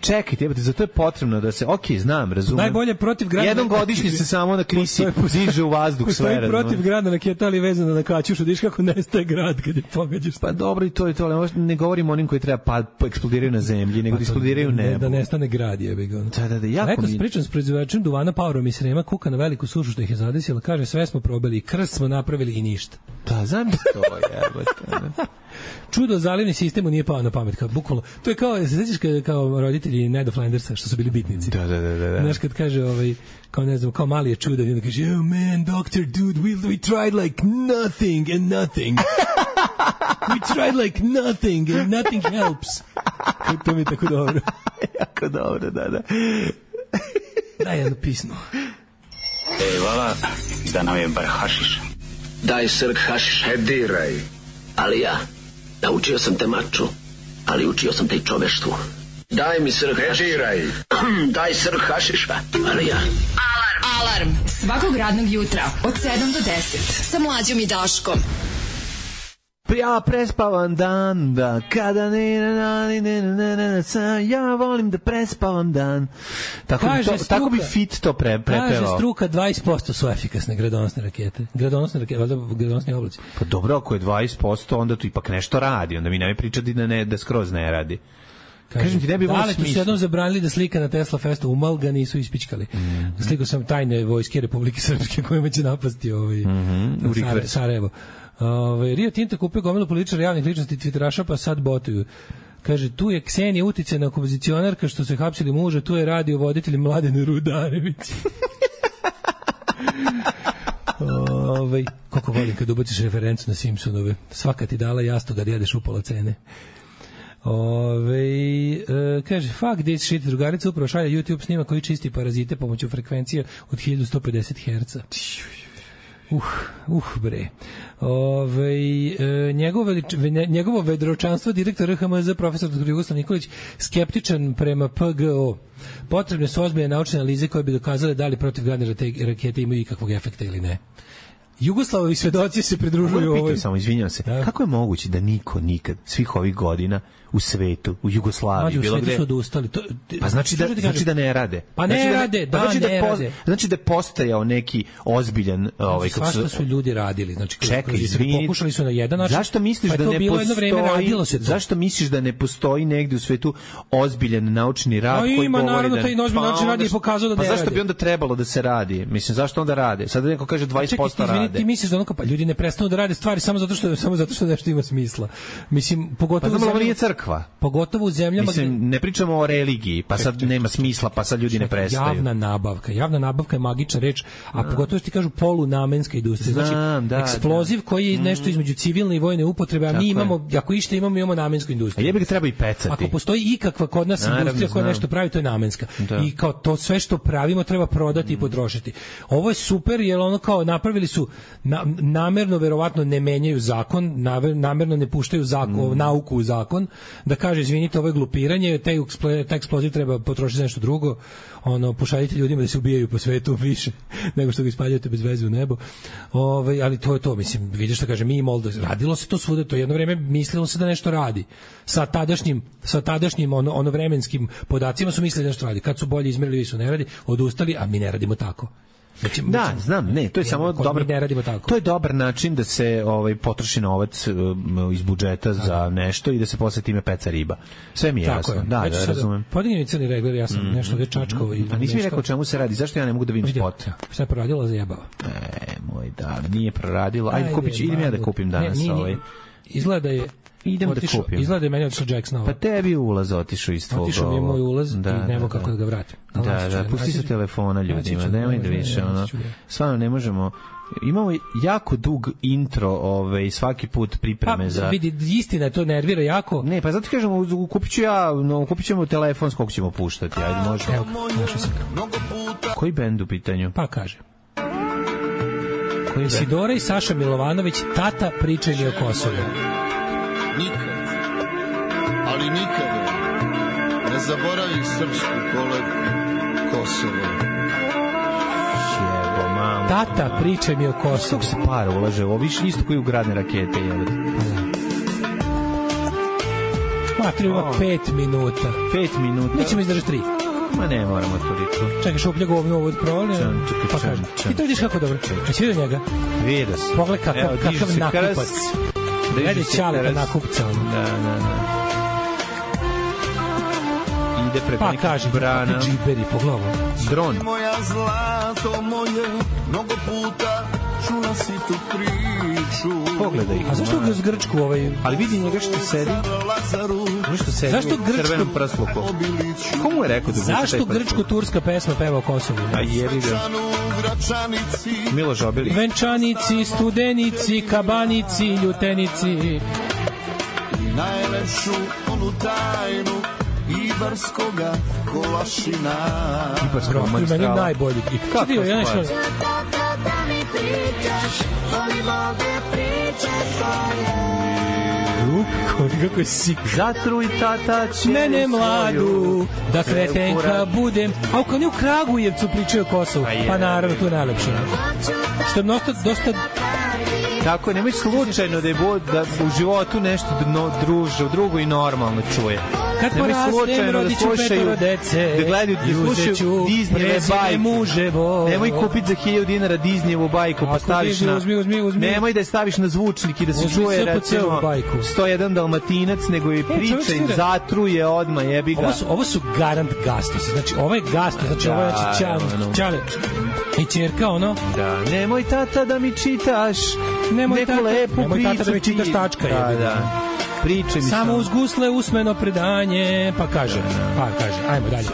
čekajte, jebote, zato je potrebno da se, znam, razumem. Najbolje protiv grada. Jednom godišnje se samo na klisi diže u vazduh sve. Postoji protiv grada raketa, ali vezano na Kaćušu, diš kako nestaje grad kad je pogađaš. Pa dobro, i to, ali ne govorimo onim koji treba eksplodiraju na zemlji, nego da eksplodiraju nebu. Da nestane grad, jebi ga. Da, jako Neko pričam s proizvođačem duvana Paurom iz Srema, kuka na veliku sušu što ih je zadesilo, kaže sve smo probali, krst smo napravili i ništa. Da, znam to, jebote. Čudo, zalivni sistem mu nije pao na pamet, kao bukvalno. To je kao, se sećaš kao roditelji Neda Flandersa, što su bili bitnici. Da. Znaš, kad kaže, kao ne znam, kao mali je čudo, i onda kaže, oh man, doctor, dude, we tried like nothing and nothing. We tried like nothing and nothing helps. To mi je tako dobro. Jako dobro, da. Daj jedno pismo. Vala, da nam je bar hašiš. Daj srk hašiš. Diraj. Ali ja, naučio sam te maču, ali učio sam te i čoveštvu. Daj mi srk hašiš. Diraj. Daj srk hašiša, ali ja. Alarm svakog radnog jutra od 7 do 10 sa Mlađom i Daškom. Ja prespavam dan, da kada ja volim da prespavam dan. Tako bi Fit to prepevao. Kaže struka 20% su efikasne gradonosne rakete. Gradonosni oblaci. Pa dobro, ako je 20%, onda tu ipak nešto radi. Onda mi ne pričati da skroz ne radi. Kažem ti, ne bi imalo smisla. Tu su jednom zabranili da slika na Tesla Festu, umal ga nisu ispičkali. Slikao sam tajne vojske Republike Srpske kojima će napasti Sarajevo. Rio Tinto kupio gomilu političara javnih ličnosti Twitteraša, pa sad botuju. Kaže, tu je Ksenija uticajna opozicionarka što se hapsili muža, tu je radio voditelj Mladen Rudarević. Koliko volim kad ubaciš referencu na Simpsonove. Svaka ti dala jasto kad jedeš upola cene. Kaže, fuck this shit, drugarica upravo šalja YouTube snima koji čisti parazite pomoću frekvencije od 1150 Hz. Bre. Njegovo vedročanstvo direktor RHMZ profesor dr. Jugoslav Nikolić skeptičan prema PGO. Potrebne su ozbiljne naučne analize koje bi dokazale da li protivgradne rakete imaju ikakvog efekta ili ne. Jugoslavovi svedoci se pridružuju ovoj. Samo izvinjavam se. Da. Kako je moguće da niko nikad svih ovih godina u svetu, u Jugoslaviji, bilo gde. Su odustali. Pa znači da ne rade. Pa ne rade, rade. Znači da je postojao neki ozbiljan svašta su ljudi radili, znači čekaj, pokušali su na jedan način. Zašto misliš da ne postoji? Zašto misliš da ne postoji negde u svetu ozbiljan naučni rad koji govori da? Ima naravno taj ozbiljan naučni rad i pokazao da ne radi. Pa zašto bi onda trebalo da se radi? Mislim, zašto onda rade? Sad neko kaže 20% rade. Ti misliš da pa ljudi ne prestanu da rade stvari samo zato što nešto ima smisla. Mislim, pogotovo nije crkva. Pogotovo u zemljama mislim, ne pričamo o religiji, pa sad nema smisla, pa sad ljudi ne prestaju. Javna nabavka je magična reč, a pogotovo što ti kažu polunamenska industrija. Znači, eksploziv koji je nešto između civilne i vojne upotrebe, a mi imamo, ako išta imamo namensku industriju. A jebi ga treba i pecati. Ako postoji ikakva kod nas industrija koja nešto pravi, to je namenska. I kao to sve što pravimo treba prodati i potrošiti. Ovo je super, jer ono kao napravili su namerno, verovatno ne menjaju zakon, namerno ne puštaju nauku u zakon, da kaže, izvinite, ovo je glupiranje, taj eksploziv treba potrošiti nešto drugo, pošaljite ljudima da se ubijaju po svetu više, nego što ga ispaljujete bez veze u nebo. Ali to je to, mislim, vidiš što kaže, mi Moldo, radilo se to svuda, to jedno vreme mislilo se da nešto radi. Sa tadašnjim vremenskim podacima su mislili da nešto radi. Kad su bolje izmerili, su ne radi, odustali, a mi ne radimo tako. Znam, to je samo dobar. To je dobar način da se potroši novac iz budžeta za nešto i da se posle time peca riba. Sve mi je jasno. Da, razumem. Podigni mi crni regler, ja sam nešto već čačkao i. A nisi mi rekao čemu se radi? Zašto ja ne mogu da vidim spot? Šta je proradila za jebava? Moj da, nije proradilo. Ajde idem ja da kupim danas ovaj. Izgleda da je idem da kupim. Izgleda da je meni otišao Jack Snow. Pa tebi je ulaz otišao iz tvojeg. Otišao mi je moj ulaz i nema kako da ga vratim. Da, pusti sa telefona ljudima, nemoj da više stvarno ne možemo. Imamo jako dug intro, svaki put pripreme za. Vidi, istina to nervira jako. Ne, pa zato kažemo, kupit ćemo telefon s kog ćemo puštati. Ajde, može. Evo, našao sam. Koji bend u pitanju? Pa kaže. Isidora i Saša Milovanović, tata pričanje o Kosovu. Nikad, ali nikada ne zaboravi srpsku kolevku Kosovo. Jebo, mamo. Tata, pričaj mi o Kosovu. Kako se para ulaže? Ovo više isto koji ugradne rakete, jel? Matri ima 5 minuta. 5 minuta. Mi ćemo izdržati 3. Ma ne, moramo toliko. Čekaj, šuplja govno ovo od provali. Pa kaže. I to vidiš kako dobro. Jesi vidio njega? Vidio sam. Pogled kakav nakupac. Gledaj Ćale nakupca. Da. Ide preko nekih brana. Pa kaže, džiberi po glavu. Dron. Moja zlato moje, mnogo puta čula si tu priču. Pogledaj. A zašto ga s Grčku ovaj... Ali vidi njega što sedi. Što sedi zašto u crvenom prsluku. Komu je rekao da buče taj prsluk? Zašto grčko-turska pesma peva o Kosovu? A jebi ga. Miloš Obilić. Venčanici, studenici, kabanici, ljutenici. I najlepšu onu tajnu Ibarskoga kolašina. Ibarskoga magistrala. Meni najbolji. Kako ja stvar? Kako je sik. Zatruj tata će mene mladu, da kretenka budem. A u kani u Kragujevcu pričaju o Kosovu. Pa naravno, tu je najlepše. Što je dosta... Tako, nemoj slučajno da u životu nešto drugo i normalno čuje. Kad porastem, rodit ću 5 dece, da gledaju, da slušaju Disneyve bajku. Nemoj kupiti za 1000 dinara Disneyevu bajku, pa staviš na... Nemoj da je staviš na zvučnik i da se čuje, recimo, 101 Dalmatinac, nego i priča i zatruje odmah, jebi ga. Ovo su garant gastosi, znači ovo je gastos, znači ovo je Ćale. I čerka, ono... Da, nemoj tata da mi čitaš neku lepu priču. Nemoj tata da mi čitaš tačka, jebi ga. Priče mi samo uz gusle usmeno predanje, pa kaže, ajmo dalje.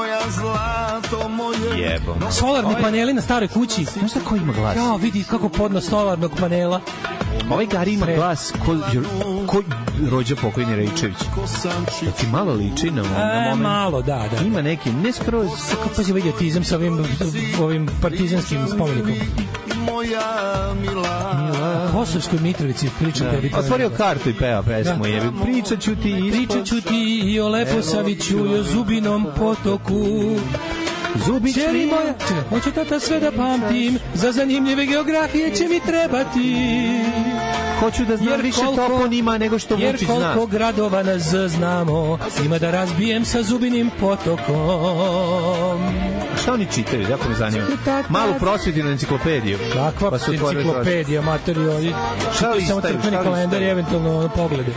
Jebo. Solarni paneli na staroj kući. Znaš da ko ima glas? Ja, vidi kako podno solarnog panela. Ovaj Gari ima glas ko rođa pokojni Rejčević. Da ti malo liči na moment. Malo, da. Ima neki, ne skroz... Kako pa si vidio tizam sa ovim partizanskim spomenikom? Moja mila. Kosovskoj Mitrovici priča tebi. Otvorio kartu i peva pesmu. Pričat ću ti i o Leposaviću i o Zubinom potoku. Čeri moja, hoću tata sve da pamtim, za zanimljive geografije će mi trebati. Hoću da znam više toponima nego što Vučić zna. Jer koliko gradova na Z znamo, ima da razbijem sa Zubinim potokom. Šta oni čitaju, jako me zanima. Malu prosvetinu enciklopediju. Kakva enciklopedija, materijali. Čitaju samo crkveni kalendar i eventualno poglede.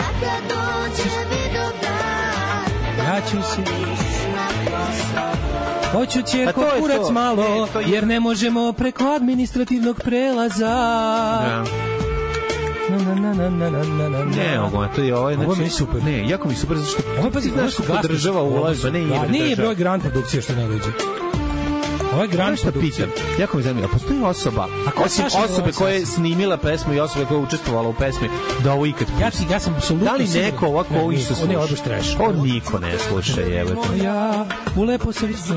Ja ću se... Hoću ćerko kurac malo, jer ne možemo preko administrativnog prelaza. Ne, to je ovo. Ovo mi je super. Ne, jako mi je super, zato što ovo pa znaš kako država ulazi. Nije broj Grand produkcije što ne dođe. Ovo je Grand produkcija. Jako mi zanima, postoji osoba, osim osobe koja je snimila pesmu i osobe koja je učestvovala u pesmi, da ovo ikad pusti. Ja sam apsolutno... Da li neko ovako ovo išto sluša? On je odbaš treš. Ovo niko ne sluša, jebate. Ja u Leposaviću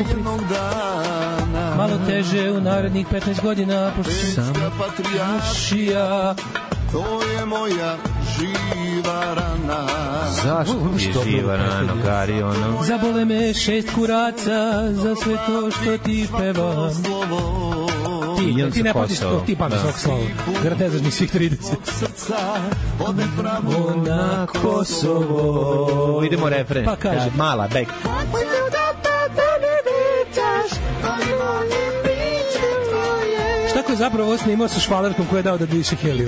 malo teže u narednih 15 godina, pošto sam patrijaršija. To je moja živa rana. Zašto je živa rana, Gari, ono? Zabole me 6 kuraca za sve to što ti pevam. Ti ne pamtiš to, ti pamtiš svog slova. Garant ne znaš ni svih 30. Ode pravo na Kosovo. Idemo refren. Pa kaže. Mala, bek. Šta ko je zapravo ovo snimao sa švalerkom koja je dao da diše helijum?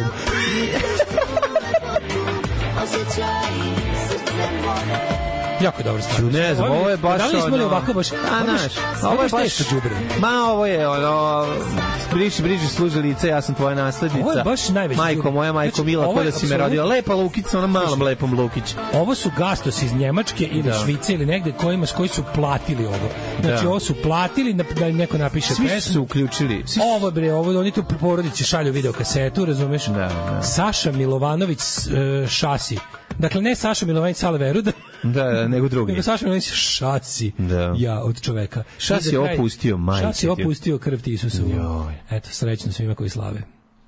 Jako dobro stvar. Ne znam, ovo je baš ono... Da li smo li ovako baš... Ovo je baš... ovo je ono... Briži služi lice, ja sam tvoja naslednica. Ovo je baš najveći... Majko moja, majko mila, ko da si me rodila. Lepa Lukica, ona malom lepom Lukić. Ovo su gastosi iz Njemačke ili Švice ili negde koji su platili ovo. Znači ovo su platili da im neko napiše pesmu. Svi su uključili. Ovo oni tu porodici šalju videokasetu, razumeš? Saša Milovanović šasi. Dakle, ne Saša Milovanović Sale Veruda, nego drugi. Nego Saša Milovanović šasi. Ja, od čoveka. Šasi je opustio majke. Šasi je opustio krv ti Isusovu. Eto, srećno svima koji slave.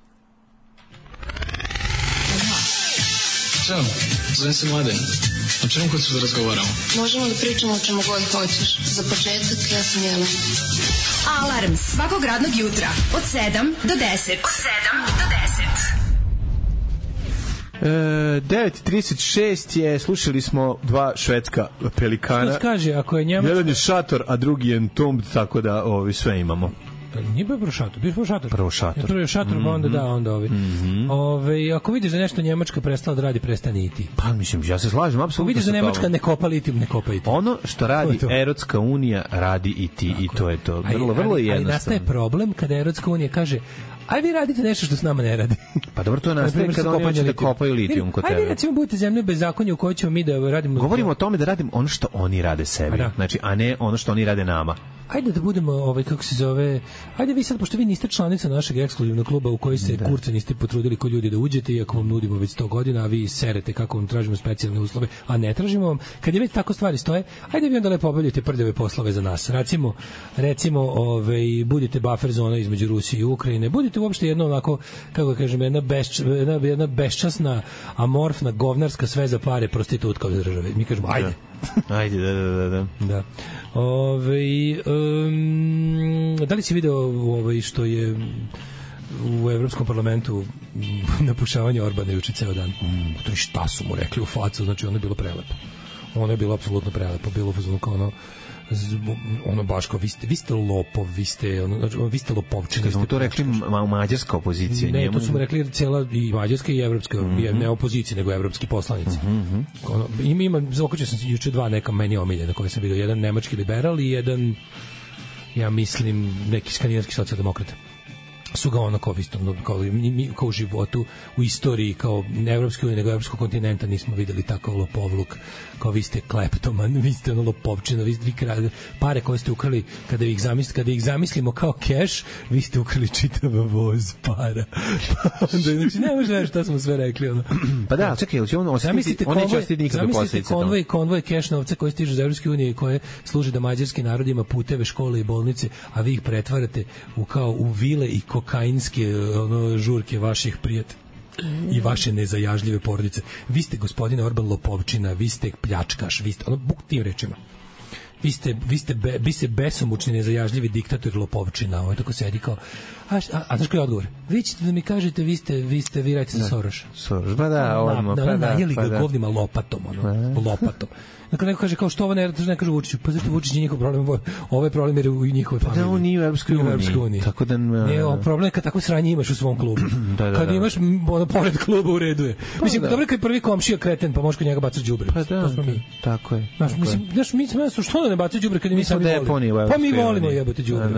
Ćao, zovem se Mladen. O čemu hoćeš da razgovaramo? Možemo da pričamo o čemu god hoćeš. Za početak, ja sam Jela. Alarm svakog radnog jutra od 7 do 10. Od 7 do 10. 9:36 je, slušali smo dva švedska pelikana. Što kaže, ako je Njemačka... Jedan je Šator, a drugi je Entombed, tako da sve imamo. Nije bio prvo Šator, bio Šator. Prvo Šator. Prvo je Šator, pa onda ovi. Ako vidiš da nešto Njemačka prestala da radi, prestani i ti. Pa mislim, ja se slažem, apsolutno. Vidiš da Njemačka ne kopa litijum, ne kopa i ti. Ono što radi Evropska unija, radi i ti, i to je to. Vrlo je jednostavno. Ali nastaje problem kada Evropska unija kaže: aj vi radite nešto što s nama ne radi. Pa dobro, to nastaje kada oni hoće da kopaju litijum kod tebe. Ajde, recimo, budete zemlje bez zakonja u kojoj ćemo mi da radimo... Govorimo o tome da radimo ono što oni rade sebi. Znači, a ne ono što oni rade nama. Ajde da budemo, kako se zove... Ajde vi sad, pošto vi niste članica našeg ekskluzivnog kluba u koji se kurca niste potrudili ko ljudi da uđete, iako vam nudimo već 100 godina, a vi serete kako vam tražimo specijalne uslove, a ne tražimo vam. Kad je već tako stvari stoje, ajde vi onda lepo obavljate prljave poslove za nas. Recimo, budite buffer zona između Rusije i Ukrajine, budite uopšte jedno onako, kako kažem, jedna beščasna, amorfna, govnarska, sve za pare prostitutka od države. Mi kažemo, ajde. Ajde, da. Da li si video što je u Evropskom parlamentu napušavanje Orbana juče ceo dan? To je šta su mu rekli u facu, znači ono je bilo prelepo. Ono je bilo apsolutno prelepo, bilo kao ono baš kao vi ste lopov, vi ste lopovčini. Kad smo to rekli mađarska opozicija. Ne, to smo rekli cijela i mađarska i evropska, ne opozicija, nego evropski poslanici. Ima, okačio sam juče dva neka meni omiljena koje sam vidio, jedan nemački liberal i jedan, ja mislim, neki skandinavski socijaldemokrata. Su ga ono kao u životu, u istoriji, kao Evropske unije, nego Evropskog kontinenta nismo videli takav lopovluk, kao vi ste kleptoman, vi ste ono lopovčina, vi pare koje ste ukrali, kada ih zamislimo kao keš, vi ste ukrali čitav voz para. Znači, ne može reći šta smo sve rekli. Ono. Pa da, čekaj, zamislite konvoj keš novca koji stižu iz Evropske unije i koje služi da mađarski narod ima puteve, škole i bolnice, a vi ih pretvarate u vile i kokainske žurke vaših prijatelja i vaše nezajažljive porodice. Vi ste, gospodine Orban, lopovčina, vi ste pljačkaš, vi ste, buk tim rečima. Vi ste besomučni, nezajažljivi diktator lopovčina. Ovo je tako sedi kao... A znaš koji je odgovor? Vi ćete da mi kažete, vi radite za Soroša. Soros, ba da, najeli ga govnima lopatom, lopatom. Dakle, neko kaže, kao što ovo ne kaže Vučiću, pa zato Vučić je njihov problem, ovo je problem jer je u njihovoj familiji. Da, on nije u Evropskoj uniji. Tako da... Ne, problem je kad tako sranje imaš u svom klubu. Kad imaš, pored kluba u redu je. Mislim, dobro kad je prvi komšija kreten, pa možeš kod njega bacati đubre. Pa da, tako je. Znaš, mi što da ne bacati đubre kad mi sami volimo? Pa mi volimo jebote đubre.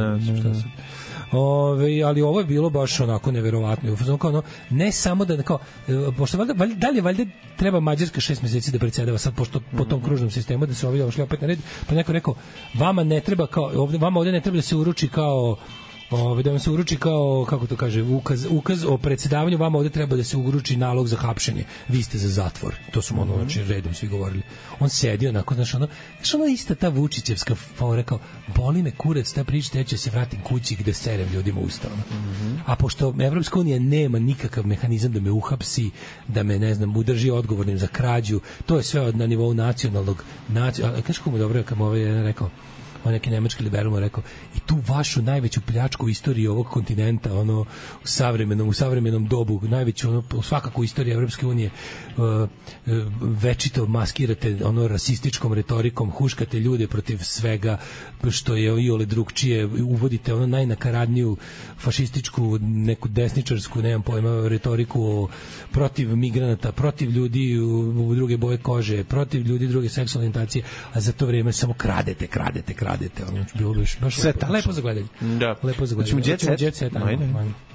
Ali ovo je bilo baš onako neverovatno. Ne samo da kao, pošto valjda treba Mađarska 6 meseci da predsjedava sad pošto po tom kružnom sistemu da se ovi došli opet na red, pa neko rekao vama ne treba vama ovdje ne treba da se uruči kao da vam se uruči kao, kako to kaže, ukaz o predsjedavanju, vama ovdje treba da se uruči nalog za hapšenje. Vi ste za zatvor. To su znači redom svi govorili. On sedi onako, znaš ono ista ta Vučićevska fora, kao, boli me kurac, ta priča, ja ću se vratim kući gde serem ljudima usta. A pošto Evropska unija nema nikakav mehanizam da me uhapsi, da me, ne znam, udrži odgovornim za krađu, to je sve na nivou nacionalnog, kaži komu dobro, kad mu ovaj rekao, on neki nemački liberal mu rekao, i tu vašu najveću pljačku u istoriji ovog kontinenta, u savremenom dobu, najveću, svakako u istoriji Evropske unije, večito maskirate rasističkom retorikom, huškate ljude protiv svega što je iole drugčije, uvodite najnakaradniju fašističku, neku desničarsku, nemam pojma, retoriku protiv migranata, protiv ljudi u druge boje kože, protiv ljudi druge seksualne orijentacije, a za to vrijeme samo kradete. Bilo bi baš lepo za gledanje. Da. Lepo za gledanje. Hoćemo jet set? Ajde.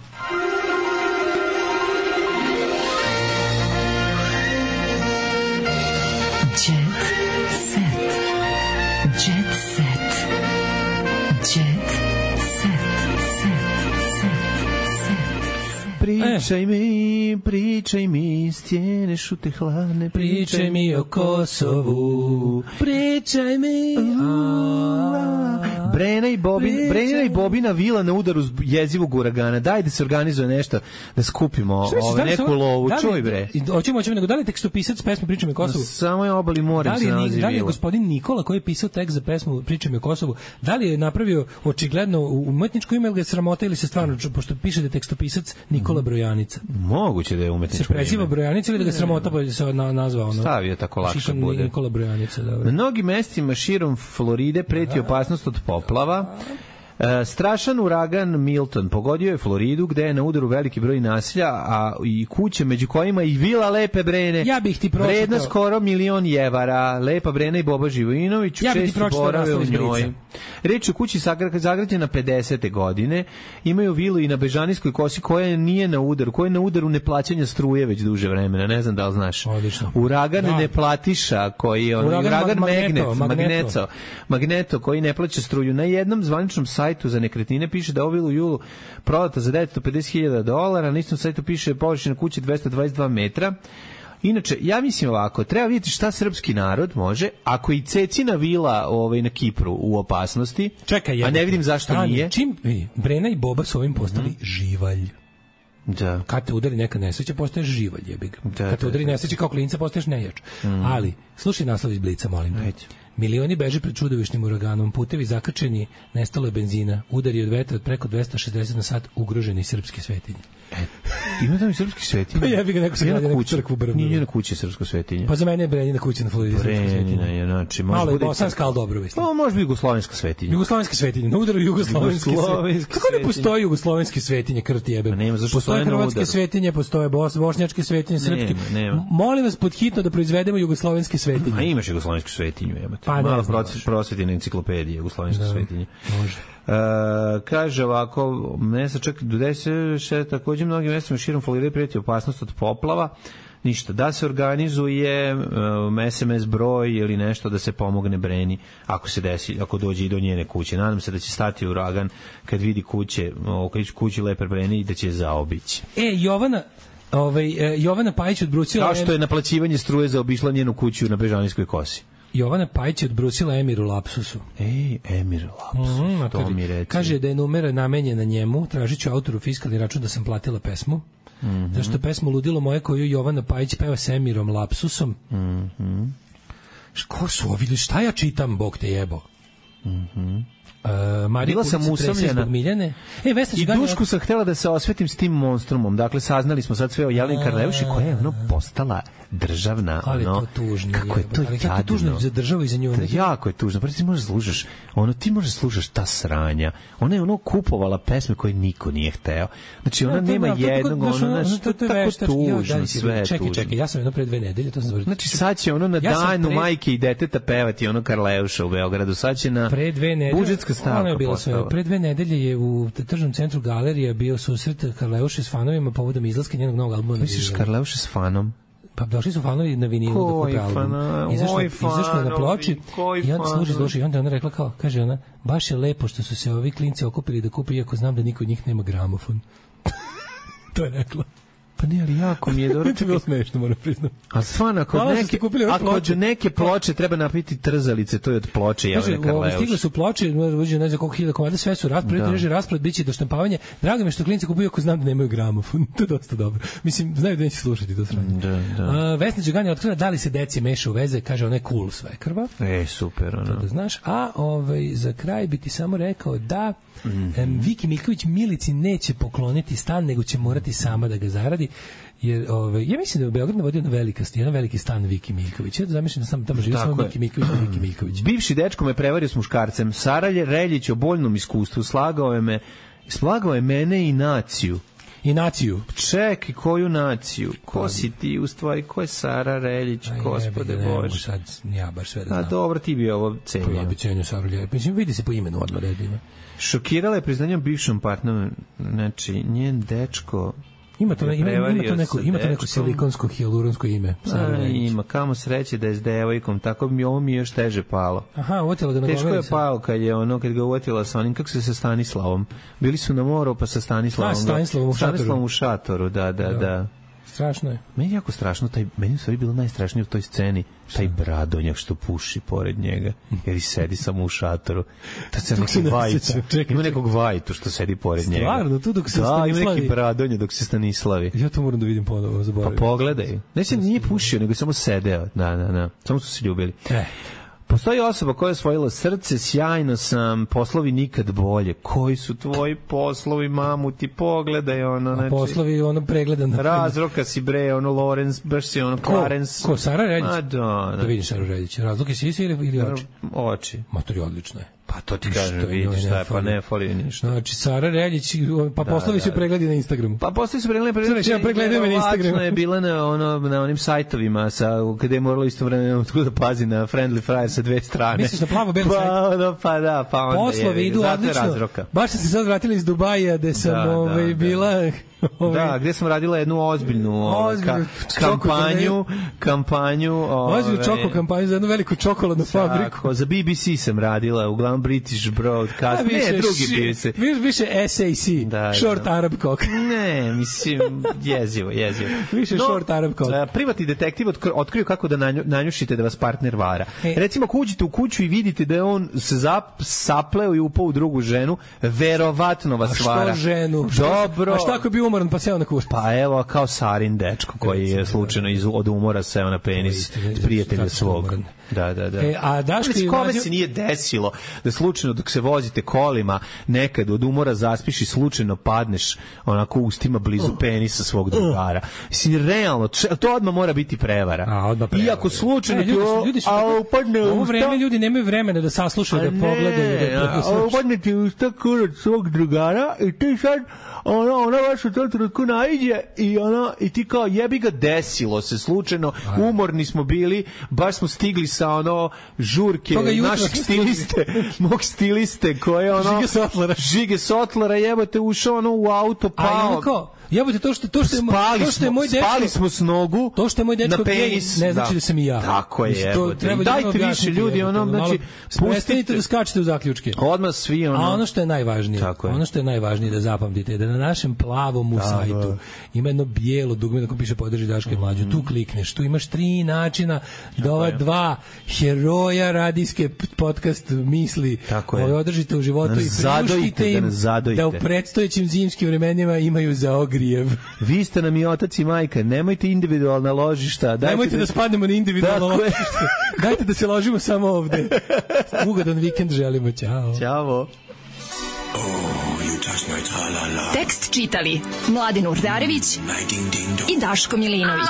Pričaj mi, stjene šute hladne, pričaj mi o Kosovu, pričaj mi. Brena i Bobina vila na udaru jezivog uragana. Daj da se organizuje nešto, da skupimo neku lovu. Čuj bre. Hoćemo, nego da li tekstopisac pesme Pričaj mi o Kosovu? Samo je obali more se nalazi vila. Da li je gospodin Nikola koji je pisao tekst za pesmu Pričaj mi o Kosovu, da li je napravio očigledno umetničko ime ili ga sramota ili se stvarno, pošto piše da je tekstopisac Nikola Nikola Brojanica. Moguće da je umetničko ime. Se preziva Brojanica ili da ga sramota pa se nazvao? Stavio tako lakše bude. Nikola Brojanica, dobro. Na mnogim mestima širom Floride preti opasnost od poplava. Strašan uragan Milton pogodio je Floridu gde je na udaru veliki broj naselja, a i kuće među kojima i vila Lepe Brene. Ja bih ti pročitao. Vredna skoro $1.000.000. Lepa Brena i Boba Živojinović često borave u njoj. Reč o kući zagrađena 50. godine. Imaju vilu i na Bežanijskoj kosi koja nije na udaru, koja je na udaru neplaćanja struje već duže vremena. Ne znam da li znaš. Odlično. Uragan Neplatiša koji je uragan Magneto koji ne plaća struju. Na jednom zvaničnom sajtu za nekretnine piše da je ova u julu prodata za $950.000, na istom sajtu piše površina kuće 222 metra. Inače, ja mislim ovako, treba vidjeti šta srpski narod može, ako i Cecina vila na Kipru u opasnosti, čekaj, a ne vidim zašto nije. Čim Brena i Boba su ovim postali živalj. Da. Kad te udari neka nesreća, postaješ živalj, jebig. Kad te udari nesreća kao klinca, postaješ nejač. Ali, slušaj naslov iz Blica, molim te. Milioni beže pred čudovišnim uraganom, putevi zakrčeni, nestalo je benzina, udari od vetra od preko 260 na sat, ugroženi srpski svetinje. Ima tamo i srpski svetinje? Pa jebi ga, neko se gradi neku crkvu Brvnu. Nije na kući srpsko svetinje. Pa za mene je Brenjina kuća na Floridi srpsko svetinje. Brenjina je, znači... Malo je bosanska, ali dobro, mislim. Pa može biti jugoslovenska svetinja. Jugoslovenska svetinja, na udaru jugoslovenske svetinje. Kako ne postoji jugoslovenske svetinje, krti jebe? Postoje hrvatske svetinje, postoje bošnjačke svetinje, srpske. Molim vas podhitno da proizvedemo jugoslovenske svetinje. A imaš jugoslovensku svetinju, jebate. Malo prosvetine enciklopedije, jugoslovenske svetinje. Može. Kaže ovako, mesta čak do 10, također mnogim mestima širom Floride prijeti opasnost od poplava. Ništa, da se organizuje SMS broj ili nešto da se pomogne Breni ako se desi, ako dođe i do njene kuće. Nadam se da će stati uragan kad vidi kući Lepe Breni i da će zaobići. Jovana Pajić odbrucila... Kao što je naplaćivanje struje zaobišla njenu kuću na Bežanijskoj kosi. Jovana Pajić odbrusila Emiru lapsusu. Emir lapsus, to mi reci. Kaže da je numera namenjena njemu, tražit ću autoru fiskalni račun da sam platila pesmu. Zašto pesmu Ludilo moje koju Jovana Pajić peva s Emirom lapsusom. Ko su ovi ljudi? Šta ja čitam, Bog te jebo? Bila sam usamljena i dušku sam htjela da se osvetim s tim monstrumom. Dakle, saznali smo sad sve o Jeleni Karleuši koja je postala državna. Ali to tužno. Kako je to jadno. Kako je tužno za državu i za nju. Jako je tužno. Prvo ti možeš slušaš ta sranja. Ona je kupovala pesme koje niko nije hteo. Znači, ona nema jednog, to je tako tužno, sve je tužno. Čekaj, ja sam jedno pre 2 nedelje, to sam završio. Znači, sad će na danu majke i deteta pevati Karleuša u Beogradu. Sad će na budžetska stavka postala. Pre 2 nedelje je u tržnom centru Galerija bio susret Karleuše s fanovima povodom izlaska njenog novog albuma. Misliš Karleuše s fanom? Pa došli su fanovi na vinilu da kupe album. Izašlo je na ploči i onda služi, onda ona rekla kao, kaže ona, baš je lepo što su se ovi klinci okupili da kupe, iako znam da niko od njih nema gramofon. To je rekla. Pa ne, ali jako mi je dobro. To je bilo smešno, moram priznam. A stvarno, ako od neke ploče treba napiti trzalice, to je od ploče Jelene Karleuše. Stigle su ploče, ne znam koliko hiljada komada, sve su raspred, biće do štampavanja. Drago mi što klinci kupuju ako znam da nemaju gramofon. To je dosta dobro. Mislim, znaju da neće slušati to sranje. Vesna Đugani je otkrila da li se deci meša u veze, kaže ona je cool sve krva. Super, ono. To da znaš. A za kraj bi ti samo rekao da Viki Milković Milici neće pokloniti stan, nego će morati sama da ga zaradi. Jer ja mislim da u Beogradu vodio jedan veliki stan Viki Miljković. Ja zamišljam da sam tamo živio samo Viki Miljković. Bivši dečko me prevario s muškarcem. Saralje Reljić o boljnom iskustvu slagao je mene i naciju. I naciju. Čekaj, koju naciju? Ko si ti u stvari? Ko je Sara Reljić? Gospode Bože. Sad ja baš sve da znam. A dobro, ti bi ovo cenio. Ja bi cenio Saru Reljić. Mislim, vidi se po imenu odmah redima. Šokirala je priznanjem bivšom partneru. Znači, njen dečko... Ima to neko silikonsko hijaluronsko ime. Ima, kamo sreće da je s devojkom, tako ovo mi je još teže palo. Aha, uvotila ga na teško je palo kad ga uvotila sa onim, kako se sa Stanislavom. Bili su na moru, pa sa Stanislavom u šatoru, da. Strašno je. Meni je jako strašno, meni u stvari bilo najstrašnije u toj sceni, taj Bradonjak što puši pored njega, jer i sedi samo u šatoru. Ima nekog Vajtu što sedi pored njega. Stvarno, tu dok se Stanislavi. Da, ima neki Bradonjak dok se Stanislavi. Ja to moram da vidim ponovo, zaboravim. Pa pogledaj. Ne se nije pušio, nego samo sedeo. Da. Samo su se ljubili. Postoji osoba koja je osvojila srce, sjajno sam, poslovi nikad bolje. Koji su tvoji poslovi, mamu, ti pogledaj, ono, znači... Poslovi, ono, pregledan. Razroka si, bre, ono, Lorenz, baš si, ono, Clarence. Ko, Sara Reljić? Da vidiš Saru Reljić. Razloke si ili oči? Oči. Matori, odlično je. Pa to ti kažem, vidiš šta je, pa ne fali ništa. Znači, Sara Reljić, pa poslovi su pregledi na Instagramu. Pa poslovi su pregledi, ja pregledam na Instagramu. je bila na onim sajtovima kada je moralo istovremeno da pazi na Friendly Fire sa dve strane. Misliš na plavo-beli sajt? Pa onda poslovi idu odlično. Baš sam se sad vratila iz Dubaja, gde sam bila... Da, gde sam radila jednu ozbiljnu kampanju. Ozbiljnu čoko kampanju za jednu veliku čokoladnu fabriku. Za BBC sam radila, uglavnom British Broadcast. Ne, drugi BBC. Više SAC, Short Arab Cock. Ne, mislim, jezivo. Više Short Arab Cock. Privatni detektiv otkriju kako da nanjušite da vas partner vara. Recimo, ako uđete u kuću i vidite da je on se sapleo i upao u drugu ženu, verovatno vas vara. A što ženu? Dobro. A šta ako bi umoran pa seo na kur? Pa evo, kao Sarin dečko koji je slučajno od umora seo na penis prijatelja svog. Da. A Daško kome se nije desilo da slučajno dok se vozite kolima nekad od umora zaspiš i slučajno padneš onako ustima blizu penisa svog drugara. Mislim, realno, to odmah mora biti prevara. Iako slučajno upadne u vreme ljudi nemaju vremena da saslušaju, da pogledaju. Upadne ti usta kurac svog drugara i ti sad ona baš u tom trenutku naiđe i ti kao jebi ga, desilo se slučajno, umorni smo bili, baš smo stigli sa žurke našeg mog stiliste koje Žige Sotlera jebote ušao u auto pao. Jebote, to što je moj dečko... Spali smo s nogu to što je moj dečko na penis. Ne znači da sam i ja. Tako je, jebote. Dajte više ljudi, znači, prestanite da skačete u zaključke. Odmah svi, A ono što je najvažnije da zapamtite je da na našem plavom sajtu ima jedno bijelo dugme da ko piše podrži Daška i Mlađu. Tu klikneš, tu imaš 3 načina da ova 2 heroja radijske podcast misli održite u životu i priuštite im da u predstojećim zimskim vremenima imaju za ogrijev. Vi ste nam i otac i majka, nemojte individualna ložišta. Nemojte da spadnemo na individualno ložište. Dajte da se ložimo samo ovde. Ugodan vikend želimo. Ćao. Tekst čitali Mladin Urdarević i Daško Milinović.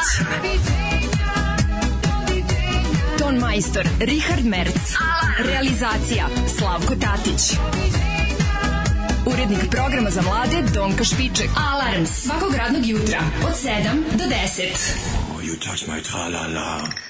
Ton majstor Richard Merc. Realizacija Slavko Tatić. Urednik programa za mlade Donka Špiček. Alarms svakog radnog jutra od 7 do 10. You touch my tra-la-la.